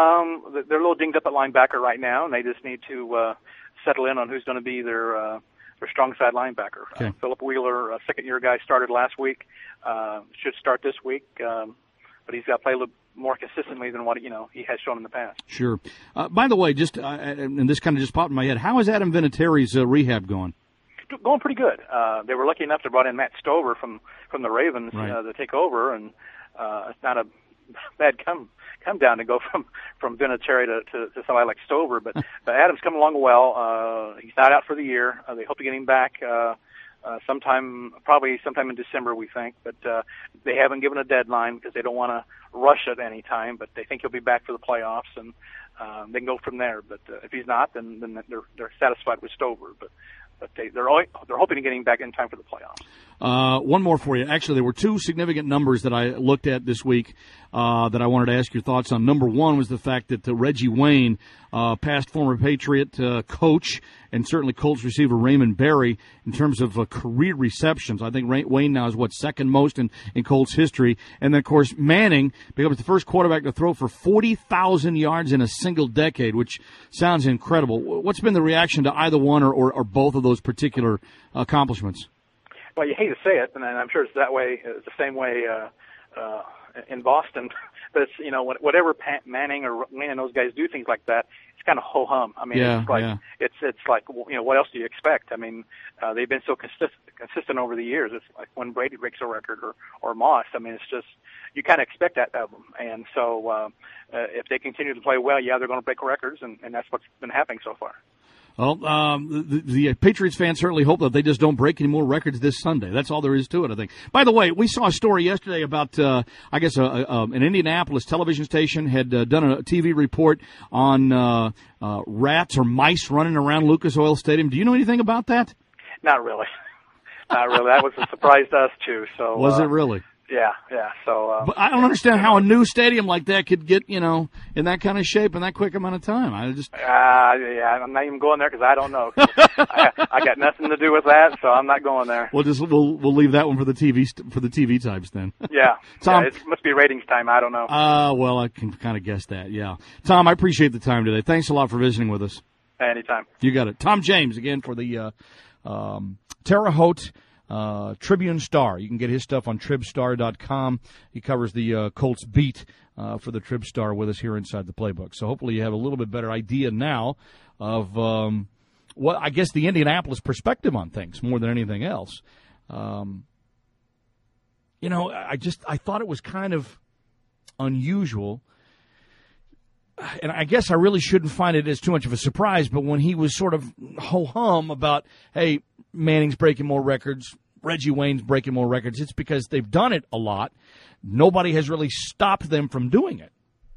They're a little dinged up at linebacker right now, and they just need to settle in on who's going to be their strong side linebacker. Okay. Philip Wheeler, a second-year guy, started last week. Should start this week, but he's got to play a little more consistently than what he has shown in the past. Sure. By the way, just and this kind of just popped in my head. How is Adam Vinatieri's rehab going? Going pretty good. They were lucky enough to brought in Matt Stover from the Ravens Right. to take over, and it's not a bad come down to go from Vinatieri to somebody like Stover. But Adam's coming along well. He's not out for the year. They hope to get him back probably sometime in December, we think. But they haven't given a deadline because they don't want to rush at any time. But they think he'll be back for the playoffs, and they can go from there. But if he's not, then they're satisfied with Stover. But they're hoping to get him back in time for the playoffs. One more for you. Actually, there were two significant numbers that I looked at this week that I wanted to ask your thoughts on. Number one was the fact that Reggie Wayne, past former Patriot coach and certainly Colts receiver Raymond Berry, in terms of career receptions. I think Wayne now is, second most in Colts history. And then, of course, Manning becomes the first quarterback to throw for 40,000 yards in a single decade, which sounds incredible. What's been the reaction to either one or both of those particular accomplishments? Well, you hate to say it, and I'm sure it's that way. It's the same way in Boston. But it's whatever Manning or Wayne and those guys do things like that, it's kind of ho hum. I mean, it's like what else do you expect? I mean, they've been so consistent over the years. It's like when Brady breaks a record or Moss. I mean, it's just you kind of expect that of them. And so if they continue to play well, they're going to break records, and that's what's been happening so far. Well, the Patriots fans certainly hope that they just don't break any more records this Sunday. That's all there is to it, I think. By the way, we saw a story yesterday about, an Indianapolis television station had done a TV report on rats or mice running around Lucas Oil Stadium. Do you know anything about that? Not really. Not really. That was a surprise to us, too. So was it really? Yeah. So, but I don't understand how a new stadium like that could get, in that kind of shape in that quick amount of time. I'm not even going there because I don't know. I got nothing to do with that, so I'm not going there. We'll leave that one for the TV types then. Yeah. Tom, it must be ratings time. I don't know. Well, I can kind of guess that. Yeah. Tom, I appreciate the time today. Thanks a lot for visiting with us. Anytime. You got it. Tom James again for the Terre Haute Tribune Star. You can get his stuff on TribStar.com. He covers the Colts beat for the Trib Star with us here inside the playbook. So hopefully you have a little bit better idea now of what I guess the Indianapolis perspective on things more than anything else. I thought it was kind of unusual. And I guess I really shouldn't find it as too much of a surprise, but when he was sort of ho-hum about, hey, Manning's breaking more records, Reggie Wayne's breaking more records, it's because they've done it a lot. Nobody has really stopped them from doing it.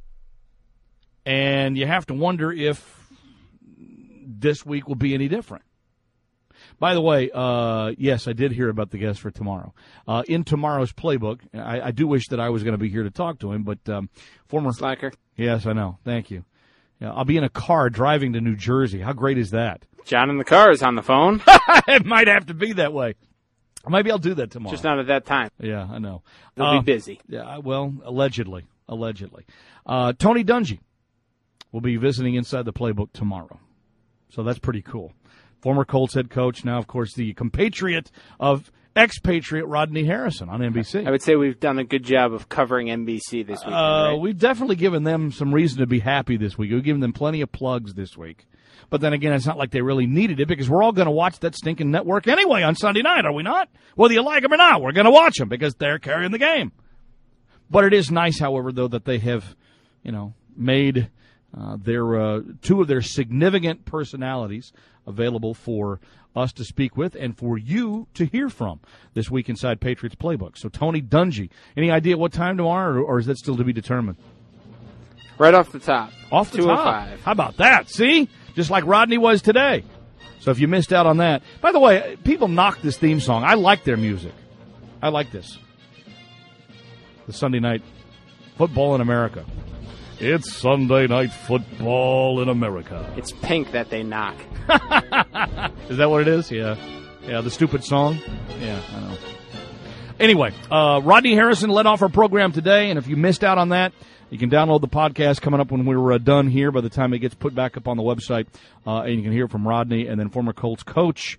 And you have to wonder if this week will be any different. By the way, yes, I did hear about the guest for tomorrow. In tomorrow's playbook, I do wish that I was going to be here to talk to him, but former Slacker. Yes, I know. Thank you. Yeah, I'll be in a car driving to New Jersey. How great is that? John in the car is on the phone. It might have to be that way. Maybe I'll do that tomorrow. Just not at that time. Yeah, I know. They'll be busy. Yeah, well, allegedly. Tony Dungy will be visiting inside the playbook tomorrow. So that's pretty cool. Former Colts head coach, now, of course, the compatriot of expatriate Rodney Harrison on NBC. I would say we've done a good job of covering NBC this week. Right? We've definitely given them some reason to be happy this week. We've given them plenty of plugs this week. But then again, it's not like they really needed it because we're all going to watch that stinking network anyway on Sunday night, are we not? Whether you like them or not, we're going to watch them because they're carrying the game. But it is nice, however, though, that they have, made their two of their significant personalities available for us to speak with and for you to hear from this week inside Patriots Playbook. So Tony Dungy, any idea what time tomorrow, or is that still to be determined? Right off the top. Off the top. 2:05. How about that? See? Just like Rodney was today. So if you missed out on that. By the way, people knock this theme song. I like their music. I like this. The Sunday night football in America. It's Sunday night football in America. It's Pink that they knock. Is that what it is? Yeah. Yeah, the stupid song? Yeah, I know. Anyway, Rodney Harrison led off our program today, and if you missed out on that, you can download the podcast coming up when we're done here by the time it gets put back up on the website, and you can hear from Rodney and then former Colts coach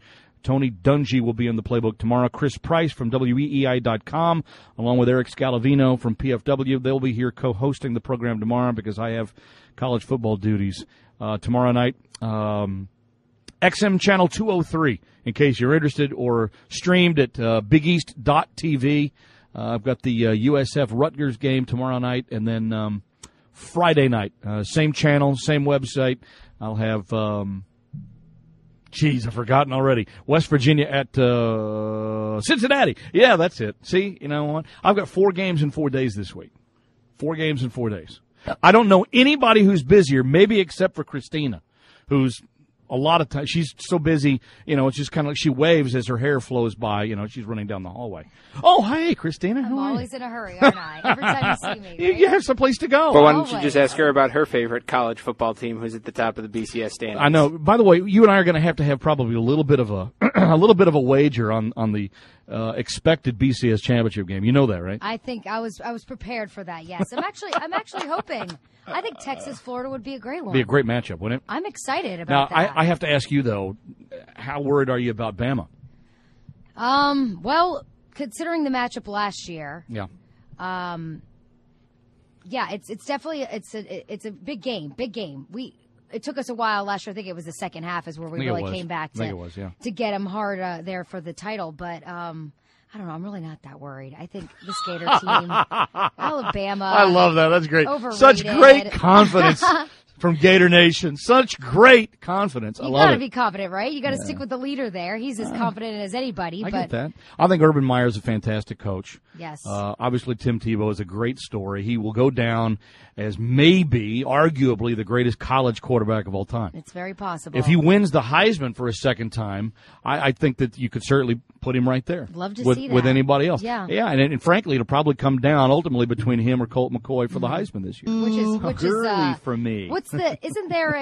Tony Dungy will be in the playbook tomorrow. Chris Price from WEEI.com, along with Eric Scalavino from PFW. They'll be here co-hosting the program tomorrow because I have college football duties tomorrow night. XM Channel 203, in case you're interested, or streamed at BigEast.tv. I've got the USF Rutgers game tomorrow night, and then Friday night, same channel, same website. I'll have, I've forgotten already. West Virginia at Cincinnati. Yeah, that's it. See, you know what? I've got 4 games in 4 days this week. 4 games in 4 days. I don't know anybody who's busier, maybe except for Christina, who's a lot of times she's so busy, you know, it's just kind of like she waves as her hair flows by, you know, she's running down the hallway. Oh, hey, Christina. I'm always in a hurry, aren't I? Every time you see me. Right? You have someplace to go. But why don't you just ask her about her favorite college football team who's at the top of the BCS standings? I know. By the way, you and I are going to have probably a little bit of a a little bit of a wager on the expected BCS championship game. You know that, right? I think I was prepared for that. Yes, I'm actually hoping. I think Texas Florida would be a great one. Be a great matchup, wouldn't it? I'm excited about now, that. I have to ask you though, how worried are you about Bama? Well, considering the matchup last year, yeah, it's definitely it's a big game. It took us a while last year. I think it was the second half is where we really came back to get them hard there for the title. But I don't know. I'm really not that worried. I think this Gator team, Alabama. I love that. That's great. Overrated. Such great confidence from Gator Nation. Such great confidence. I love it. You got to be confident, right? You got to stick with the leader there. He's as confident as anybody. I get that. I think Urban Meyer's a fantastic coach. Yes. Obviously, Tim Tebow is a great story. He will go down as maybe, arguably, the greatest college quarterback of all time. It's very possible. If he wins the Heisman for a second time, I think that you could certainly put him right there. Love to see that. With anybody else. Yeah. Yeah, and frankly, it'll probably come down ultimately between him or Colt McCoy for the Heisman this year. Which is for me. Isn't there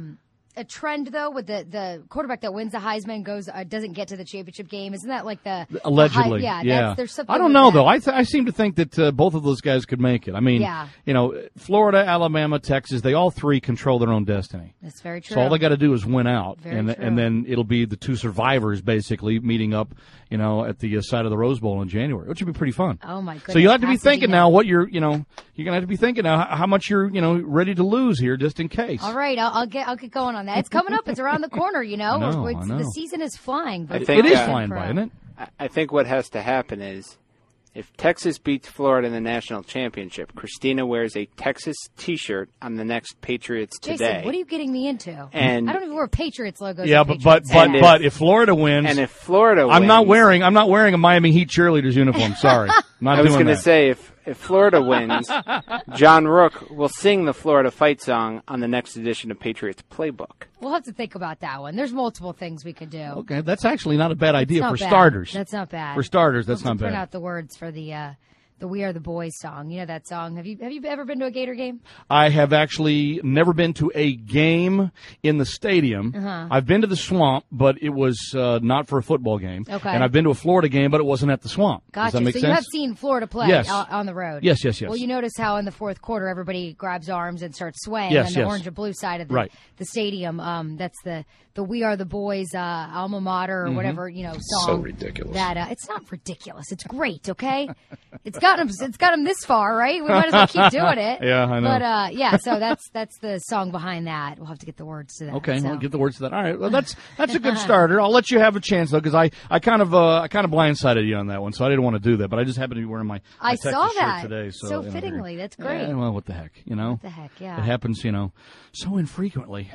a trend though with the quarterback that wins the Heisman doesn't get to the championship game? Isn't that like allegedly? There's something. I don't know though. I seem to think that both of those guys could make it. I mean, you know, Florida, Alabama, Texas, they all three control their own destiny. That's very true. So all they got to do is win out, Very and true. then it'll be the two survivors basically meeting up, you know, at the side of the Rose Bowl in January, which would be pretty fun. Oh my goodness! So you'll have to be thinking now what you're gonna have to be thinking now how much you're ready to lose here just in case. All right, I'll get going on that. It's coming up. It's around the corner. You know, I know. The season is flying. But it is flying by, isn't it? I think what has to happen is if Texas beats Florida in the national championship, Christina wears a Texas T-shirt on the next Patriots Today. Jason, what are you getting me into? And I don't even wear Patriots logos. Yeah, but if Florida wins, and if Florida wins, I'm not wearing a Miami Heat cheerleader's uniform. Sorry, I was going to say if Florida wins, John Rook will sing the Florida fight song on the next edition of Patriots Playbook. We'll have to think about that one. There's multiple things we could do. Okay, that's actually not a bad idea for bad. starters. That's not bad. For starters, that's we'll not print bad. out the words for the We Are the Boys song. You know that song? Have you ever been to a Gator game? I have actually never been to a game in the stadium. Uh-huh. I've been to the Swamp, but it was not for a football game. Okay. And I've been to a Florida game, but it wasn't at the Swamp. Gotcha. Does that make so sense? you have seen Florida play Yes. on the road. Yes. Well, you notice how in the fourth quarter everybody grabs arms and starts swaying Yes, on the yes. orange and blue side of Right. the stadium. That's the We Are the Boys alma mater or Mhm. whatever song. So ridiculous. That it's not ridiculous. It's great. Okay, it's got him this far, right? We might as well keep doing it. Yeah, I know. But so that's the song behind that. We'll have to get the words to that. Okay, so. we'll get the words to that. All right, well, that's a good starter. I'll let you have a chance though, because I kind of blindsided you on that one, so I didn't want to do that. But I just happened to be wearing my I Texas saw shirt that today, so you know, fittingly. That's great. Yeah, well, what the heck, you know? What the heck, yeah. It happens, so infrequently.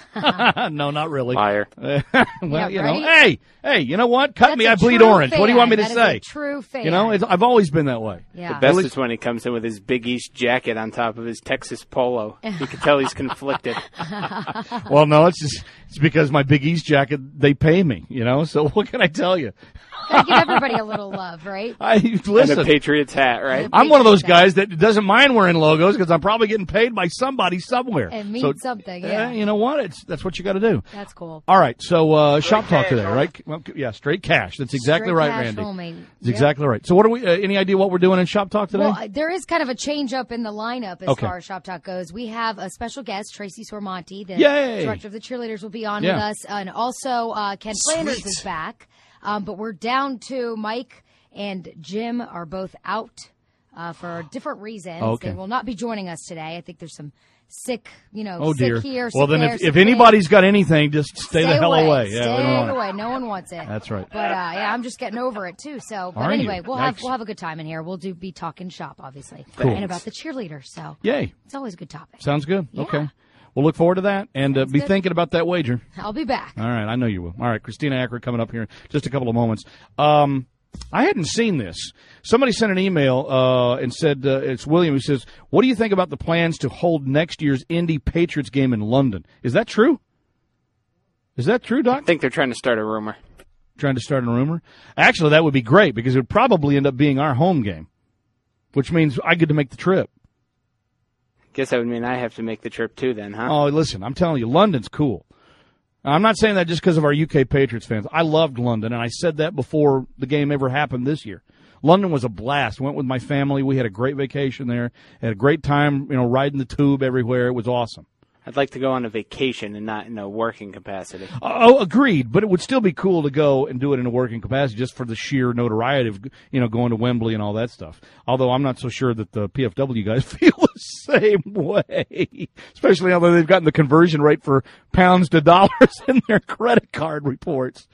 No, not really. Liar. Well, Yeah, hey, you know what? Cut That's me, a I bleed true orange. What do you want me to fan. That say? is a true fan. You know, I've always been that way. Yeah. The best is when he comes in with his Big East jacket on top of his Texas polo. You can tell he's conflicted. Well, no, it's because my Big East jacket, they pay me, so what can I tell you? Gotta give everybody a little love, right? Listen. And a Patriots hat, right? I'm one of those guys that doesn't mind wearing logos because I'm probably getting paid by somebody somewhere. It means something, yeah. You know what? That's what you got to do. That's cool. All right, so shop talk today, right? Well, yeah, straight cash. That's exactly Straight right, cash Randy. only. That's exactly right. So what are we? Any idea what we're doing doing in Shop Talk today? Well, there is kind of a change up in the lineup as far as Shop Talk goes. We have a special guest, Tracy Sormonti, the director of the cheerleaders, will be on with us. And also Ken Flanders is back. But we're down to Mike and Jim are both out for different reasons. Okay. They will not be joining us today. I think there's some sick, dear. sick here. Well, sick then there, if anybody's got anything, just stay the hell away. Stay away. No one wants it. That's right. But I'm just getting over it too. So, but anyway, we'll have a good time in here. We'll be talking shop, obviously, and about the cheerleaders. So, yay! It's always a good topic. Sounds good. Yeah. Okay. We'll look forward to that and be thinking about that wager. I'll be back. All right, I know you will. All right, Christina Acker coming up here in just a couple of moments. I hadn't seen this. Somebody sent an email and said, it's William who says, what do you think about the plans to hold next year's Indy Patriots game in London? Is that true? Is that true, Doc? I think they're trying to start a rumor. Trying to start a rumor? Actually, that would be great because it would probably end up being our home game, which means I get to make the trip. Guess that would mean I have to make the trip too then, huh? Oh, listen, I'm telling you, London's cool. I'm not saying that just because of our UK Patriots fans. I loved London, and I said that before the game ever happened this year. London was a blast. Went with my family. We had a great vacation there. Had a great time, riding the tube everywhere. It was awesome. I'd like to go on a vacation and not in a working capacity. Oh, agreed. But it would still be cool to go and do it in a working capacity just for the sheer notoriety of, going to Wembley and all that stuff. Although I'm not so sure that the PFW guys feel the same way, especially although they've gotten the conversion rate for pounds to dollars in their credit card reports.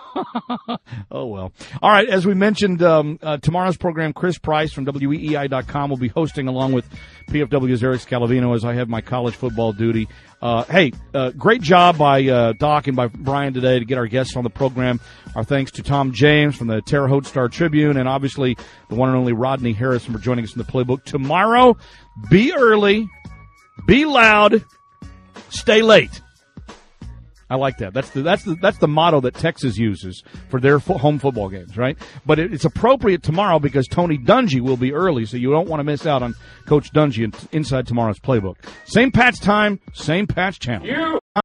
Oh, well. All right. As we mentioned, tomorrow's program, Chris Price from WEEI.com will be hosting along with PFW's Eric Scalavino as I have my college football duty. Great job by Doc and by Brian today to get our guests on the program. Our thanks to Tom James from the Terre Haute Star Tribune and obviously the one and only Rodney Harrison for joining us in the playbook. Tomorrow, be early, be loud, stay late. I like that. That's the motto that Texas uses for their home football games, right? But it's appropriate tomorrow because Tony Dungy will be early, so you don't want to miss out on Coach Dungy inside tomorrow's playbook. Same patch time, same patch channel.